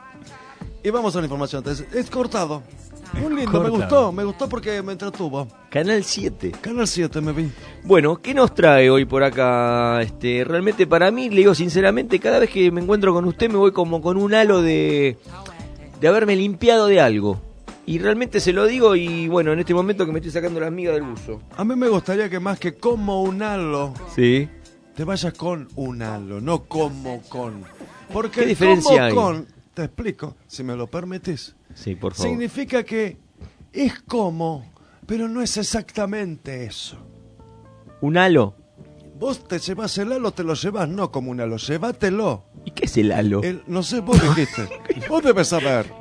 y vamos a la información. Entonces, es cortado. Muy lindo, Cortado. me gustó porque me entretuvo. Canal 7. Canal 7 me vi. Bueno, ¿qué nos trae hoy por acá? Realmente para mí, le digo sinceramente, cada vez que me encuentro con usted me voy como con un halo de haberme limpiado de algo. Y realmente se lo digo y bueno, en este momento que me estoy sacando las migas del buzo. A mí me gustaría que más que como un halo, Sí. te vayas con un halo, no como con. Porque ¿Qué el diferencia como hay? con, te explico, si me lo permitís. Sí, por favor. Significa que es como, pero no es exactamente eso. ¿Un halo? Vos te llevas el halo, te lo llevas no como un halo, llévatelo. ¿Y qué es el halo? No sé, vos dijiste. Vos debes saber.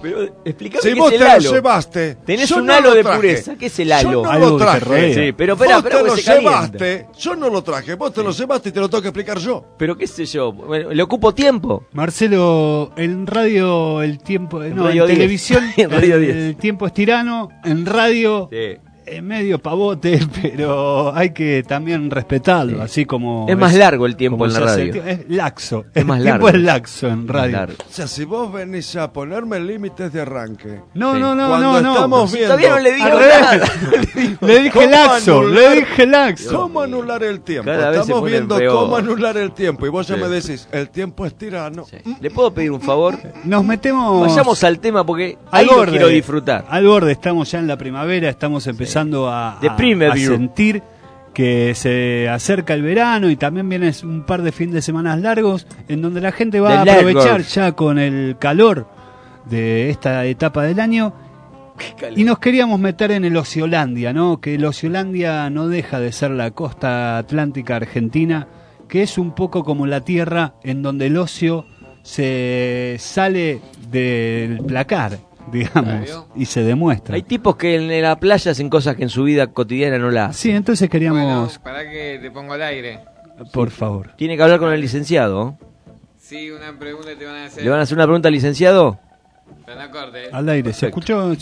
Pero explícame Si qué vos es te el lo halo. llevaste. Tenés yo un no halo lo de traje. pureza. ¿Qué es el halo? Yo no Algo lo que te traje. rodea. Sí, pero Vos espera, te porque lo se calienta. llevaste. Yo no lo traje. Vos te lo llevaste y te lo tengo que explicar yo. Pero qué sé yo, bueno, le ocupo tiempo. Marcelo, en radio el tiempo, no, Radio en 10. televisión En Radio 10. el tiempo es tirano, en radio es medio pavote, pero hay que también respetarlo, así como Es más largo el tiempo como en la se hace radio. el es laxo, Es más el tiempo largo. es laxo en radio. O sea, si vos venís a ponerme límites de arranque. No, Sí. no, no, Cuando no, estamos no. viendo. Todavía no le digo Al revés. nada. Le dije ¿Cómo laxo, anular- le dije laxo. ¿Cómo anular el tiempo? Cada vez se Estamos ponen viendo peor. cómo anular el tiempo. Y vos ya Sí. me decís, el tiempo es tirano. ¿Le puedo pedir un favor? Nos metemos Vayamos al tema porque al ahí lo borde, quiero disfrutar. Al borde, estamos ya en la primavera, estamos empezando The Premier a View. sentir que se acerca el verano y también vienen un par de fines de semana largos en donde la gente va a The aprovechar Legos. ya con el calor de esta etapa del año. Y nos queríamos meter en el Ociolandia, ¿no? Que el Ociolandia no deja de ser la costa atlántica argentina, que es un poco como la tierra en donde el ocio se sale del placar, digamos, Claro. y se demuestra. Hay tipos que en la playa hacen cosas que en su vida cotidiana no la hacen. Sí, entonces queríamos, Para que te pongo al aire. por favor. Tiene que hablar con el licenciado. Sí, una pregunta te van a hacer. ¿Le van a hacer una pregunta al licenciado? Pero no corte. Al aire, se Perfecto.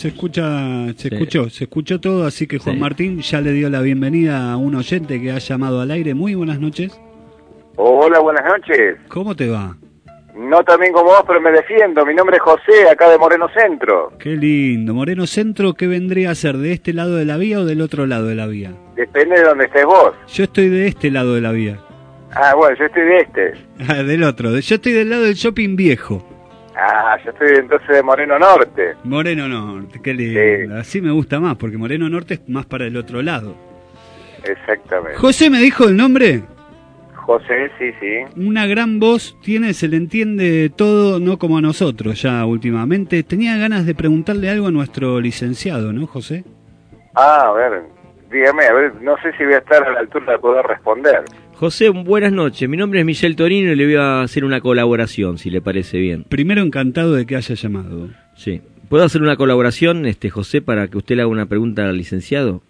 escuchó todo, así que Juan Sí. Martín ya le dio la bienvenida a un oyente que ha llamado al aire. Muy buenas noches. Hola, buenas noches. ¿Cómo te va? No tan bien como vos, pero me defiendo. Mi nombre es José, acá de Moreno Centro. Qué lindo. Moreno Centro, ¿qué vendría a ser? ¿De este lado de la vía o del otro lado de la vía? Depende de donde estés vos. Yo estoy de este lado de la vía. Ah, bueno, yo estoy de este. Ah, del otro. Yo estoy del lado del shopping viejo. Ah, yo estoy entonces de Moreno Norte. Moreno Norte, qué lindo. Así me gusta más, porque Moreno Norte es más para el otro lado. Exactamente. José me dijo el nombre. José, sí, sí. Una gran voz tiene, se le entiende todo, no como a nosotros ya últimamente. Tenía ganas de preguntarle algo a nuestro licenciado, ¿no, José? Ah, a ver, dígame, a ver, no sé si voy a estar a la altura de poder responder. José, buenas noches. Mi nombre es Michel Torino y le voy a hacer una colaboración, si le parece bien. Primero, encantado de que haya llamado. Sí. ¿Puedo hacer una colaboración, José, para que usted le haga una pregunta al licenciado?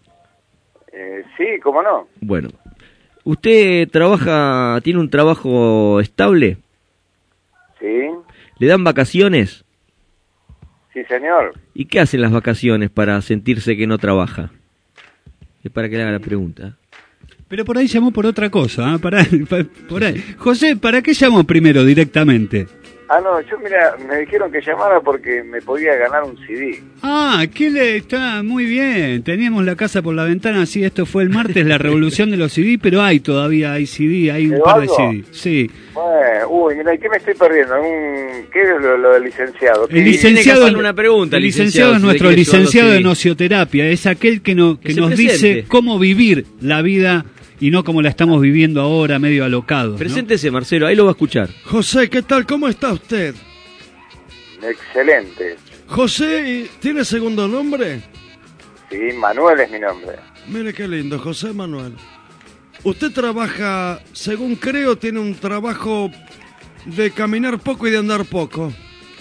Sí, cómo no. Bueno. ¿Usted tiene un trabajo estable? Sí, ¿Le dan vacaciones? sí, señor. ¿Y qué hacen las vacaciones para sentirse que no trabaja? Es para que le haga la pregunta. Pero por ahí llamó por otra cosa, ¿eh? Por ahí. José, ¿para qué llamó primero directamente? Ah, no, yo mira, me dijeron que llamara porque me podía ganar un CD. Ah, está muy bien. Teníamos la casa por la ventana, sí, esto fue el martes, la revolución de los CD, pero hay CD, hay un ¿Pero par de algo? CD. Sí. Bueno, uy, mira, ¿y qué me estoy perdiendo? ¿Qué es lo del licenciado? El licenciado, el licenciado es nuestro licenciado en ocioterapia, es aquel que nos presente. dice cómo vivir la vida y no como la estamos viviendo ahora, medio alocados, ¿no? Preséntese, Marcelo, ahí lo va a escuchar. José, ¿qué tal? ¿Cómo está usted? Excelente. José, ¿tiene segundo nombre? Sí, Manuel es mi nombre. Mire qué lindo, José Manuel. Usted trabaja, según creo, tiene un trabajo de caminar poco y de andar poco.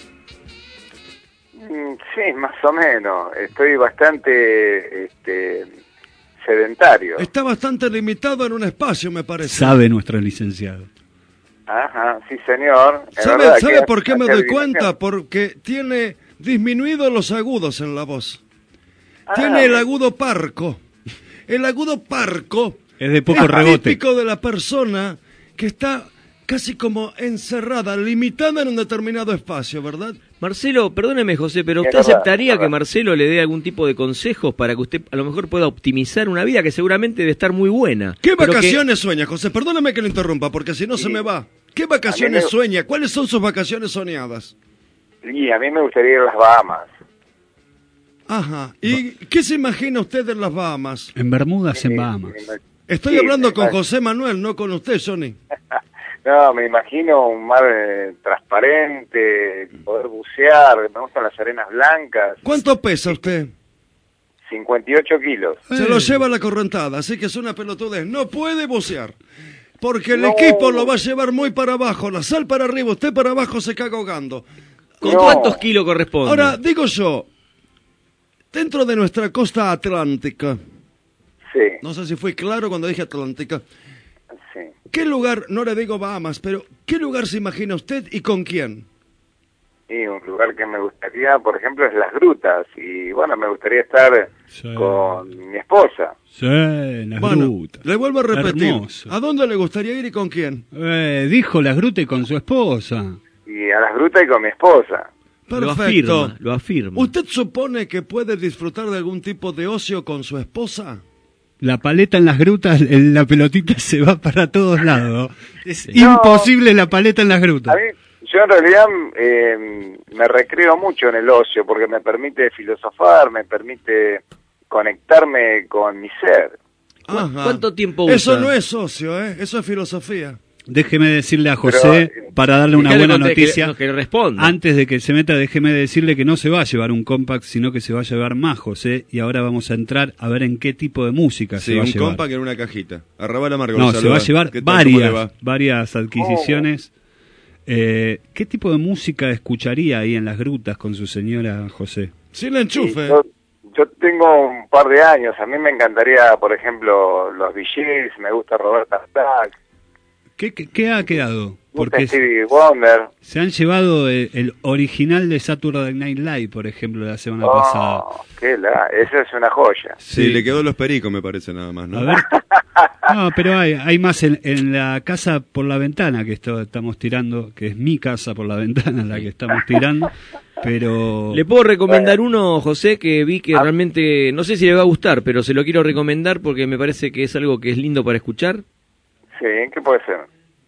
Sí, más o menos. Estoy bastante sedentario. Está bastante limitado en un espacio, me parece. Sabe nuestro licenciado. Ajá, sí, señor. Es ¿Sabe, verdad ¿sabe que por qué me hace doy adivinación. cuenta? Porque tiene disminuido los agudos en la voz. Ah, Tiene el agudo parco. El agudo parco es de poco rebote. típico de la persona que está casi como encerrada, limitada en un determinado espacio, ¿verdad? Marcelo, perdóneme, José, pero Es ¿usted verdad, aceptaría es que verdad. Marcelo le dé algún tipo de consejos para que usted a lo mejor pueda optimizar una vida que seguramente debe estar muy buena? ¿Qué pero que- vacaciones sueña, José? Perdóname que lo interrumpa, porque si no se me va. ¿Qué vacaciones A mí me- sueña? ¿Cuáles son sus vacaciones soñadas? Y a mí me gustaría ir a las Bahamas. Ajá. ¿Y qué se imagina usted en las Bahamas? En Bermudas, en Bahamas. Estoy Sí, hablando me con imagino. José Manuel, no con usted, Johnny. No, me imagino un mar transparente, poder bucear, me gustan las arenas blancas. ¿Cuánto pesa usted? 58 kilos. Se lo lleva la correntada, así que es una pelotudez. No puede bucear. Porque el No. equipo lo va a llevar muy para abajo, la sal para arriba, usted para abajo se caga ahogando. ¿Con cuántos kilos corresponde? Ahora, digo yo, dentro de nuestra costa atlántica, no sé si fui claro cuando dije atlántica, ¿qué lugar, no le digo Bahamas, pero qué lugar se imagina usted y con quién? Y un lugar que me gustaría, por ejemplo, es las grutas. Y bueno, me gustaría estar con mi esposa. Sí, las grutas. Le vuelvo a repetir. Hermoso. ¿A dónde le gustaría ir y con quién? Dijo las grutas y con su esposa. Y a las grutas y con mi esposa. Perfecto. Lo afirma. ¿Usted supone que puede disfrutar de algún tipo de ocio con su esposa? La paleta en las grutas, la pelotita se va para todos lados. Es imposible la paleta en las grutas. A mí, yo en realidad me recreo mucho en el ocio porque me permite filosofar, me permite conectarme con mi ser. ¿Cuánto tiempo usa? Eso no es ocio, eso es filosofía. Déjeme decirle a José, para darle una buena noticia, que responda. Antes de que se meta, déjeme decirle que no se va a llevar un compact, sino que se va a llevar más, José, y ahora vamos a entrar a ver en qué tipo de música se va a llevar. Sí, un compact en una cajita. Arrabal Amargo. No, se va a llevar varias adquisiciones. ¿Qué tipo de música escucharía ahí en las grutas con su señora, José? Sin el enchufe. Yo tengo un par de años, a mí me encantaría, por ejemplo, los VGs, me gusta Roberta Flack. ¿Qué ha quedado? Porque Stevie Wonder. Se han llevado el original de Saturday Night Live, por ejemplo, de la semana pasada. Esa es una joya. Sí, le quedó los pericos, me parece, nada más, ¿no? A ver. No, pero hay más en la casa por la ventana que estamos tirando, que es mi casa por la ventana la que estamos tirando, pero... Le puedo recomendar uno, José, que vi que realmente, no sé si le va a gustar, pero se lo quiero recomendar porque me parece que es algo que es lindo para escuchar. Sí, ¿qué puede ser?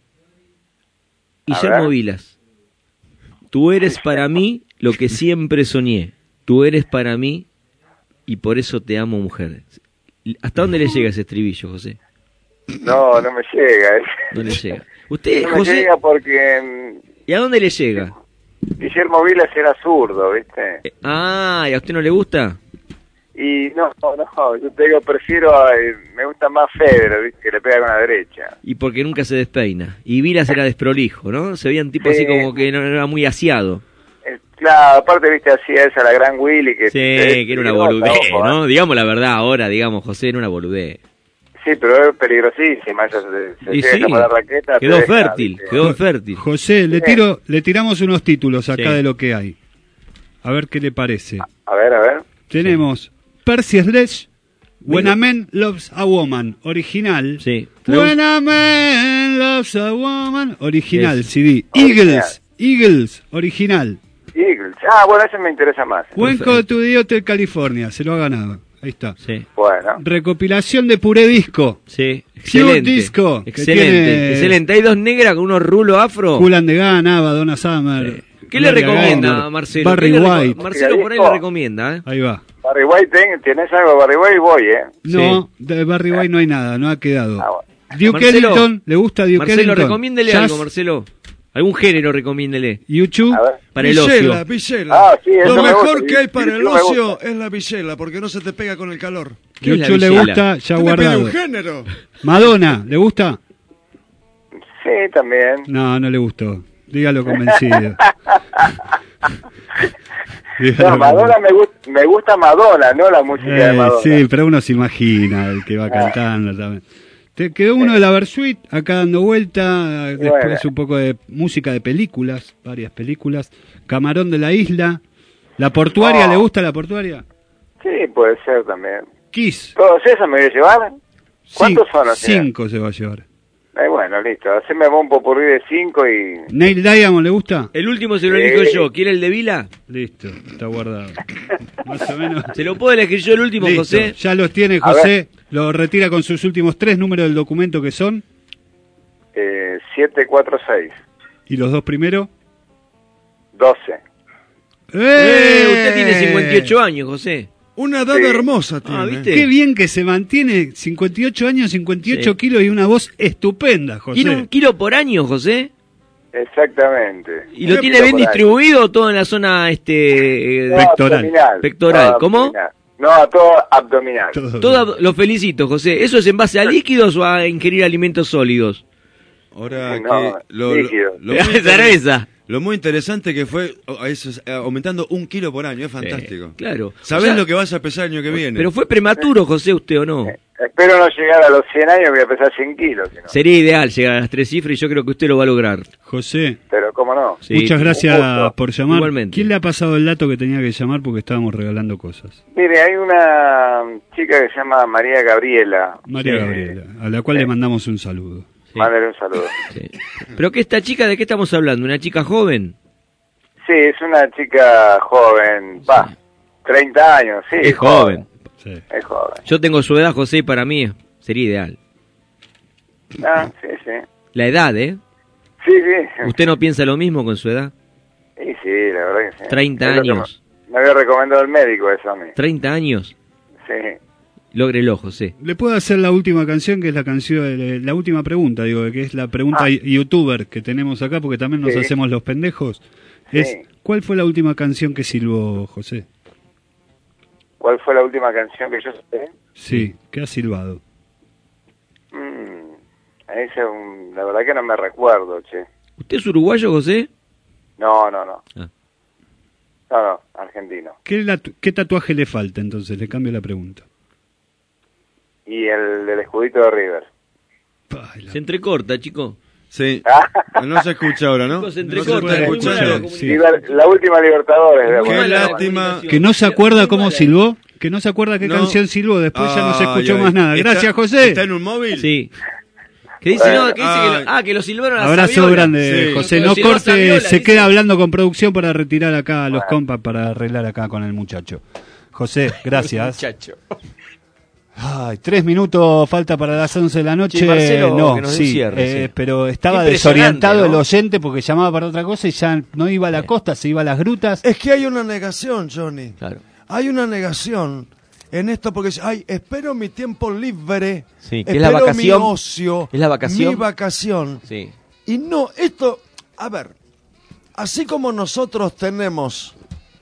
Guillermo Vilas. Tú eres para mí lo que siempre soñé. Tú eres para mí y por eso te amo, mujer. ¿Hasta dónde le llega ese estribillo, José? No me llega. No le llega. Usted, no me José, llega porque... ¿Y a dónde le llega? Guillermo Vilas era zurdo, ¿viste? ¿Y a usted no le gusta? Y no, yo te digo, me gusta más Federer, ¿viste? Que le pega con la derecha. Y porque nunca se despeina. Y Vilas era desprolijo, ¿no? Se veía un tipo así como que no era muy aseado. Claro, aparte, ¿viste? Hacía esa la gran Willy que... Sí, que era una boludez, ¿no? Digamos la verdad ahora, José, era una boludez. Sí, pero es peligrosísima. Ella se llega con la raqueta. Quedó fértil. José, le tiramos unos títulos acá de lo que hay. A ver qué le parece. A ver. Tenemos... Percy Sledge, When a Man Loves a Woman, original. Sí. When a Man Loves a Woman, original, CD. Eagles, original. Eagles, bueno, ese me interesa más. Welcome to the Hotel California, se lo ha ganado. Ahí está. Sí. Bueno. Recopilación de Pure Disco. Sí, excelente. Disco. Excelente. Hay dos negras con unos rulos afro. Julan de Gana, Donna Summer. ¿Qué le recomienda, Marcelo? Barry White. Marcelo por ahí le recomienda, Ahí va. Barry White, ¿tenés algo de Barry White? Voy, No, de Barry White no hay nada, no ha quedado. Duke Marcelo, Ellington, ¿le gusta Duke Ellington? Marcelo, recomiéndele algo, Marcelo. Algún género recomiéndele. YouTube. Para el ocio. Villela. Sí, lo mejor que hay para el ocio es la villela, porque no se te pega con el calor. YouTube le gusta, ya guardado. Un género. Madonna, ¿le gusta? Sí, también. No le gustó. Dígalo convencido. No, Madonna me gusta Madonna, no la música de Madonna. Sí, pero uno se imagina el que va cantando también. Te quedó uno de la Versuit acá dando vuelta, después un poco de música de películas, varias películas. Camarón de la Isla, La Portuaria, ¿le gusta La Portuaria? Sí, puede ser también. Kiss. ¿Todos esos me voy a llevar? ¿Cuántos son? 5 se va a llevar. Bueno, listo, haceme un popurrí de 5 y... ¿Neil Diamond le gusta? El último se lo elijo yo. ¿Quiere el de Vila? Listo, está guardado. Más o menos. ¿Se lo puedo elegir yo el último, Listo, José? ya los tiene, José. Lo retira con sus últimos 3 números del documento, que son... 746. ¿Y los 2 primeros? 12. Usted tiene 58 años, José. Una edad hermosa tiene. ¿viste? Qué bien que se mantiene, 58 años, 58 kilos y una voz estupenda, José. ¿Tiene 1 kilo por año, José? Exactamente. ¿Y lo tiene bien distribuido todo en la zona pectoral? ¿Cómo? Abdominal. No, todo abdominal. Todo, lo felicito, José. ¿Eso es en base a líquidos o a ingerir alimentos sólidos? Ahora líquido. Lo Lo muy interesante que fue aumentando 1 kilo por año, es fantástico. Claro. ¿Sabés lo que vas a pesar el año que viene? Pero fue prematuro, José, usted, ¿o no? Espero no llegar a los 100 años, voy a pesar 100 kilos. Si no. Sería ideal llegar a las 3 cifras y yo creo que usted lo va a lograr. José. Pero cómo no. Sí, muchas gracias por llamar. Igualmente. ¿Quién le ha pasado el dato que tenía que llamar porque estábamos regalando cosas? Mire, hay una chica que se llama María Gabriela. María Gabriela, a la cual le mandamos un saludo. Sí. Mándale un saludo. Sí. ¿Pero qué esta chica, de qué estamos hablando? ¿Una chica joven? Sí, es una chica joven, 30 años, sí. Es joven. Sí. Es joven. Yo tengo su edad, José, y para mí sería ideal. Ah, sí, sí. La edad, ¿eh? Sí, sí. ¿Usted no piensa lo mismo con su edad? Sí, sí, la verdad que sí. 30 es años. Me había recomendado el médico eso a mí. 30 años. Sí. Lógrelo, José. Le puedo hacer la última canción, que es la canción, la última pregunta, digo, que es la pregunta youtuber que tenemos acá, porque también nos hacemos los pendejos. Es, ¿cuál fue la última canción que silbó, José? ¿Cuál fue la última canción que yo sé? Sí, ¿qué ha silbado? La verdad que no me recuerdo, che. ¿Usted es uruguayo, José? No. Ah. No, argentino. ¿Qué tatuaje le falta entonces? Le cambio la pregunta. Y el del escudito de River. Se entrecorta, chico. Sí, no se escucha ahora, ¿no? Se entrecorta, sí. La última Libertadores. Qué lástima. Que no se acuerda cómo silbó, que no se acuerda qué canción silbó, después ya no se escuchó más nada. Gracias, José. ¿Está en un móvil? Sí. ¿Qué dice? Que lo silbaron a Abrazo Saviola. grande, Sí. José. Lo No silbó a corte, Saviola, se dice. queda hablando con producción para retirar acá a los compas, para arreglar acá con el muchacho. José, gracias. Muchacho. Ay, 3 minutos falta para las 11 de la noche. Che, Marcelo, no, que nos sí, encierre, sí. pero estaba Impresionante, desorientado el ¿no? oyente porque llamaba para otra cosa y ya no iba a la costa, se iba a las grutas. Es que hay una negación, Johnny. Claro. Hay una negación en esto porque espero mi tiempo libre, Sí, que es espero la vacación. mi ocio, ¿Es la vacación? mi vacación. Sí. Y no, esto, a ver, así como nosotros tenemos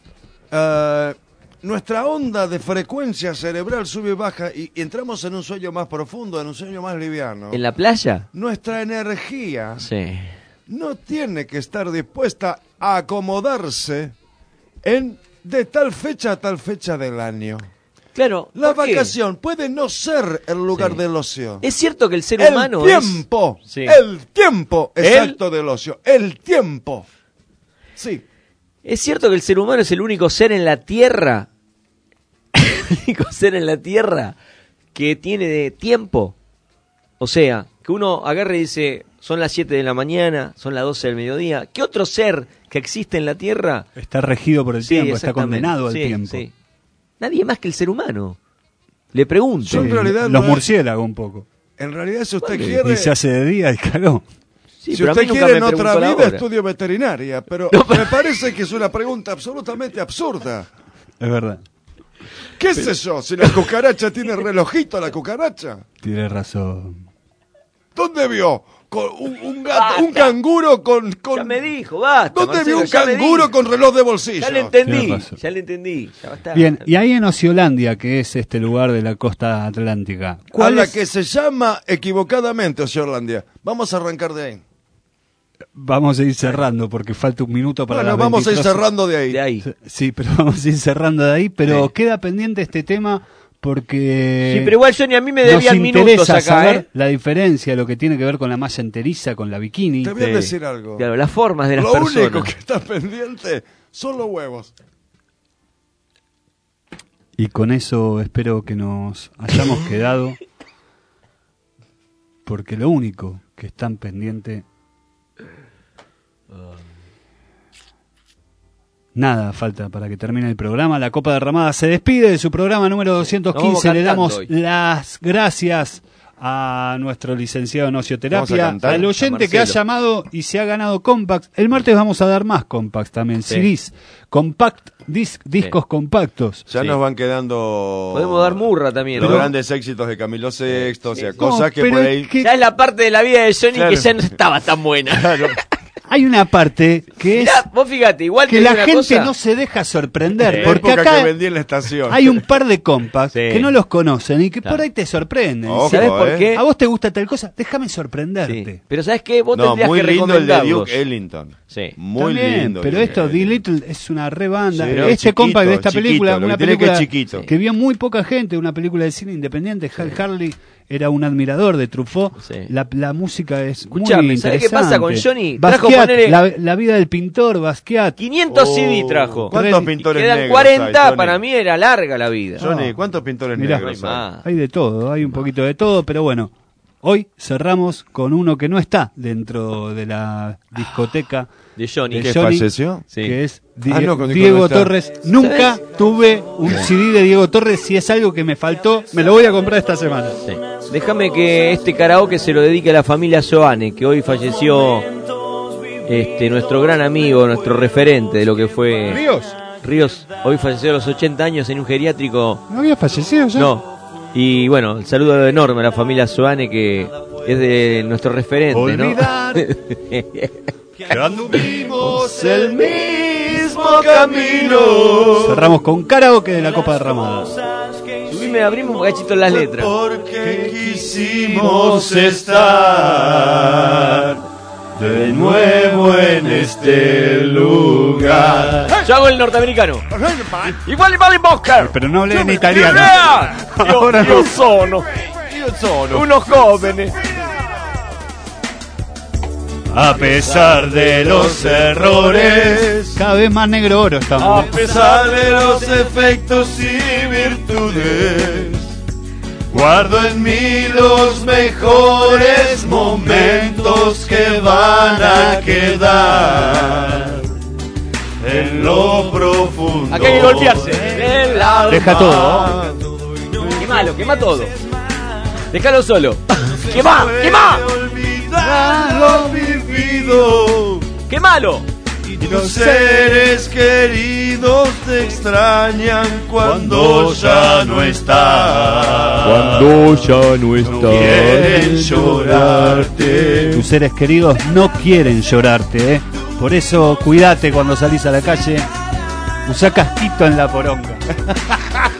nuestra onda de frecuencia cerebral sube y baja y entramos en un sueño más profundo, en un sueño más liviano. ¿En la playa? Nuestra energía Sí. no tiene que estar dispuesta a acomodarse de tal fecha a tal fecha del año. Claro. La ¿por qué? vacación puede no ser el lugar Sí. del ocio. Es cierto que el ser humano El tiempo exacto del ocio. El tiempo. Sí. Es cierto que el ser humano es el único ser en la Tierra, el único ser en la Tierra que tiene de tiempo. O sea, que uno agarre y dice, son las 7 de la mañana, son las 12 del mediodía. ¿Qué otro ser que existe en la Tierra? Está regido por el Sí, tiempo, está exactamente. condenado al Sí, tiempo. sí. Nadie más que el ser humano. Le pregunto. Yo en realidad Los no es- murciélagos un poco. En realidad, si usted Y quiere, se hace de día y caló. Sí, si pero a usted mí nunca quiere en me otra preguntó la vida, hora. estudio veterinaria. Pero me parece que es una pregunta absolutamente absurda. Es verdad. ¿Qué sé yo? Si la cucaracha tiene relojito, la cucaracha. Tiene razón. ¿Dónde vio? Un gato, un canguro con... Ya me dijo, basta. ¿Dónde Marcelo, vio un ya me canguro dijo. con reloj de bolsillo? Ya le Tienes entendí, razón. ya le entendí. Ya está. Bien, y ahí en Ociolandia, que es este lugar de la costa atlántica, A ¿cuál la es? que se llama equivocadamente Ociolandia. Vamos a arrancar de ahí. Vamos a ir cerrando porque falta un minuto para Bueno, las vamos a ir 23. cerrando de ahí. De ahí. Sí, pero vamos a ir cerrando de ahí, pero queda pendiente este tema porque Sí, pero igual, Johnny, a mí me nos debían minutos interesa acá, saber la diferencia, lo que tiene que ver con la malla enteriza, con la bikini. Te voy a decir algo. Claro, las formas de las Lo personas. único que está pendiente son los huevos. Y con eso espero que nos hayamos quedado, porque lo único que están pendiente... Nada falta para que termine el programa. La Copa Derramada se despide de su programa número 215. Le damos hoy. las gracias a nuestro licenciado en Vamos a oceoterapia, cantar. al oyente A que ha Marcelo. llamado y se ha ganado compacts. El martes vamos a dar más compacts también, Sí. CDs, discos compactos. Ya Sí. nos van quedando Podemos dar murra también, los ¿no? grandes éxitos de Camilo VI, o sea, No, cosas que pero por ahí... es que- Ya es la parte de la vida de Johnny Claro. que ya no estaba tan buena. Hay una parte que Mirá, vos fíjate, igual que la gente no se deja sorprender, porque acá que vendí en la estación. hay un par de compas que no los conocen y que por ahí te sorprenden. Ojo, ¿Sabés por qué? ¿A vos te gusta tal cosa? Déjame sorprenderte. Sí. Pero ¿sabés qué? Vos tendrías muy que lindo el de recomendarlos. Duke Ellington. Sí. Muy También, lindo. pero esto, The Little, es una re banda. Sí, pero este chiquito, compa de esta chiquito, película, lo una que tiene película que es chiquito. que vio muy poca gente, una película de cine independiente. Hal Harley era un admirador de Truffaut. La música es Escuchame, muy ¿sabés interesante. qué pasa con Johnny? Trajo, Basquiat, ponele- la vida del pintor, Basquiat. 500 CD trajo. ¿Cuántos pintores Quedan negros 40, hay, Johnny? para mí era larga la vida. Johnny, ¿cuántos pintores Mirá, negros hay? hay de todo, hay un poquito de todo, pero bueno, hoy cerramos con uno que no está dentro de la discoteca de Johnny. ¿Que falleció? Sí. que es no, con Diego no está. Torres. Nunca tuve un CD de Diego Torres. Si es algo que me faltó, me lo voy a comprar esta semana. Sí. Déjame que este karaoke se lo dedique a la familia Soane, que hoy falleció nuestro gran amigo, nuestro referente de lo que fue Ríos. Hoy falleció a los 80 años en un geriátrico. ¿No había fallecido ya? No. Y bueno, el saludo enorme a la familia Soane, que es de nuestro referente, Olvidar ¿no? que anduvimos el mismo camino. Cerramos con karaoke de la Copa Derramada. Subime, abrimos un cachito en las letras. Porque quisimos estar de nuevo en este lugar. Yo hago el norteamericano. Igual vale Boca. Pero no leen en italiano. Ahora io sono unos jóvenes. A pesar de los errores, cada vez más negro oro estamos. a pesar de los efectos y virtudes, guardo en mí los mejores momentos que van a quedar en lo profundo. Acá hay que golpearse. Del alma. Deja todo. Quema todo. Déjalo solo. Quema. Lo vivido. Quemalo. Y los seres queridos te extrañan cuando ya no estás. Cuando ya no Quieren llorarte. Tus seres queridos no quieren llorarte, ¿eh? Por eso cuídate cuando salís a la calle. Usá casquito en la poronga.